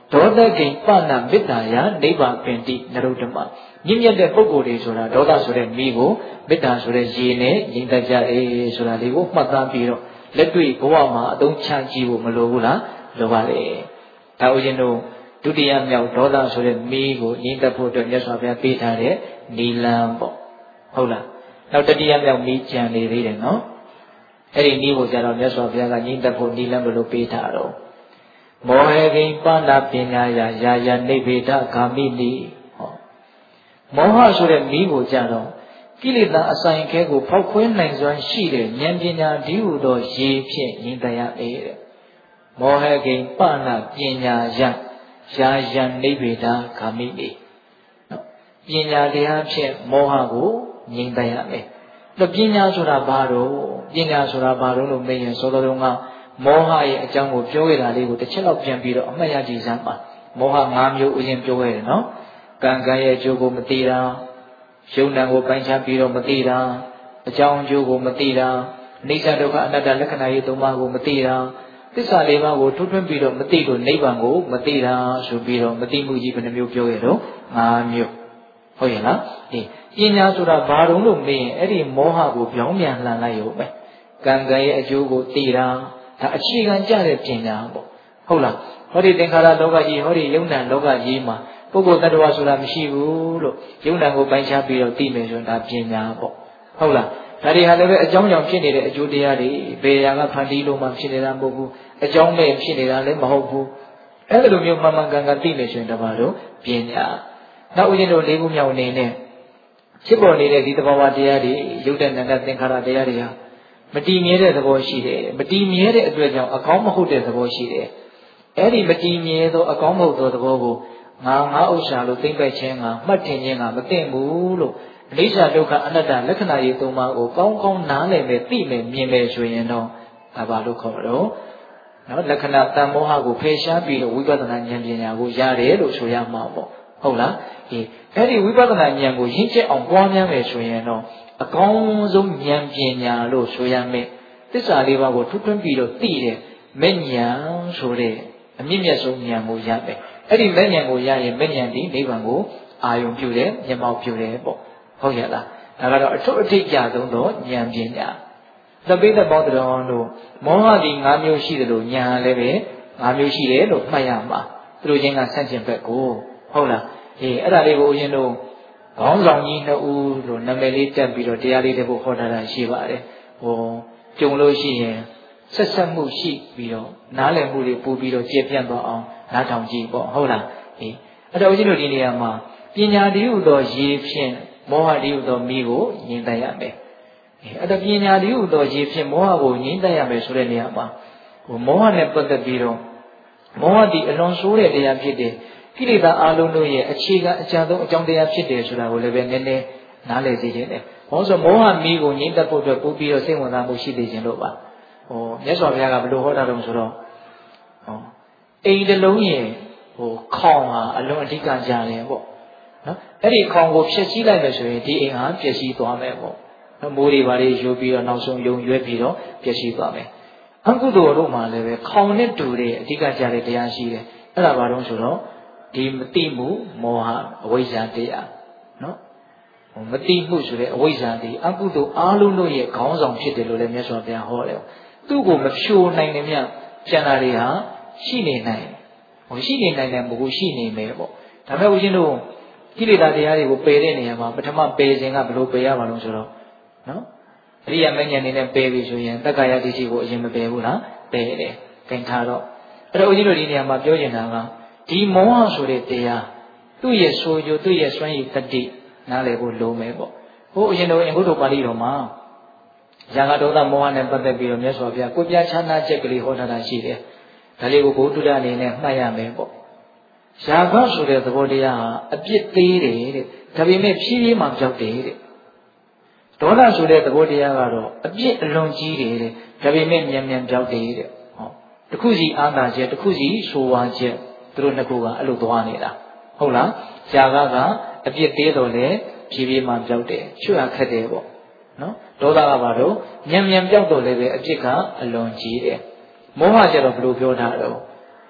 ဒေါသကိပနာမေတ္တာယနိဗ္ဗာပင်တိနရုဒ္ဓမမြင့်မြတ်တဲ့ပုဂ္ဂိုလ်တွေဆိုတာဒေါသဆိုတဲ့မိကိုမေတ္တာဆိုတဲ့ရေနဲ့ငြိမ်သက်ကြတယ်ဆိုတာလေးကိုမှတ်သားပြီးတော့လက်တွေ့ဘဝမှာအသုံးချကြည့်ဖို့မလိုဘူးလားလိုပါလေဒါဦးဇင်းတို့ဒုတိယမြောက်ဒေါသဆိုတဲ့မိကိုငြိမ်သက်ဖို့အတွက်မြတ်စွာဘုရားပေးထားတဲ့နိလန်ပေါ့ဟုတ်လားနောက်တတိယမြောက်မိကြံနေသေးတယ်နော်အဲ့ဒီနိကိုကြတော့မြတ်စွာဘုရားကငြိမ်သက်ဖို့နိလန်ဘယ်လိုပေးထားတော့မောဟကိပနာပညာယာယာနိဗ္ဗေဒဂာမိနိဟောမောဟဆိုတဲ့မိကိုကြတော့ကိလေသာအဆိုင်ခဲကိုဖောက်ခွဲနိုင်စွမ်းရှိတဲ့ဉာဏ်ပညာဒီဟုသောရေဖြင့်ငြိမ်သက်ရလေတဲ့မောဟကိပနာပညာယာယာနိဗ္ဗေဒဂာမိနိပညာတရားဖြင့်မောဟကိုငြိမ်သက်ရမယ်တော့ပညာဆိုတာဘာတော့ပညာဆိုတာဘာတော့လို့မေးရင်စောစောတုန်းကမောဟရဲ့အကြောင်းကိုပြောခဲ့တာလေးကိုတစ်ချက်လောက်ပြန်ပြီးတော့အမှတ်ရကြည့်စမ်းပါမောဟ၅မျိုးဥစဉ်ပြောခဲ့တယ်နော်ကံရဲ့အကျိုးကိုမသိတာယုံ nant ကိုပိုင်းခြားပြီးတော့မသိတာအကြောင်းအကျိုးကိုမသိတာအိဋ္ဌဒုက္ခအနတ္တလက္ခဏာရေး၃ပါးကိုမသိတာသစ္စာ၄ပါးကိုထွန်းထွန်းပြီးတော့မသိလို့နိဗ္ဗာန်ကိုမသိတာဆိုပြီးတော့မသိမှုကြီးဘယ်နှမျိုးပြောခဲ့တော့၅မျိုးဟုတ်ရဲ့လားပညာဆိုတာဘာတုံးလို့မေးရင်အဲ့ဒီမောဟကိုပြောင်းပြန်လှန်လိုက်ရုံပဲကံရဲ့အကျိုးကိုသိတာဒါအခြေခံကြတဲ့ပညာပေါ့ဟုတ်လားဟောဒီသင်္ခါရလောကကြီးဟောဒီယုံ nant လောကကြီးမှာပုဂ္ဂိုလ်တ attva ဆိုတာမရှိဘူးလို့ယုံ nant ကိုပိုင်းခြားပြီးတော့သိမယ်ဆိုရင်ဒါပညာပေါ့ဟုတ်လားဒါတွေဟာလည်းပဲအကြောင်းကြောင့်ဖြစ်နေတဲ့အကျိုးတရားတွေဘယ်ရာကဖန်တီးလို့မှဖြစ်နေတာမဟုတ်ဘူးအကြောင်းမဲ့ဖြစ်နေတာလည်းမဟုတ်ဘူးအဲ့လိုမျိုးမှန်မှန်ကန်ကန်သိမယ်ဆိုရင်တပါတော့ပညာနောက်ဦးဇင်းတို့၄ခုမြောက်အနေနဲ့ဖြစ်ပေါ်နေတဲ့ဒီသဘောဝတရားတွေယုတ်တဲ့နန္ဒသင်္ခါရတရားတွေဟာမတည်မြဲတဲ့သဘောရှိတယ်မတည်မြဲတဲ့အတွက်ကြောင့်အကောင်းမဟုတ်တဲ့သဘောရှိတယ်အဲ့ဒီမတည်မြဲသောအကောင်းမဟုတ်သောသဘောကိုငါဥစ္စာလို့သိမ့်ပတ်ခြင်းကမှတ်ထင်ခြင်းကမသိဘူးလို့အနိစ္စဒုက္ခအနတ္တလက္ခဏာရေး၃ပါးကိုကောင်းကောင်းနားလည်မယ်သိမယ်မြင်မယ်ဆိုရင်တော့ဒါပါလို့ခေါ်တော့နော်လက္ခဏာတန်မောဟကိုဖယ်ရှားပြီးတော့ဝိပဿနာဉာဏ်ပညာကိုရတယ်လို့ဆိုရမှာပေါ့ဟုတ်လားအဲ့ဒီဝိပဿနာဉာဏ်ကိုရင့်ကျက်အောင်ပွားများမယ်ဆိုရင်တော့အကောင်းဆုံးဉာဏ်ပညာလို့ဆိုရမယ်သစ္စာလေးပါးကိုထွန်းထွန်းပြီးတော့သိတဲ့မဲ့ဉာဏ်ဆိုတဲ့အမြင့်မြတ်ဆုံးဉာဏ်ကိုရမယ်အဲ့ဒီမဲ့ဉာဏ်ကိုရရင်မဲ့ဉာဏ်ဒီနိဗ္ဗာန်ကိုအာယုံပြုတယ်မျက်မှောက်ပြုတယ်ပေါ့ဟုတ်ရဲ့လားဒါကတော့အထွတ်အထိပ်ကြဆုံးသောဉာဏ်ပညာသပိတ္တပေါင်းတော်တို့မောဟဒီ၅မျိုးရှိတယ်လို့ဉာဏ်လည်းပဲ၅မျိုးရှိတယ်လို့မှတ်ရမှာသူတို့ချင်းကဆန့်ကျင်ဘက်ကိုဟုတ်လားအဲ့ဒါလေးကိုဦးဇင်းတို့ခေါင်းဆောင်ကြီး2ဦးလို့နာမည်လေးတက်ပြီးတော့တရားလေးတစ်ပုဒ်ဟောထားတာရှိပါတယ်ကြုံလို့ရှိရင်ဆက်ဆက်မှုရှိပြီးတော့နားလည်မှုတွေပို့ပြီးတော့ကျေပြန့်သွားအောင်နားထောင်ကြည့်ပေါ့ဟုတ်လားအဲ့တော့ဦးဇင်းတို့ဒီနေရာမှာပညာတည်းဟူသောရေဖြင့်မောဟတည်းဟူသောမိကိုငြိမ်းသက်ရမယ်အဲ့တော့ပညာတည်းဟူသောရေဖြင့်မောဟကိုငြိမ်းသက်ရမယ်ဆိုတဲ့နေရာမှာမောဟနဲ့ပတ်သက်ပြီးတော့မောဟဒီအလွန်ဆိုးတဲ့တရားဖြစ်တယ်ကိလေသာအလုံးတို့ရဲ့အခြေခံအကြံဆုံးအကြောင်းတရားဖြစ်တယ်ဆိုတာကိုလည်းပဲနည်းနည်းနားလည်စေခြင်းတယ်။ဘာလို့ဆိုမောဟမီးကိုငြိမ့်သက်ဖို့အတွက်ပို့ပြီးတော့စိတ်ဝင်စားမှုရှိသေးခြင်းလို့ပါ။မြတ်စွာဘုရားကဘယ်လိုဟောတာတုံးဆိုတော့အိမ်တစ်လုံးရဲ့ခေါင်ဟာအလွန်အဓိကကြတယ်ပေါ့။နော်။အဲ့ဒီခေါင်ကိုဖျက်ဆီးလိုက်မယ်ဆိုရင်ဒီအိမ်ဟာပျက်စီးသွားမယ်ပေါ့။နော်မိုးတွေဘာတွေယိုပြီးတော့နောက်ဆုံးယုံရွဲပြီးတော့ပျက်စီးသွားမယ်။အကုသိုလ်တို့မှလည်းပဲခေါင်နဲ့တူတဲ့အဓိကကြတဲ့တရားရှိတယ်။အဲ့ဒါဘာတုံးဆိုတော့ဒီမတိမှုမောဟအဝိဇ္ဇာတရားနော်မတိမှုဆိုတဲ့အဝိဇ္ဇာတရားအကုသိုလ်အားလုံးတို့ရဲ့ခေါင်းဆောင်ဖြစ်တယ်လို့လည်းမြတ်စွာဘုရားဟောတယ်သူ့ကိုမဖြိုနိုင်တယ်မြတ်ကျန်တာတွေဟာရှိနေနိုင်ရှိနေနိုင်တယ်မဟုတ်ရှိနေမယ်ပေါ့ဒါပေမဲ့ဦးဇင်းတို့ကိလေသာတရားတွေကိုပယ်တဲ့နေရာမှာပထမပယ်ခြင်းကဘယ်လိုပယ်ရမှာလဲဆိုတော့နော်အရိယာမဉ္ဇဉ်နေနဲ့ပယ်ပြီဆိုရင်တက္ကရာဒိဋ္ဌိကိုအရင်မပယ်ဘူးလားပယ်တယ်ခင်ထားတော့အဲ့တော့ဦးဇင်းတို့ဒီနေရာမှာပြောချင်တာကဒီမောဟဆိုတဲ့တရားသူ့ရဲ့ဆိုကြသူ့ရဲ့စွမ်းရည်တတိနားလည်ဖို့လိုမယ်ပေါ့ဟိုအရင်တော့အင်္ဂုတ္တပါဠိတော်မှာဇာဂဒေါသမောဟနဲ့ပတ်သက်ပြီးတော့မြတ်စွာဘုရားကိုပြချမ်းသာချက်ကလေးဟောထားတာရှိတယ်ဒါလေးကိုဘုဒ္ဓအနေနဲ့မှတ်ရမယ်ပေါ့ဇာဂဆိုတဲ့သဘောတရားဟာအပြစ်သေးတယ်တဲ့ဒါပေမဲ့ဖြည်းဖြည်းမှပြောက်တယ်တဲ့ဒေါသဆိုတဲ့သဘောတရားကတော့အပြစ်အလွန်ကြီးတယ်တဲ့ဒါပေမဲ့မြန်မြန်ပြောက်တယ်တဲ့ဟောတစ်ခုစီအာသာချက်တစ်ခုစီဆိုဝါချက်သူတို့နှစ်ခုကအဲ့လိုသွားနေတာဟုတ်လားဇာကကအပြစ်သေးတော့လေဖြည်းဖြည်းမှပြောက်တယ်ချွတ်ရခက်တယ်ပေါ့နော်ဒေါသကဘာလို့မြန်မြန်ပြောက်တော့လည်းပဲအပြစ်ကအလွန်ကြီးတယ်မောဟကျတော့ဘယ်လိုပြောထားတော့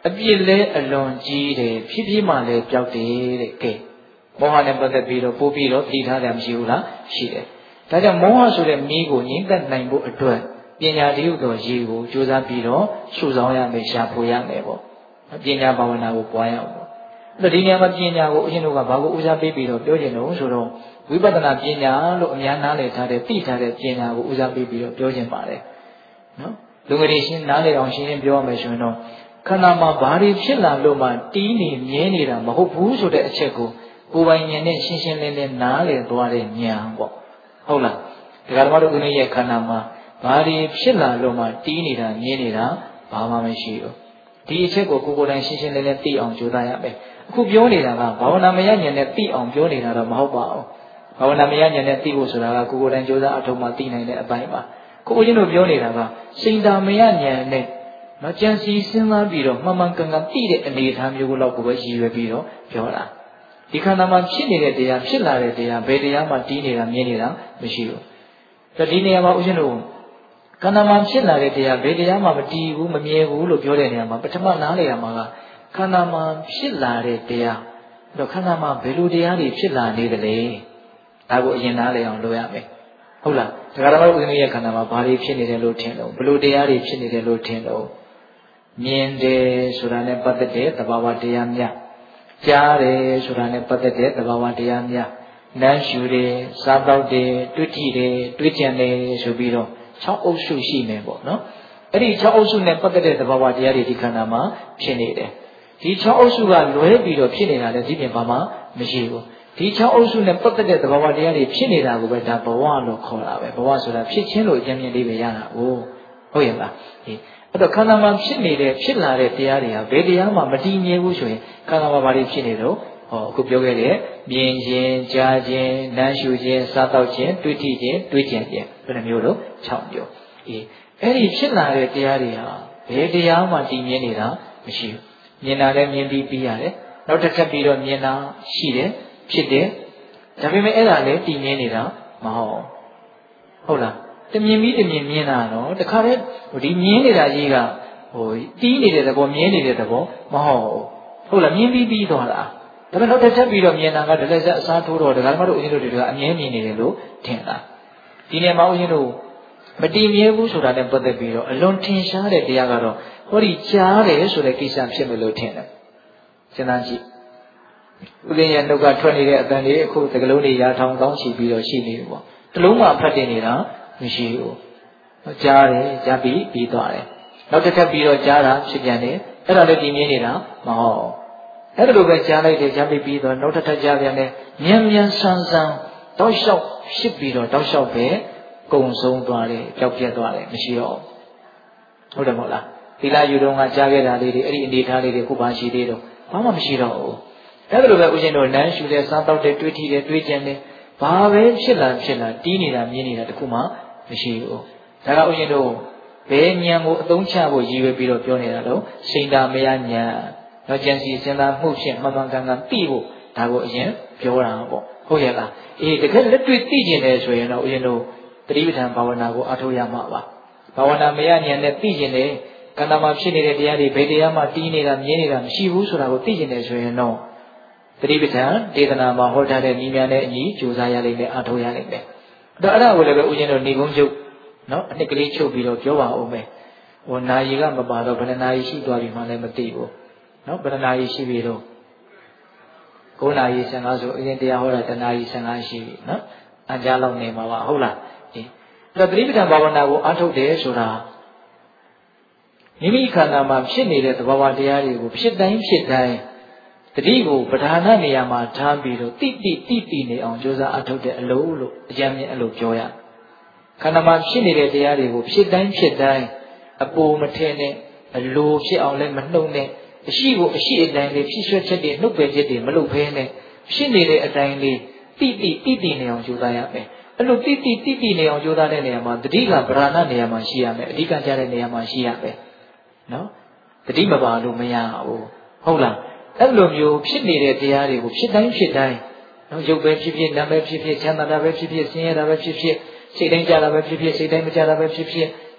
အပြစ်လဲအလွန်ကြီးတယ်ဖြည်းဖြည်းမှလည်းပြောက်တယ်တဲ့ကဲမောဟနဲ့ပတ်သက်ပြီးတော့ပို့ပြီးတော့သိထားတယ်မရှိဘူးလားရှိတယ်ဒါကြောင့်မောဟဆိုတဲ့မီးကိုငြိမ့်သက်နိုင်ဖို့အတွက်ပညာတည်းဟုသောရေကိုကြိုးစားပြီးတော့စုဆောင်းရမယ်ရှာဖွေရမယ်ပေါ့ပညာဘာဝနာကိုပွားရအောင်ပေါ့အဲ့ဒီနေရာမှာပညာကိုအရှင်တို့ကဘာကိုဦးစားပေးပြီးတော့ပြောကြလို့ဆိုတော့ဝိပဿနာပညာလို့အများနားလည်ထားတဲ့သိထားတဲ့ပညာကိုဦးစားပေးပြီးတော့ပြောခြင်းပါတယ်နော်လူငယ်တွေရှင်းနားလည်အောင်ရှင်းရှင်းပြောရမယ်ဆိုရင်တော့ခန္ဓာမှာဘာတွေဖြစ်လာလို့မှတီးနေမြဲနေတာမဟုတ်ဘူးဆိုတဲ့အချက်ကိုကိုယ်ပိုင်ဉာဏ်နဲ့ရှင်းရှင်းလင်းလင်းနားလည်သွားတဲ့ဉာဏ်ပေါ့ဟုတ်လားဒကာဓမ္မတို့ဦးနေရဲ့ခန္ဓာမှာဘာတွေဖြစ်လာလို့မှတီးနေတာမြဲနေတာဘာမှမရှိဘူးဒီအချက်ကိုကိုယ်တိုင်ရှင်းရှင်းလင်းလင်းသိအောင်ကြိုးစားရမယ်အခုပြောနေတာကဘာဝနာမယဉာဏ်နဲ့သိအောင်ပြောနေတာတော့မဟုတ်ပါဘူးဘာဝနာမယဉာဏ်နဲ့သိဖို့ဆိုတာကကိုယ်တိုင်ကြိုးစားအထောက်မှသိနိုင်တဲ့အပိုင်းပါကိုဦးဇင်းတို့ပြောနေတာကစိတ်တာမယဉာဏ်နဲ့နော်ကြံစီစဉ်းစားပြီးတော့မှန်မှန်ကန်ကန်သိတဲ့အနေအထားမျိုးကိုတော့ကိုယ်ပဲရည်ရွယ်ပြီးတော့ပြောတာဒီခန္ဓာမှာဖြစ်နေတဲ့တရားဖြစ်လာတဲ့တရားဘယ်တရားမှတီးနေတာမြင်နေတာမရှိဘူးဒါဒီနေရာမှာဦးဇင်းတို့ခန္ဓာမှာဖြစ်လာတဲ့တရားဘယ်တရားမှမတီးဘူးမမြဲဘူးလို့ပြောတဲ့နေရာမှာပထမနားလေရမှာကခန္ဓာမှာဖြစ်လာတဲ့တရားတော့ခန္ဓာမှာဘယ်လိုတရားတွေဖြစ်လာနေသလဲဒါကိုအရင်နားလေအောင်လုပ်ရမယ်ဟုတ်လားဒကာဓမ္မတို့ဦးဇင်းရဲ့ခန္ဓာမှာဘာတွေဖြစ်နေတယ်လို့ထင်လို့ဘယ်လိုတရားတွေဖြစ်နေတယ်လို့ထင်လို့မြင်တယ်ဆိုတာနဲ့ပတ်သက်တဲ့သဘာဝတရားများကြားတယ်ဆိုတာနဲ့ပတ်သက်တဲ့သဘာဝတရားများနမ်းရှူတယ်စားတော့တယ်တွေ့ထိတယ်တွေ့ကြံတယ်ဆိုပြီးတော့6အုပ်စုရှိနေပေါ့နော်အဲ့ဒီ6အုပ်စုနဲ့ပတ်သက်တဲ့သဘာဝတရားတွေဒီခန္ဓာမှာဖြစ်နေတယ်ဒီ6အုပ်စုကလွဲပြီးတော့ဖြစ်နေတာလည်းဒီပြင်ဘာမှမရှိဘူးဒီ6အုပ်စုနဲ့ပတ်သက်တဲ့သဘာဝတရားတွေဖြစ်နေတာကိုပဲဒါဘဝလို့ခေါ်တာပဲဘဝဆိုတာဖြစ်ချင်းလို့အရင်မြင်လေးပဲရတာဟုတ်ရဲ့လားအဲ့တော့ခန္ဓာမှာဖြစ်နေတဲ့ဖြစ်လာတဲ့တရားတွေဟာဘယ်တရားမှမတည်မြဲဘူးဆိုရင်ခန္ဓာမှာဘာတွေဖြစ်နေတော့အခုပြောခဲ့တဲ့မြင်ခြင်းကြားခြင်းနမ်းရှူခြင်းစားတော့ခြင်းတွေ့ထိခြင်းတွေ့ကြံခြင်းဘယ်နှမျိုးလို့6မျိုးအဲ့ဒီဖြစ်လာတဲ့တရားတွေဟာဘယ်တရားမှတည်မြဲနေတာမရှိဘူးမြင်တာလည်းမြင်ပြီးပြီးရတယ်နောက်တစ်ခါပြီးတော့မြင်တာရှိတယ်ဖြစ်တယ်ဒါပေမဲ့အဲ့ဒါလည်းတည်မြဲနေတာမဟုတ်လားတမြင်ပြီးတမြင်မြင်တာတော့တခါတည်းဒီမြင်နေတာကြီးကတီးနေတဲ့သဘောမြင်နေတဲ့သဘောမဟုတ်လားမြင်ပြီးပြီးသွားတာဒါပေမဲ့နောက်တစ်ချက်ပြီးတော့မြင်တာကဒလက်ဆက်အစားထိုးတော့ဒကာမတို့ဦးဇင်းတို့တွေကအမြဲမြင်နေတယ်လို့ထင်တာဒီနေရာမှာဦးဇင်းတို့မတည်မြဲဘူးဆိုတာနဲ့ပတ်သက်ပြီးတော့အလွန်ထင်ရှားတဲ့တရားကတော့ဟောဒီကြားတယ်ဆိုတဲ့ကိစ္စဖြစ်မယ်လို့ထင်တယ်စဉ်းစားကြည့်ဦးဇင်းရဲ့နှုတ်ကထွက်နေတဲ့အတန်လေးအခုသကလုံးတွေရာထောင်ကောင်းချီပြီးတော့ရှိနေတယ်ပေါ့တလုံးမှဖတ်တင်နေတာမရှိဘူးကြားတယ်ကြားပြီးပြီးသွားတယ်နောက်တစ်ခါပြီးတော့ကြားတာဖြစ်ပြန်တယ်အဲ့ဒါလည်းတည်မြဲနေတာမဟုတ်အဲ့ဒါလိုပဲကြားလိုက်တယ်ကြားပြီးပြီးတော့နောက်တစ်ခါကြားပြန်တယ်မြန်မြန်ဆန်းဆန်းတောက်လျှောက်ဖြစ်ပြီးတော့တောက်လျှောက်ပဲကုံဆုံးသွားတယ်ကြောက်ပြတ်သွားတယ်မရှိတော့ဟုတ်တယ်မဟုတ်လားသီလယူတော့ကကြားခဲ့တာလေးတွေအဲ့ဒီအနေထားလေးတွေခုပါရှိသေးတော့ဘာမှမရှိတော့ဘူးအဲ့ဒါလိုပဲဦးဇင်းတို့နမ်းရှူတယ်စားတော့တယ်တွေးထီတယ်တွေးကြံတယ်ဘာပဲဖြစ်လာတီးနေတာမြင်နေတာတခုမှမရှိဘူးဒါကဦးဇင်းတို့ဘယ်ဉာဏ်ကိုအသုံးချဖို့ရည်ရွယ်ပြီးတော့ပြောနေတာတော့စိတ်ဓာမယဉာဏ်တော့ဉာဏ်စီစဉ်းစားမှုဖြင့်မှန်မှန်ကန်ကန်သိဖို့ဒါကိုအရင်ပြောတာပေါ့ဟုတ်ရဲ့လားတကယ်လက်တွေ့သိကျင်တယ်ဆိုရင်တော့ဦးဇင်းတို့သတိပဋ္ဌာန်ဘာဝနာကိုအားထုတ်ရမှာပါဘာဝနာမယဉာဏ်နဲ့သိကျင်တယ်ခန္ဓာမှာဖြစ်နေတဲ့တရားတွေဘယ်တရားမှတီးနေတာမြင်နေတာမရှိဘူးဆိုတာကိုသိကျင်တယ်ဆိုရင်တော့သတိပဋ္ဌာန်ဒေသနာမှာဟောထားတဲ့ညီများနဲ့အညီကြိုးစားရလိမ့်မယ်အားထုတ်ရလိမ့်မယ်အဲ့ဒါကိုလည်းပဲဦးဇင်းတို့နေကုန်းချုပ်နော်အနှစ်ကလေးချုပ်ပြီးတော့ပြောပါဦးမယ်နာယီကမပါတော့ဘယ်နှနာယီရှိသွားပြီမှလည်းမသိဘူးနော်ဘယ်နှနာယီရှိပြီတော့9နာရီ15ဆိုအရင်တရားဟောတာ1နာရီ15ရှိပြီနော်အကြလောက်နေမှာပါဟုတ်လားအဲ့တော့သတိပဋ္ဌာန်ဘာဝနာကိုအားထုတ်တယ်ဆိုတာမိမိခန္ဓာမှာဖြစ်နေတဲ့သဘာဝတရားတွေကိုဖြစ်တိုင်းတတိကိုပဓာနနေရာမှာထားပြီးတော့တိနေအောင်ကြိုးစားအထောက်တဲ့အလုပ်လို့အကြမ်းမြင်အဲ့လိုပြောရခန္ဓာမှာဖြစ်နေတဲ့တရားတွေကိုဖြစ်တိုင်းအပိုမထင်နဲ့အလိုဖြစ်အောင်လည်းမနှုတ်နဲ့အရှိကိုအရှိအတိုင်းလေးဖြစ်ဆွဲချက်တွေနှုတ်ပယ်ချက်တွေမလုပ်ဘဲနဲ့ဖြစ်နေတဲ့အတိုင်းလေးတိနေအောင်ကြိုးစားရမယ်အဲ့လိုတိနေအောင်ကြိုးစားတဲ့နေရာမှာတတိကပဓာနနေရာမှာရှိရမယ်အဓိကကျတဲ့နေရာမှာရှိရမယ်နော်တတိမပါလို့မရဘူးဟုတ်လားအဲ့လိုမျိုးဖြစ်နေတဲ့တရားတွေကိုဖြစ်တိုင်းနော်ရုပ်ပဲဖြစ်ဖြစ်နာမ်ပဲဖြစ်ဖြစ်ချမ်းသာတာပဲဖြစ်ဖြစ်ဆင်းရဲတာပဲဖြစ်ဖြစ်စိတ်တိုင်းကြတာပဲဖြစ်ဖြစ်စိတ်တိုင်းမကြတာပဲဖြစ်ဖြစ်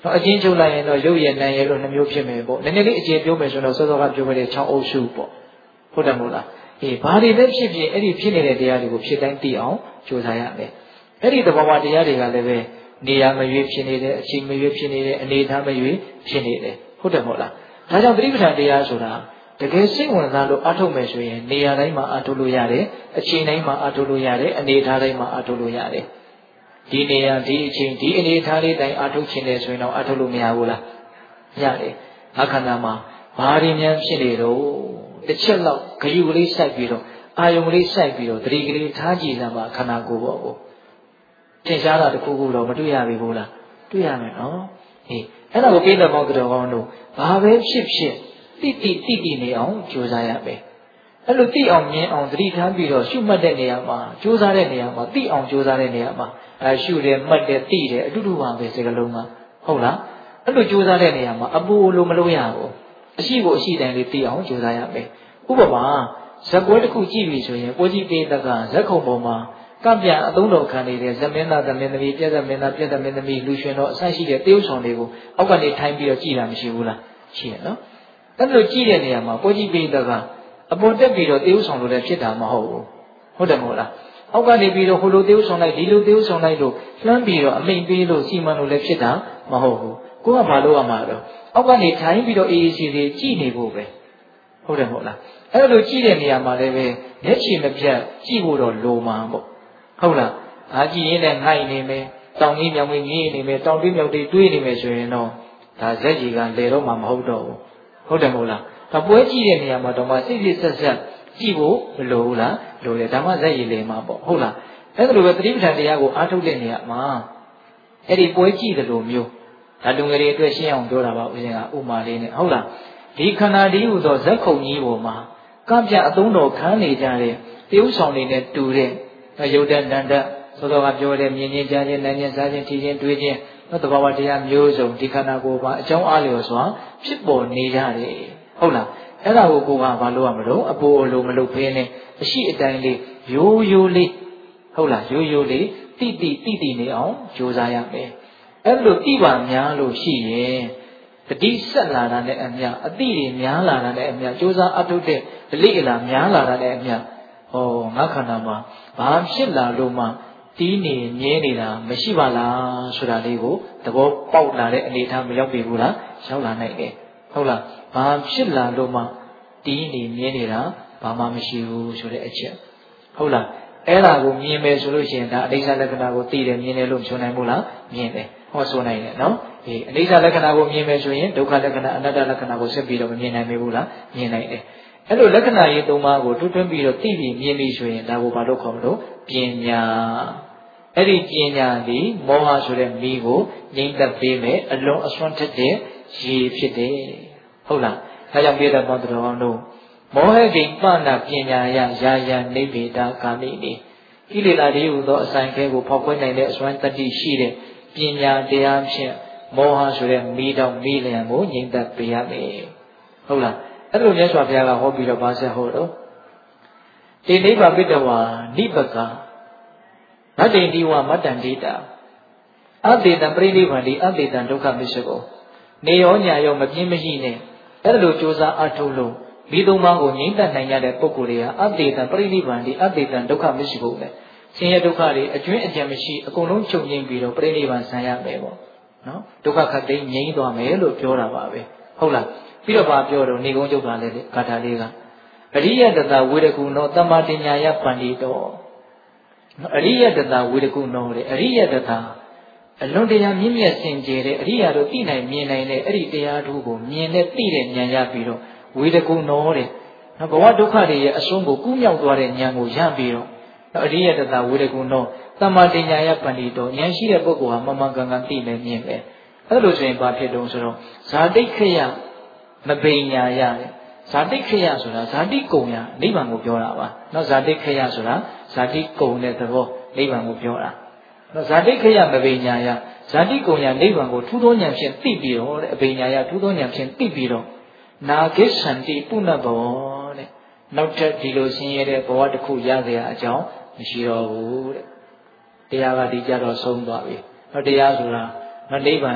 အချင်းချုပ်လိုက်ရင်တော့ရုပ်ရည်နာမ်ရည်လို့နှမျိုးဖြစ်မယ်ပေါ့နည်းနည်းလေးအခြေပြောမယ်ဆိုတော့စောစောကပြောခဲ့တဲ့6အုပ်စုပေါ့ဟုတ်တယ်မို့လားဘာတွေပဲဖြစ်ဖြစ်အဲ့ဒီဖြစ်နေတဲ့တရားတွေကိုဖြစ်တိုင်းသိအောင်ကြိုးစားရမယ်အဲ့ဒီသဘောဝတရားတွေကလည်းပဲနေရာမရွေးဖြစ်နေတယ်အချိန်မရွေးဖြစ်နေတယ်အနေအထားမရွေးဖြစ်နေတယ်ဟုတ်တယ်မို့လားဒါကြောင့်သတိပဋ္ဌာန်တရားဆိုတာတကယ်စိတ်ဝင်စားလို့အားထုတ်မယ်ဆိုရင်နေရာတိုင်းမှာအားထုတ်လို့ရတယ်အချိန်တိုင်းမှာအားထုတ်လို့ရတယ်အနေအထားတိုင်းမှာအားထုတ်လို့ရတယ်ဒီနေရာဒီအချိန်ဒီအနေအထားလေးတိုင်းအားထုတ်ခြင်းလေဆိုရင်တော့အားထုတ်လို့မရဘူးလားရတယ်အခန္ဓာမှာဘာတွေများဖြစ်နေတော့တစ်ချက်လောက်ဂယုကလေးစိုက်ပြီးတော့အာယုံကလေးစိုက်ပြီးတော့သတိကလေးထားကြည့်စမ်းပါခန္ဓာကိုယ်ပေါ့ကိုသင်ရှားတာတစ်ခုခုတော့မတွေ့ရပြီဘူးလားတွေ့ရမယ်နော်အဲ့ဒါကိုပြည့်တဲ့ပေါင်းတော်ကောင်းတို့ဘာပဲဖြစ်ဖြစ်တိနေအောင်ကြိုးစားရမယ်အဲ့လိုသိအောင်မြင်အောင်သတိထားပြီးတော့ရှုမှတ်တဲ့နေရာမှာကြိုးစားတဲ့နေရာမှာသိအောင်ကြိုးစားတဲ့နေရာမှာရှုတယ်မှတ်တယ်သိတယ်အတူတူပါပဲစကလုံးကဟုတ်လားအဲ့လိုကြိုးစားတဲ့နေရာမှာအပူလိုမလို့ရဘူးအရှိကိုအရှိတိုင်းလေးသိအောင်ကြိုးစားရမယ်ဥပမာဇက်ပွဲတစ်ခုကြည့်ပြီဆိုရင်ပွဲကြည့်ပေးတဲ့ကဇက်ခုံပေါ်မှာကပြအသုံးတော်ခံနေတဲ့ဇမင်းသားသမင်းသမီးပြက်သမင်းသားပြက်သမင်းသမီးလူရှင်တော်အဆရှိတဲ့တရုပ်ဆောင်တွေကိုအောက်ကနေထိုင်ပြီးတော့ကြည်တာမရှိဘူးလားရှိရနော်အဲ့လိုကြည့်တဲ့နေရာမှာပွဲကြည့်ပေးတဲ့ကအပေါ်တက်ပြီးတော့တရုပ်ဆောင်လို့လည်းဖြစ်တာမဟုတ်ဘူးဟုတ်တယ်မဟုတ်လားအောက်ကနေပြီးတော့ဟိုလိုတရုပ်ဆောင်လိုက်ဒီလိုတရုပ်ဆောင်လိုက်လို့လှမ်းပြီးတော့အမိန်ပေးလို့စီမံလို့လည်းဖြစ်တာမဟုတ်ဘူးကိုကဘာလို့ရမှာတော့အောက်ကနေထိုင်ပြီးတော့အေးအေးဆေးဆေးကြည့်နေဖို့ပဲဟုတ်တယ်မဟုတ်လားအဲ့လိုကြည့်တဲ့နေရာမှာလည်းပဲမျက်ခြေမပြတ်ကြည့်ဖို့တော့လိုမှာပေါ့ဟုတ်လားအားကြည့်ရင်လည်းငိုက်နေမယ်တောင်ကြီးမြောင်ကြီးငေးနေမယ်တောင်တွေးမြောက်တွေးတွေးနေမယ်ဆိုရင်တော့ဒါဇက်ကြီးကလေတော့မှမဟုတ်တော့ဘူးဟုတ်တယ်မဟုတ်လားဒါပွဲကြည့်တဲ့နေရာမှာတော့မှစိတ်ပြည့်ဆက်ဆက်ကြည့်ဖို့မလိုဘူးလားလိုတယ်ဒါမှဇက်ကြီးလေမှာပေါ့ဟုတ်လားအဲ့ဒါလိုပဲသတိပဋ္ဌာန်တရားကိုအားထုတ်တဲ့နေရာမှာအဲ့ဒီပွဲကြည့်တယ်လို့မျိုးဒါလူငယ်တွေအတွက်ရှင်းအောင်ပြောတာပါဦးဇင်းကဥမာလေးနဲ့ဟုတ်လားဒီခန္ဓာဒီဟုသောဇက်ခုံကြီးပေါ်မှာကပြအသုံးတော်ခံနေကြတဲ့တရုပ်ဆောင်တွေနဲ့တူတဲ့ရုပ်တန်တန်သောတော်ကပြောတဲ့မြင်ချင်းကြားချင်းနားချင်းစားချင်းထီချင်းတွေးချင်းသဘာဝတရားမျိုးစုံဒီခန္ဓာကိုယ်မှာအကြောင်းအားလျော်စွာဖြစ်ပေါ်နေကြတယ်ဟုတ်လားအဲ့ဒါကိုကိုကဘာလို့ရမလို့အပေါ်အလိုမလုပ်ဖဲနဲ့အရှိအတိုင်းလေးရိုးရိုးလေးဟုတ်လားရိုးရိုးလေးတိနေအောင်ကြိုးစားရမယ်အဲ့လိုတိပါများလို့ရှိရင်တတိဆက်လာတာနဲ့အမျှအတိတွေများလာတာနဲ့အမျှကြိုးစားအထုတ်တဲ့ဒလိအလာများလာတာနဲ့အမျှဟောငါခန္ဓာမှာဘာဖြစ်လာလို့မှတီးနေမြဲနေတာမရှိပါလားဆိုတာလေးကိုသဘောပေါက်လာတဲ့အနေအထားမရောက်ပြီဘူးလားရောက်လာနိုင်တယ်ဟုတ်လားဘာဖြစ်လာလို့မှတီးနေမြဲနေတာဘာမှမရှိဘူးဆိုတဲ့အချက်ဟုတ်လားအဲ့ဒါကိုမြင်မယ်ဆိုလို့ရှိရင်ဒါအနိစ္စလက္ခဏာကိုသိတယ်မြင်တယ်လို့ဆိုနိုင်ဘူးလားမြင်တယ်ဟောဆိုနိုင်တယ်နော်အနိစ္စလက္ခဏာကိုမြင်မယ်ဆိုရင်ဒုက္ခလက္ခဏာအနတ္တလက္ခဏာကိုဆက်ပြီးတော့မမြင်နိုင်ဘူးလားမြင်နိုင်တယ်အဲ့လိုလက္ခဏာရေး၃ပါးကိုတွန်းပြီးတော့သိပြီးမြင်ပြီးဆိုရင်ဒါကိုဘာလို့ခေါ်မလို့ပညာအဲ့ဒီပညာဒီမောဟဆိုတဲ့မိကိုငြိမ့်သက်ပေးမယ်အလွန်အစွမ်းထက်တဲ့ရေဖြစ်တယ်ဟုတ်လားဒါကြောင့်ပြေတဲ့ပေါင်းတော်ကောင်းတို့မောဟဂိပနာပညာယယာယနိဗ္ဗေဒကာမိနိကိလေသာတွေဟူသောအဆိုင်ခဲကိုဖောက်ခွဲနိုင်တဲ့အစွမ်းတတ္တိရှိတဲ့ပညာတရားဖြင့်မောဟဆိုတဲ့မိတောင်မိလျံကိုငြိမ့်သက်ပေးရမယ်ဟုတ်လားအဲ့လိုမြတ်စွာဘုရားကဟောပြီးတော့ဗာဆက်ဟောတော့တိနိဗ္ဗာပိတဝါနိဗ္ဗကာနတ္တိတိဝမတ္တန္တိတာအတေတံပရိနိဗ္ဗာန်ဒီအတေတံဒုက္ခမစ္စကောနေရောညာရောမပြင်းမရှိနဲ့အဲ့လိုကြိုးစားအထုတ်လို့ဒီသုံးပါးကိုငြိမ့်သက်နိုင်ကြတဲ့ပုဂ္ဂိုလ်တွေဟာအတေတံပရိနိဗ္ဗာန်ဒီအတေတံဒုက္ခမစ္စကောပဲဆင်းရဲဒုက္ခတွေအကျွင်းအကြံမရှိအကုန်လုံးချုပ်ငြိမ်းပြီးတော့ပရိနိဗ္ဗာန်ဆံရမယ်ပေါ့နော်ဒုက္ခခတ်သိမ်းငြိမ်းသွားမယ်လို့ပြောတာပါပဲဟုတ်လားပြီးတော့ဗာပြောတော့နေကုန်းကျုပ်တာလည်းဂါထာလေးကအရိယတတဝေဒကုနောသမ္မာတညာယပန္တိတောအရိယတတဝေဒကုနောတဲ့အရိယတတအလွန်တရာမြင့်မြတ်စင်ကြယ်တဲ့အရိယာတို့သိနိုင်မြင်နိုင်တဲ့အဲ့ဒီတရားတို့ကိုမြင်တဲ့သိတဲ့ဉာဏ်ရပြီးတော့ဝေဒကုနောတဲ့ဘဝဒုက္ခတွေရဲ့အဆုံးကိုကူးမြောက်သွားတဲ့ဉာဏ်ကိုရပြီးတော့အရိယတတဝေဒကုနောသမ္မာတညာယပန္တိတောဉာဏ်ရှိတဲ့ပုဂ္ဂိုလ်ဟာမမှန်ကန်ကန်သိမယ်မြင်မယ်အဲ့လိုဆိုရင်ဘာဖြစ်တုံးဆိုတော့ဇာတိခယမပိညာရတဲ့ဇာတိခယဆိုတာဇာတိကုံရနိဗ္ဗာန်ကိုပြောတာပါနော်ဇာတိခယဆိုတာဇာတိကုံတဲ့သဘောနိဗ္ဗာန်ကိုပြောတာနော်ဇာတိခယမပိညာယဇာတိကုံရနိဗ္ဗာန်ကိုထူးသောဉာဏ်ဖြင့်သိပြီးတော့တဲ့အပိညာယထူးသောဉာဏ်ဖြင့်သိပြီးတော့နာဂိသန္တိပုဏ္ဏဘောတဲ့နောက်ထပ်ဒီလိုဆင်းရဲတဲ့ဘဝတစ်ခုရเสียအကြောင်းမရှိတော့ဘူးတဲ့တရားကဒီကြတော့ဆုံးသွားပြီနော်တရားဆိုတာနော်နိဗ္ဗာန်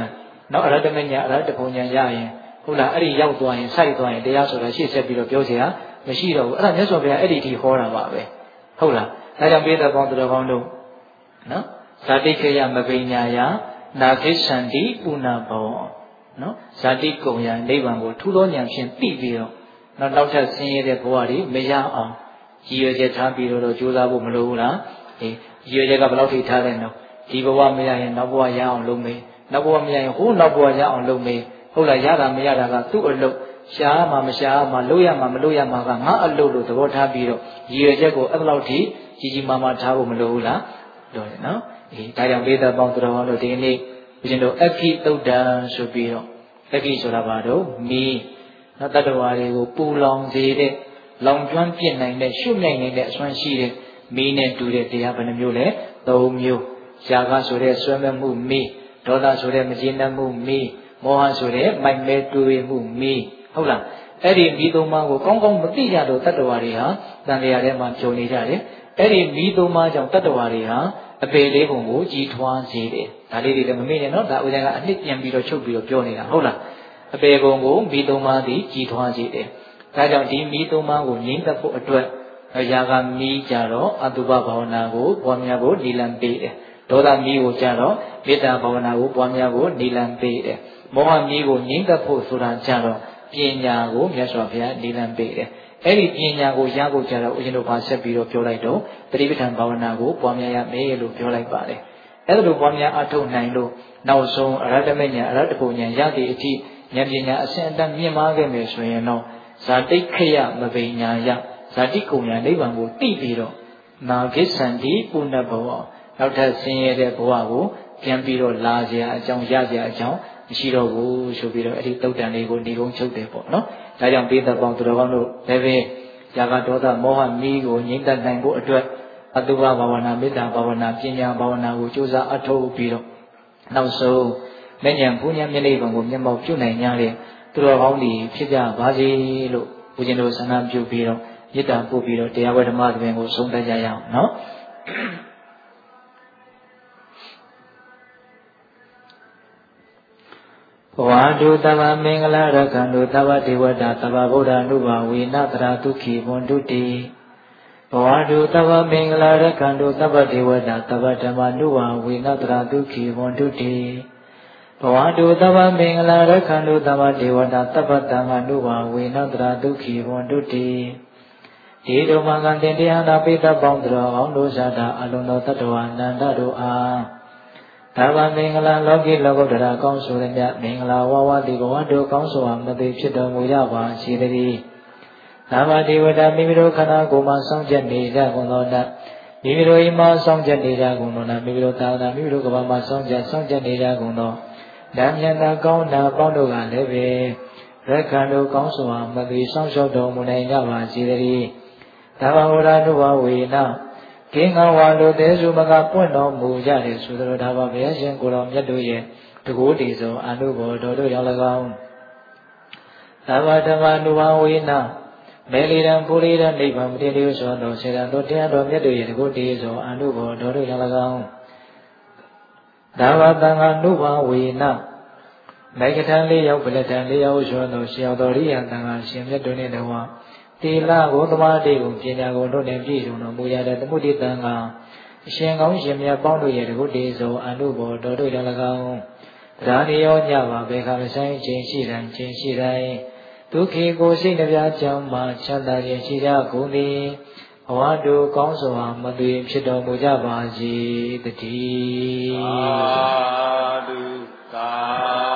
နောက်အရဟတမညာအရဟတဘုံညာရရင်ဟုတ်လားအဲ့ဒီရောက်သွားရင်စိုက်သွားရင်တရားဆိုတာရှေ့ဆက်ပြီးတော့ပြောစရာမရှိတော့ဘူးအဲ့ဒါမြတ်စွာဘုရားအဲ့ဒီဒီဟောတာပါပဲဟုတ်လားဒါကြောင့်ပိဿပေါင်းသူတော်ကောင်းတို့နော်ဇာတိခေယမပိညာယနာခိသန္တိပုဏ္ဏဘောနော်ဇာတိကုံယနိဗ္ဗာန်ကိုထူးသောဉာဏ်ဖြင့်သိပြီးတော့နောက်ထပ်ဆင်းရဲတဲ့ဘဝတွေမရအောင်ရည်ရွယ်ချက်ထားပြီးတော့ကြိုးစားဖို့မလိုဘူးလားရည်ရွယ်ချက်ကဘယ်လောက်ထိထားတဲ့နော်ဒီဘဝမရရင်နောက်ဘဝရအောင်လုပ်မေးနောက်ဘဝမရရင်ဟိုနောက်ဘဝရအောင်လုပ်မေးဟုတ်လားရတာမရတာကသူ့အလုပ်ရှားမှမရှားမှလုပ်ရမှမလုပ်ရမှကငါအလုပ်လို့သဘောထားပြီးတော့ရည်ရွယ်ချက်ကိုအဲ့လောက်ထိကြီးကြီးမားမားထားဖို့မလိုဘူးလားလို့နော်ဒါကြောင့်ပိဿပေါင်းသူတော်ကောင်းတို့ဒီနေ့ဦးဇင်းတို့အခိတုတ်တံဆိုပြီးတော့အခိဆိုတာဘာတော့မီးနော်တတ္တဝါတွေကိုပူလောင်စေတဲ့လောင်ကျွမ်းပြစ်နိုင်တဲ့ရှုမြိုက်နိုင်တဲ့အစွမ်းရှိတဲ့မီးနဲ့တူတဲ့တရားဘယ်နှမျိုးလဲ၃မျိုးရှားကဆိုတဲ့ဆွဲမဲ့မှုမီးဒေါသဆိုတဲ့မကျေနပ်မှုမီးမောဟဆိုတဲ့မိုက်မဲတွေးမှုမီးဟုတ်လားအဲ့ဒီမီးသုံးပါးကိုကောင်းကောင်းမသိကြတော့တတ္တဝါတွေဟာတန်လျာထဲမှာဂျုံနေကြတယ်အဲ့ဒီမီးသုံးပါးကြောင့်တတ္တဝါတွေဟာအပေလေးပုံကိုကြီးထွားစေတယ်ဒါလေးတွေလည်းမမေ့နဲ့နော်ဒါဦးဇင်းကအနှစ်ပြန်ပြီးတော့ချုပ်ပြီးတော့ပြောနေတာဟုတ်လားအပေပုံကိုမီးသုံးပါးသည်ကြီးထွားစေတယ်ဒါကြောင့်ဒီမီးသုံးပါးကိုငြိမ့်သက်ဖို့အတွက်ရာဂမီးကြတော့အတုပဘာဝနာကိုပွားများဖို့နိလန်ပေးတယ်ဒေါသမီးကိုကြတော့မေတ္တာဘာဝနာကိုပွားများဖို့နိလန်ပေးတယ်မောဟမီးကိုငြိမ့်သက်ဖို့ဆိုတာကြတော့ပညာကိုမြတ်စွာဘုရားနိလန်ပေးတယ်အဲ့ဒီပညာကိုရဖို့ကြတော့ဦးဇင်းတို့ဘာဆက်ပြီးတော့ပြောလိုက်တော့တတိပဋ္ဌာန်ဘာဝနာကိုပွားများရမယ်လို့ပြောလိုက်ပါတယ်အဲ့ဒါလိုပွားများအထုတ်နိုင်လို့နောက်ဆုံးအရဟတမညာအရဟတဘုံညာရသည့်အထိဉာဏ်ပညာအစဉ်အတန်းမြင့်မားခဲ့မယ်ဆိုရင်တော့ဇာတိခေယမပိညာယဇာတိကုံညာနိဗ္ဗာန်ကိုသိပြီးတော့နာဂိသန္တိပုဏ္ဏဘဝနောက်ထပ်ဆင်းရဲတဲ့ဘဝကိုပြန်ပြီးတော့လာစရာအကြောင်းရစရာအကြောင်းမရှိတော့ဘူးဆိုပြီးတော့အဲ့ဒီတုတ်တန်လေးကိုနေကုန်းချုပ်တယ်ပေါ့နော်ဒါကြောင့်ပိဿပေါင်းသူတော်ကောင်းတို့လည်းပဲຢာကဒေါသမောဟမီးကိုငြိမ့်သက်နိုင်ဖို့အတွက်အတုပဘာဝနာမေတ္တာဘာဝနာပညာဘာဝနာကိုကြိုးစားအထောက်ပြီးတော့နောက်ဆုံးမဉ္ဇဉ်ပူညာမျက်နှိပ်ဘုံကိုမျက်မှောက်ပြုနိုင်ကြတဲ့သူတော်ကောင်းတွေဖြစ်ကြပါစေလို့ဦးဇင်းတို့ဆန္ဒပြုပြီးတော့မေတ္တာပို့ပြီးတော့တရားဝဲဓမ္မသဘင်ကိုဆုံးဖြတ်ကြရအောင်နော်ဘဝတုတဗ္ဗမင်္ဂလာရခန္တုတဗ္ဗဒေဝတာတဗ္ဗဗုဒ္ဓ ानु ဘာဝေနတရာဒုက္ခိဘွန်တုတိဘဝတုတဗ္ဗမင်္ဂလာရခန္တုတဗ္ဗဒေဝတာတဗ္ဗဓမ္မ ानु ဘာဝေနတရာဒုက္ခိဘွန်တုတိဘဝတုတဗ္ဗမင်္ဂလာရခန္တုတဗ္ဗဒေဝတာတဗ္ဗတံ ानु ဘာဝေနတရာဒုက္ခိဘွန်တုတိဒီဒုမကံတင်တရားနာပိဋကပေါင်းတော်အောင်တို့ဇာတာအလုံးသောတတ္တဝါနန္ဒတို့အားသဗ္ဗမင်္ဂလာလောကီလောကုတ္တရာကောင်းဆိုရမြတ်မင်္ဂလာဝဝတိဘဝတို့ကောင်းစွာမသိဖြစ်တော်မူရပါစေတည်းသဗ္ဗဒေဝတာမိမိတို့ခန္ဓာကိုယ်မှာစောင့်ကြနေကြကုန်သောနတ်မိမိတို့အိမ်မှာစောင့်ကြနေကြကုန်သောနတ်မိမိတို့သာသနာမိမိတို့ကမ္ဘာမှာစောင့်ကြနေကြကုန်သောဓမ္မယနာကောင်းနာပေါင်းတို့ကလည်းပဲရက္ခဏတို့ကောင်းစွာမသိစောင့်ရှောက်တော်မူနိုင်ကြပါစေတည်းသဗ္ဗဝရ ानु ဘာဝေနကင်းငါဝါလိုတဲ့စုမကပွင့်တော်မူကြတယ်ဆိုတော့ဒါပါဘုရားရှင်ကိုယ်တော်မြတ်တို့ရဲ့တကိုးတည်ဆုံးအနုဘော်တော်တို့ရောက်၎င်းသဗ္ဗဓမ္မ ानु ဘာဝေနမေလီရန်ပူရိရနိဗ္ဗာန်မတိလေးဆိုတော်စေတံတို့တရားတော်မြတ်တို့ရဲ့တကိုးတည်ဆုံးအနုဘော်တော်တို့ရောက်၎င်းသဗ္ဗသံဃာ ानु ဘာဝေနမေကထံလေးရောက်ပလထံလေးရောက်ဆိုတော်ရှင်ရောက်တော်ရိယသံဃာရှင်မြတ်တို့နဲ့တဝါတိလကိုသမာဓိကိုပညာကိုတို့နဲ့ပြည့်စုံတော်မူရတဲ့သမုဒိတံကအရှင်ကောင်းရှင်မြတ်ပေါင်းတို့ရဲ့တကုတ္တိဇောအနုဘောတော်တို့လည်း၎င်းဒါနေရောညပါဘေခါမဆိုင်ခြင်းရှိတိုင်းဒုက္ခေကိုစိတ်နှပြကြောင်းမှာချမ်းသာခြင်းရှိကြကုန်သည်ဘဝတို့ကောင်းစွာမသွေဖြစ်တော်မူကြပါစေတည်းသာဓုသာ